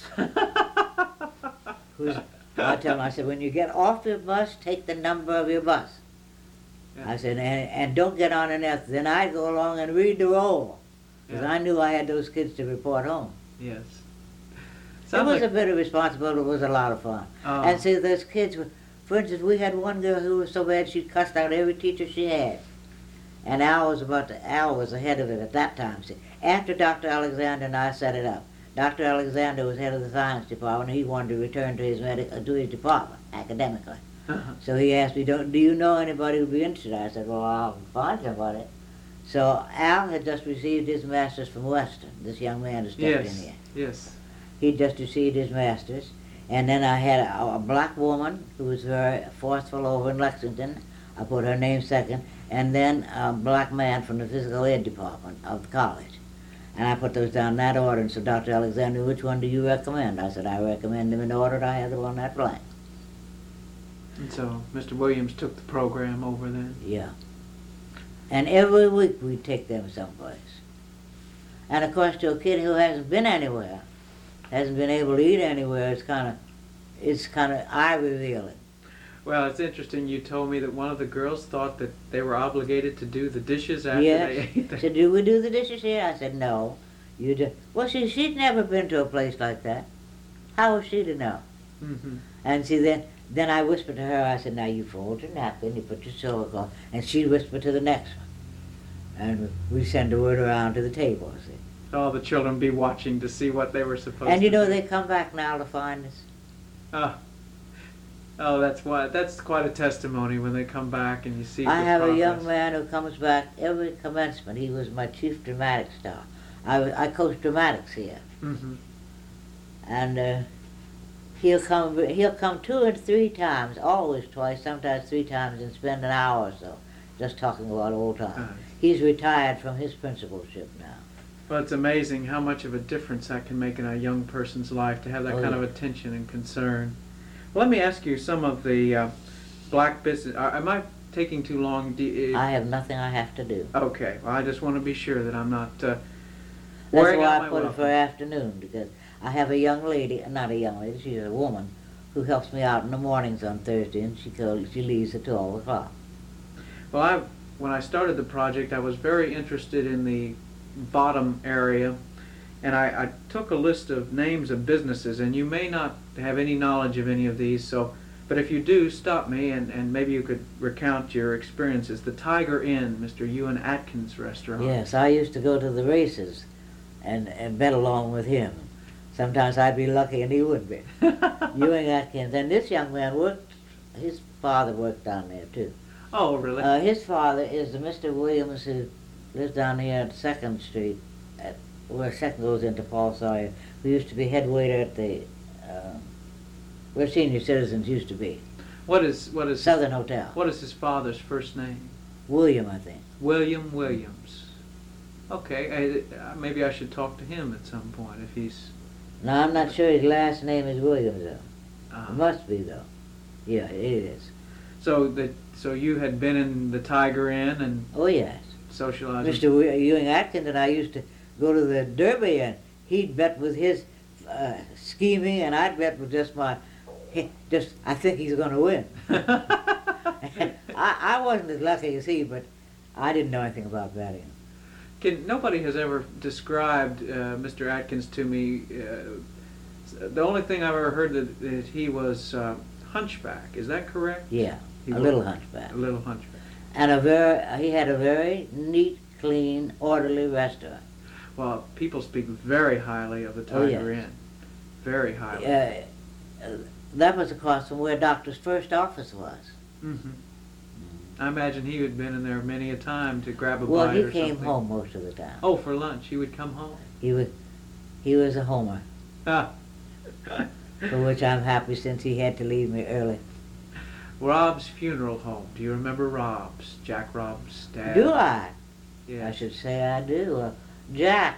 B: Who's, I tell them, I said, when you get off your bus, take the number of your bus.
A: Yeah.
B: I said, and, and don't get on an F. Then I'd go along and read the roll. Because
A: Yeah.
B: I knew I had those kids to report home.
A: Yes.
B: It
A: Sounds
B: was
A: like,
B: a bit of responsibility. It was a lot of fun.
A: Oh.
B: And see, those kids were, for instance, we had one girl who was so bad she cussed out every teacher she had. And Al was about to, Al was ahead of it at that time. See, after Doctor Alexander and I set it up, Doctor Alexander was head of the science department. And he wanted to return to his medic, uh, to his department academically.
A: Uh-huh.
B: So he asked me, "Do do you know anybody who'd be interested?" I said, "Well, I'll find somebody." So Al had just received his master's from Western. This young man who stepped
A: Yes.
B: in here.
A: Yes.
B: He'd just received his master's. And then I had a, a black woman who was very forceful over in Lexington. I put her name second. And then a black man from the physical ed department of the college. And I put those down in that order. And so Doctor Alexander, which one do you recommend? I said, I recommend them in order. I had the one that blank.
A: And so Mister Williams took the program over then?
B: Yeah. And every week we'd take them someplace. And of course, to a kid who hasn't been anywhere, hasn't been able to eat anywhere, it's kind of, it's kind of eye revealing.
A: Well, it's interesting. You told me that one of the girls thought that they were obligated to do the dishes after
B: Yes.
A: they ate.
B: She said, "Do we do the dishes here?" I said, "No. You do." Well, see, she'd never been to a place like that. How was she to know?
A: Mm-hmm.
B: And see, then, then I whispered to her. I said, "Now you fold your napkin, you put your silver cloth," and she'd whisper to the next one. And we send the word around to the table. See.
A: All the children be watching to see what they were supposed to
B: And you know,
A: do.
B: they come back now to find us.
A: Oh. Oh, that's why. That's quite a testimony when they come back and you see.
B: I
A: the
B: have
A: progress.
B: a young man who comes back every commencement. He was my chief dramatic star. I, was- I coach dramatics here.
A: Mm-hmm.
B: And uh, he'll come he'll come two and three times, always twice, sometimes three times, and spend an hour or so just talking about old times.
A: Uh-huh.
B: He's retired from his principalship now.
A: Well, it's amazing how much of a difference that can make in a young person's life to have that
B: Oh,
A: kind
B: yeah.
A: of attention and concern. Well, let me ask you some of the uh, black business. Uh, am I taking too long? Do you-
B: I have nothing I have to do.
A: Okay. Well, I just want to be sure that I'm not uh,
B: That's
A: wearing
B: why
A: out
B: I
A: my
B: put it
A: welcome.
B: for afternoon, because I have a young lady, not a young lady, she's a woman, who helps me out in the mornings on Thursday, and she goes, she leaves at twelve o'clock.
A: Well, I, when I started the project, I was very interested in the bottom area, and I, I took a list of names of businesses, and you may not have any knowledge of any of these, so, but if you do, stop me, and, and maybe you could recount your experiences. The Tiger Inn, Mister Ewan Atkins restaurant.
B: Yes, I used to go to the races and, and bet along with him. Sometimes I'd be lucky and he would be. Ewing Atkins. And this young man worked, his father worked down there too.
A: Oh, really?
B: Uh, his father is the Mister Williams who lives down here at second Street, at, where second goes into Paul Sawyer, who used to be head waiter at the, uh, where senior citizens used to be,
A: what is what is
B: Southern Hotel.
A: what is his father's first name?
B: William, I think.
A: William Williams. Okay, I, uh, maybe I should talk to him at some point if he's.
B: Now, I'm not sure his last name is Williams, though.
A: Uh,
B: It must be, though. Yeah, it is.
A: So that so you had been in the Tiger Inn and
B: Oh, yes.
A: socializing.
B: Mister Wi- Ewing Atkins and I used to go to the Derby, and he'd bet with his uh, scheming, and I'd bet with just my, he, just, I think he's going to win. I, I wasn't as lucky as he, but I didn't know anything about betting.
A: Can, nobody has ever described uh, Mister Atkins to me. Uh, the only thing I've ever heard that, that he was uh, hunchback. Is that correct?
B: Yeah,
A: He
B: a
A: was
B: little hunchback.
A: A little hunchback.
B: And a very, he had a very neat, clean, orderly restaurant.
A: Well, people speak very highly of the
B: Oh,
A: Tiger
B: yes.
A: Inn. Very highly.
B: Uh, uh, that was across from where Doctor's first office was.
A: Mm-hmm. I imagine he had been in there many a time to grab a
B: Well,
A: bite
B: he
A: or
B: came
A: something.
B: home most of the time.
A: Oh, for lunch. He would come home.
B: He was, he was a homer,
A: Ah.
B: for which I'm happy since he had to leave me early.
A: Rob's funeral home. Do you remember Rob's? Jack Rob's dad?
B: Do I?
A: Yeah.
B: I should say I do. Uh, Jack,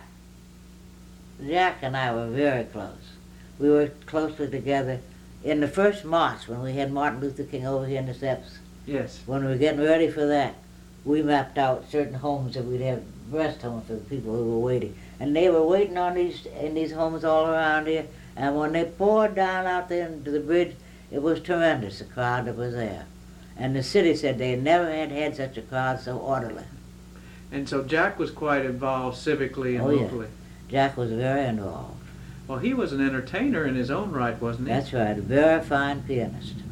B: Jack and I were very close. We worked closely together in the first march when we had Martin Luther King over here in the steps.
A: Yes.
B: When we were getting ready for that, we mapped out certain homes that we'd have rest homes for the people who were waiting. And they were waiting on these in these homes all around here. And when they poured down out there into the bridge, it was tremendous, the crowd that was there. And the city said they never had had such a crowd so orderly.
A: And so Jack was quite involved civically and
B: Oh, yeah.
A: locally.
B: Jack was very involved.
A: Well, he was an entertainer in his own right, wasn't he?
B: That's right, a very fine pianist.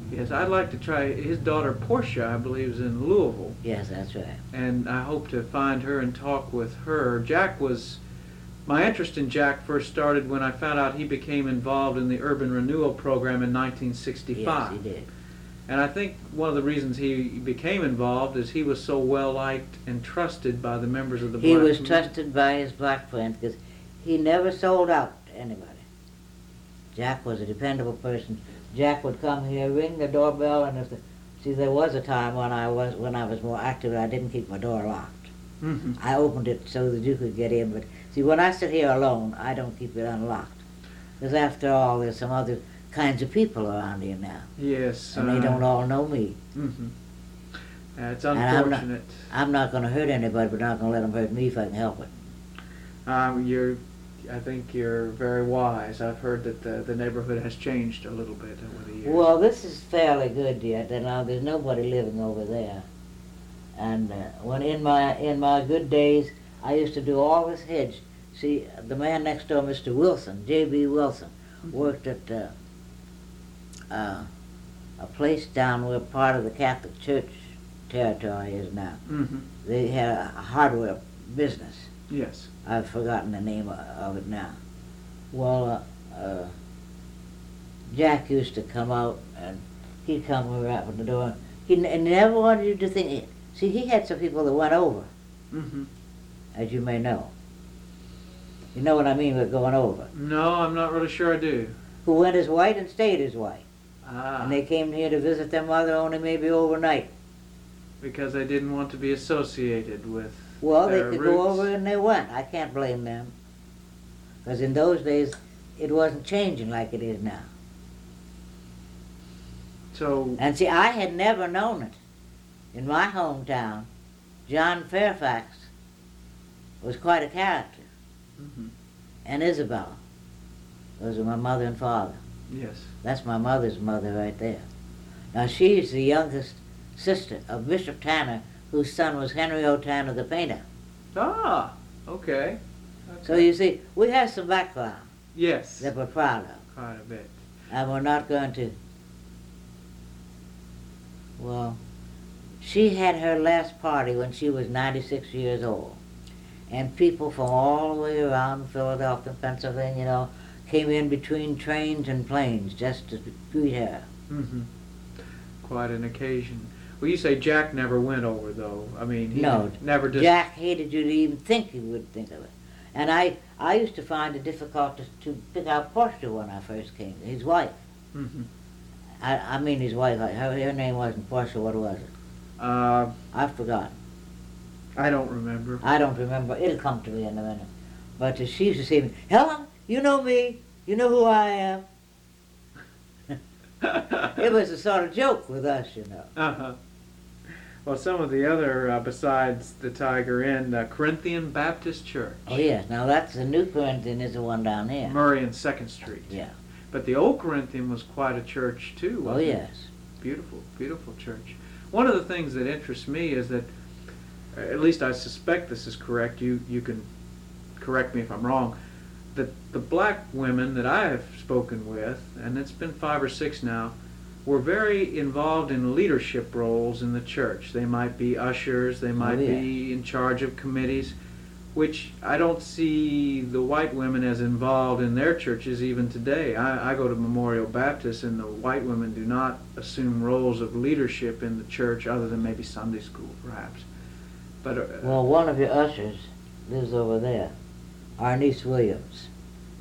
A: Yes, I'd like to try. His daughter Portia, I believe, is in Louisville,
B: Yes, that's right.
A: and I hope to find her and talk with her. Jack was, my interest in Jack first started when I found out he became involved in the Urban Renewal Program in nineteen sixty-five.
B: Yes, he did.
A: And I think one of the reasons he became involved is he was so well liked and trusted by the members of the
B: He
A: black
B: was
A: community.
B: trusted by his black friends because he never sold out to anybody. Jack was a dependable person. Jack would come here, ring the doorbell, and if the, see, there was a time when I was when I was more active, I didn't keep my door locked.
A: Mm-hmm.
B: I opened it so that you could get in. But see, when I sit here alone, I don't keep it unlocked because after all, there's some other kinds of people around here now,
A: Yes.
B: and they don't all know me.
A: Mm-hmm. Uh, it's
B: And I'm not-
A: unfortunate.
B: I'm not going to hurt anybody, but not going to let them hurt me if I can help it.
A: Um, you're, I think you're very wise. I've heard that the, the neighborhood has changed a little bit over the years.
B: Well, this is fairly good yet. And now there's nobody living over there. And uh, when in my in my good days, I used to do all this hedge. See, the man next door, Mister Wilson, J B Wilson, worked at uh, uh, a place down where part of the Catholic Church territory is now.
A: Mm-hmm.
B: They had a hardware business.
A: Yes.
B: I've forgotten the name of, of it now. Well, uh, uh, Jack used to come out and he'd come right with the door. He n- never wanted you to think it. See, he had some people that went over,
A: Mm-hmm.
B: as you may know. You know what I mean with going over.
A: No, I'm not really sure I do.
B: Who went as white and stayed as white.
A: Ah.
B: And they came here to visit their mother only maybe overnight.
A: Because they didn't want to be associated with
B: Well, they
A: their
B: could
A: roots.
B: go over and they went. I can't blame them. Because in those days, it wasn't changing like it is now.
A: So,
B: And see, I had never known it. In my hometown, John Fairfax was quite a character.
A: mhm.
B: And Isabella. Those are my mother and father.
A: Yes.
B: That's my mother's mother right there. Now, she's the youngest sister of Bishop Tanner, whose son was Henry O. Tanner the painter.
A: Ah, okay.
B: So you see, we have some background
A: Yes,
B: that we're proud of.
A: quite a bit.
B: And we're not going to, well, she had her last party when she was ninety-six years old. And people from all the way around Philadelphia, Pennsylvania, you know, came in between trains and planes just to greet her.
A: Mm-hmm. Quite an occasion. Well, you say Jack never went over, though. I mean, he
B: No,
A: never just...
B: Jack hated you to even think he would think of it. And I, I used to find it difficult to, to pick out Portia when I first came, his wife.
A: Mm-hmm.
B: I, I mean his wife, her, her name wasn't Portia, what was it?
A: Uh,
B: I've forgotten.
A: I don't remember.
B: I don't remember. It'll come to me in a minute. But uh, she used to say to me, Helen, you know me. You know who I am. It was a sort of joke with us, you know.
A: Uh-huh. Well, some of the other, uh, besides the Tiger Inn, uh, Corinthian Baptist Church.
B: Oh, yes. Now, that's the New Corinthian is the one down there.
A: Murray and second Street.
B: Yeah.
A: But the old Corinthian was quite a church, too,
B: Oh,
A: wasn't it?
B: yes.
A: Beautiful, beautiful church. One of the things that interests me is that, uh, at least I suspect this is correct, you, you can correct me if I'm wrong, that the black women that I have spoken with, and it's been five or six now, were very involved in leadership roles in the church. They might be ushers, they might
B: Oh, yeah.
A: be in charge of committees, which I don't see the white women as involved in their churches even today. I, I go to Memorial Baptist, and the white women do not assume roles of leadership in the church other than maybe Sunday school, perhaps. But uh,
B: Well, one of your ushers lives over there, Arnice Williams.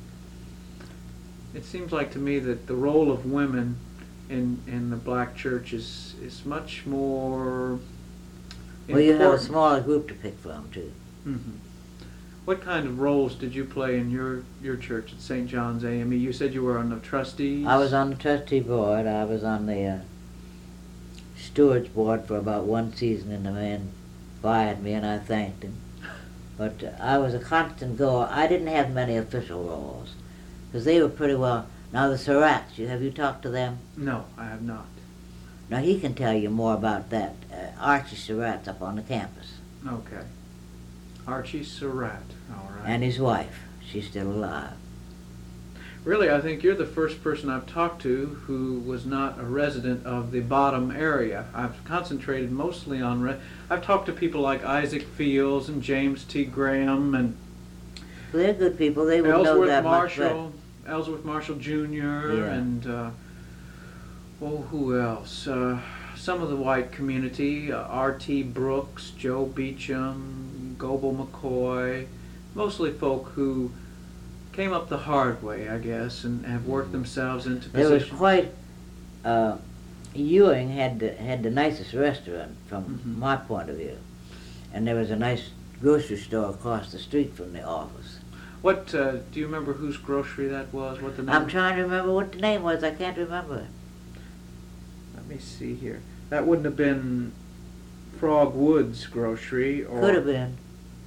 A: it seems like to me that the role of women in in the black church is is much more
B: Well, you have a
A: important.
B: smaller group to pick from, too.
A: Mm-hmm. What kind of roles did you play in your, your church at Saint John's A M E? You said you were on the trustees?
B: I was on the trustee board. I was on the uh, steward's board for about one season, and the man fired me, and I thanked him. But uh, I was a constant goer. I didn't have many official roles, because they were pretty well... Now, the Surratts, you, have you talked to them?
A: No, I have not.
B: Now, he can tell you more about that. Uh, Archie Surratt's up on the campus.
A: Okay. Archie Surratt, all right.
B: And his wife. She's still alive.
A: Really, I think you're the first person I've talked to who was not a resident of the bottom area. I've concentrated mostly on... Re- I've talked to people like Isaac Fields and James T. Graham and
B: Well, they're good people. They would know
A: Ellsworth
B: that
A: Marshall, Ellsworth Marshall Junior
B: Yeah.
A: and uh, oh, who else? Uh, some of the white community: uh, R T Brooks, Joe Beecham, Goebel McCoy. Mostly folk who came up the hard way, I guess, and have worked themselves into
B: There was
A: positions.
B: quite. Uh, Ewing had the, had the nicest restaurant from
A: Mhm.
B: my point of view, and there was a nice grocery store across the street from the office.
A: What uh, do you remember? Whose grocery that was? What the name?
B: I'm trying to remember what the name was. I can't remember it.
A: Let me see here. That wouldn't have been Frog Woods Grocery, or
B: Could have been.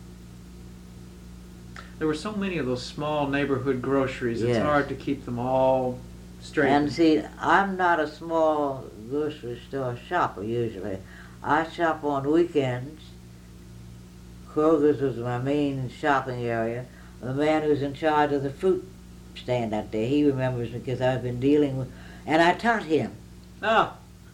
A: there were so many of those small neighborhood groceries. It's
B: Yes.
A: hard to keep them all straight.
B: And see, I'm not a small grocery store shopper usually. I shop on weekends. Kroger's was my main shopping area. The man who's in charge of the fruit stand out there, he remembers me because I've been dealing with, and I taught him,
A: Ah.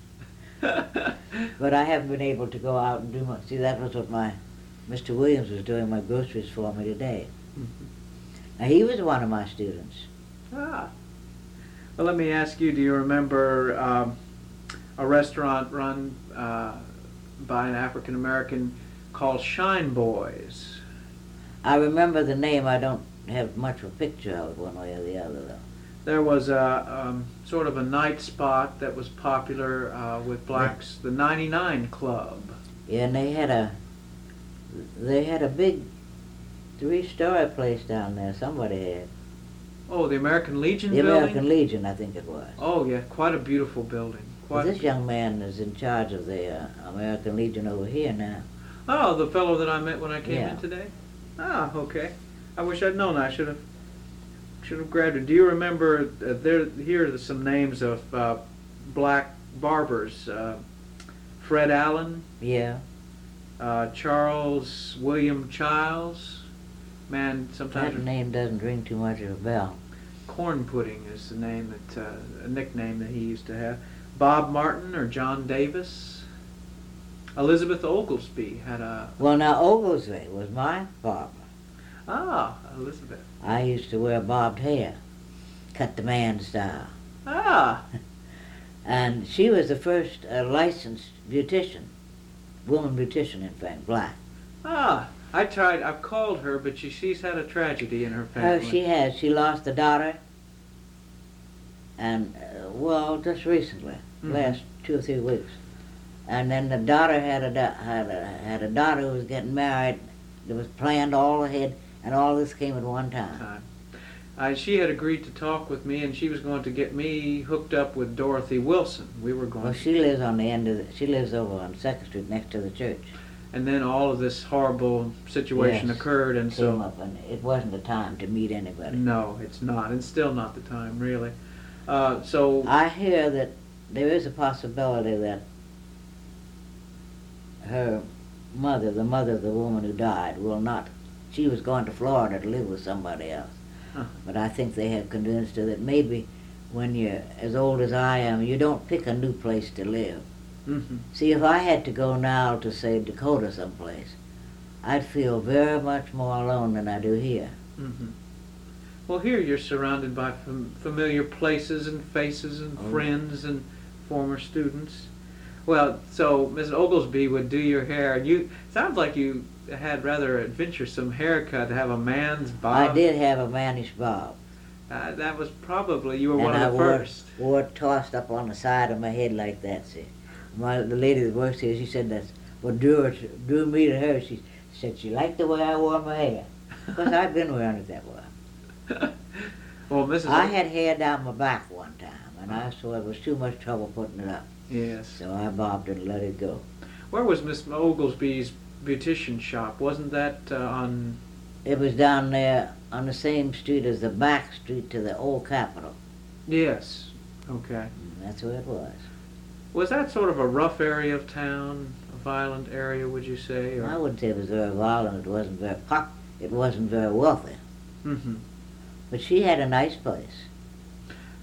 B: but I haven't been able to go out and do much. See, that was what my Mister Williams was doing my groceries for me today. Now, he was one of my students.
A: Ah. Well, let me ask you, do you remember um, a restaurant run uh, by an African American called Shine Boys?
B: I remember the name. I don't have much of a picture of it one way or the other, though.
A: There was a um, sort of a night spot that was popular uh, with blacks, the ninety-nine Club.
B: Yeah, and they had a they had a big three-story place down there. Somebody had
A: Oh, the American Legion
B: the
A: building?
B: American Legion, I think it was.
A: Oh, yeah, quite a beautiful building.
B: Well,
A: Quite
B: this young man is in charge of the uh, American Legion over here now.
A: Oh, the fellow that I met when I came
B: Yeah.
A: in today? Ah, okay. I wish I'd known. I should have should have grabbed it. Do you remember, uh, there? Here are some names of uh, black barbers. Uh, Fred Allen,
B: Yeah,
A: uh, Charles William Childs. Man,
B: that
A: sometimes
B: name doesn't ring too much of a bell.
A: Corn Pudding is the name that uh, a nickname that he used to have. Bob Martin or John Davis. Elizabeth Oglesby had a
B: Well, now Oglesby was my barber.
A: ah Elizabeth
B: I used to wear bobbed hair, cut the man style.
A: ah
B: And she was the first uh, licensed beautician, woman beautician, in fact, black.
A: ah. I tried. I've called her, but she, she's had a tragedy in her
B: Oh,
A: family.
B: she has. She lost a daughter, and uh, well, just recently,
A: Mhm.
B: last two or three weeks. And then the daughter had a da- had a had a daughter who was getting married. It was planned all ahead, and all this came at one time.
A: Time. Uh, she had agreed to talk with me, and she was going to get me hooked up with Dorothy Wilson. We were going,
B: Well, she lives on the end of the, she lives over on Second Street next to the church.
A: and then all of this horrible situation
B: Yes.
A: occurred, and
B: Came
A: so
B: up, and it wasn't the time to meet anybody.
A: no, it's not, and still not the time, really. Uh, so
B: I hear that there is a possibility that her mother, the mother of the woman who died, will not. She was going to Florida to live with somebody else.
A: Huh.
B: But I think they have convinced her that maybe when you're as old as I am, you don't pick a new place to live.
A: mhm.
B: See, if I had to go now to, say, Dakota someplace, I'd feel very much more alone than I do here.
A: hmm Well, here you're surrounded by fam- familiar places and faces and
B: Oh.
A: friends and former students. Well, so Miss Oglesby would do your hair, and you sounds like you had rather adventuresome haircut to have a man's bob.
B: I did have a mannish bob.
A: Uh, that was probably you were
B: and
A: one of
B: I
A: the
B: wore,
A: first.
B: wore it tossed up on the side of my head like that. See, my the lady that works here, she said that's what drew her, to, drew me to her. She said she liked the way I wore my hair, because I've been wearing it that way.
A: Well, Missus
B: I
A: O-
B: had hair down my back one time, and I saw it was too much trouble putting it up,
A: Yes.
B: so I bobbed it and let it go.
A: Where was Miss Oglesby's beautician shop? Wasn't that uh, on?
B: It was down there on the same street as the back street to the old Capitol.
A: Yes. Okay.
B: And that's where it was.
A: Was that sort of a rough area of town, a violent area, would you say?
B: I wouldn't say it was very violent. It wasn't very pop. It wasn't very wealthy.
A: Mm-hmm.
B: But she had a nice place.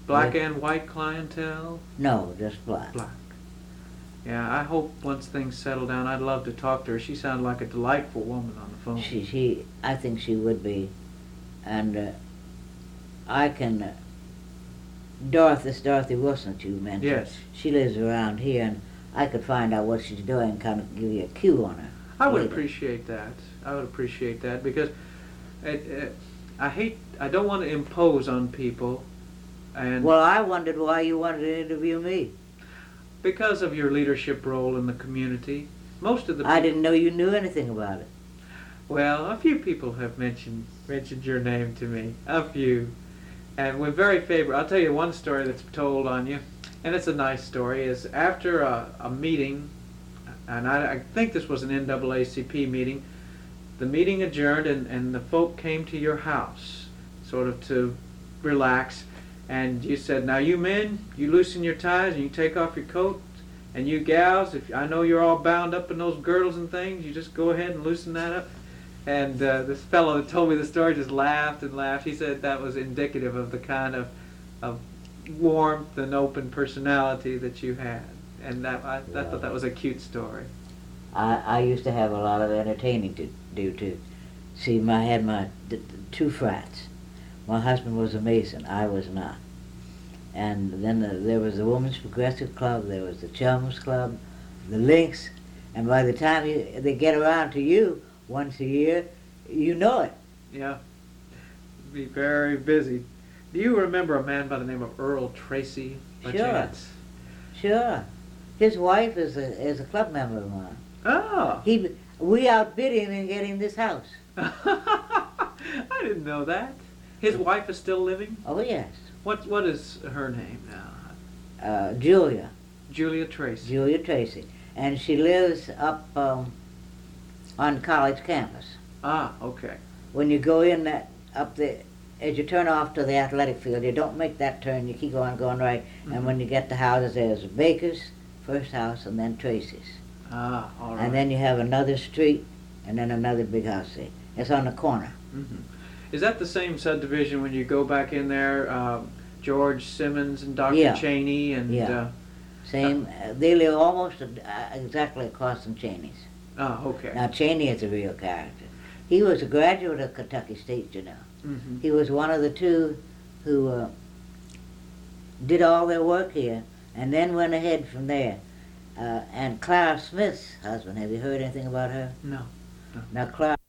A: Black
B: With-
A: and white clientele?
B: No, just black.
A: Black. Yeah, I hope once things settle down, I'd love to talk to her. She sounded like a delightful woman on the phone.
B: She, she, I think she would be, and uh, I can. Uh, Dorothy, this Dorothy Wilson that you mentioned.
A: Yes.
B: She lives around here, and I could find out what she's doing, and kind of give you a cue on her.
A: I would
B: later.
A: appreciate that. I would appreciate that because it, it, I hate, I don't want to impose on people, and
B: Well, I wondered why you wanted to interview me.
A: because of your leadership role in the community, most of the
B: I
A: people,
B: didn't know you knew anything about it.
A: well, a few people have mentioned mentioned your name to me, a few, and we're very favorable. I'll tell you one story that's told on you, and it's a nice story. Is after a, a meeting, and I, I think this was an N double A C P meeting. The meeting adjourned, and, and the folk came to your house, sort of to relax. And you said, "Now you men, you loosen your ties and you take off your coat, and you gals, if I know you're all bound up in those girdles and things, you just go ahead and loosen that up." And uh, this fellow that told me the story just laughed and laughed. He said that was indicative of the kind of of warmth and open personality that you had, and that I, I thought that was a cute story.
B: I, I used to have a lot of entertaining to do too. See, my, I had my d- d- two frats. My husband was a Mason, I was not. And then the, there was the Women's Progressive Club, there was the Chums Club, the Links, and by the time you, they get around to you once a year, you know it.
A: Yeah, be very busy. Do you remember a man by the name of Earl Tracy by
B: Sure.
A: chance?
B: Sure. His wife is a, is a club member of mine.
A: Oh.
B: He, we outbid him in getting this house.
A: I didn't know that. His wife is still living?
B: Oh, yes.
A: What What is her name now?
B: Uh, Julia.
A: Julia Tracy.
B: Julia Tracy. And she lives up um, on college campus.
A: Ah, okay.
B: When you go in that up the, as you turn off to the athletic field, you don't make that turn, you keep on going right,
A: Mhm.
B: and when you get to houses, there's Baker's, first house, and then Tracy's.
A: Ah, all right.
B: And then you have another street, and then another big house there. It's on the corner.
A: hmm Is that the same subdivision when you go back in there? Um, George Simmons and Doctor
B: Yeah.
A: Cheney and.
B: Yeah.
A: Uh,
B: Same, uh, they live almost uh, exactly across from Cheney's.
A: ah, okay.
B: Now, Cheney is a real character. He was a graduate of Kentucky State, you know.
A: hmm
B: He was one of the two who uh, did all their work here and then went ahead from there. Uh, and Clara Smith's husband, have you heard anything about her?
A: No.
B: Now, Clara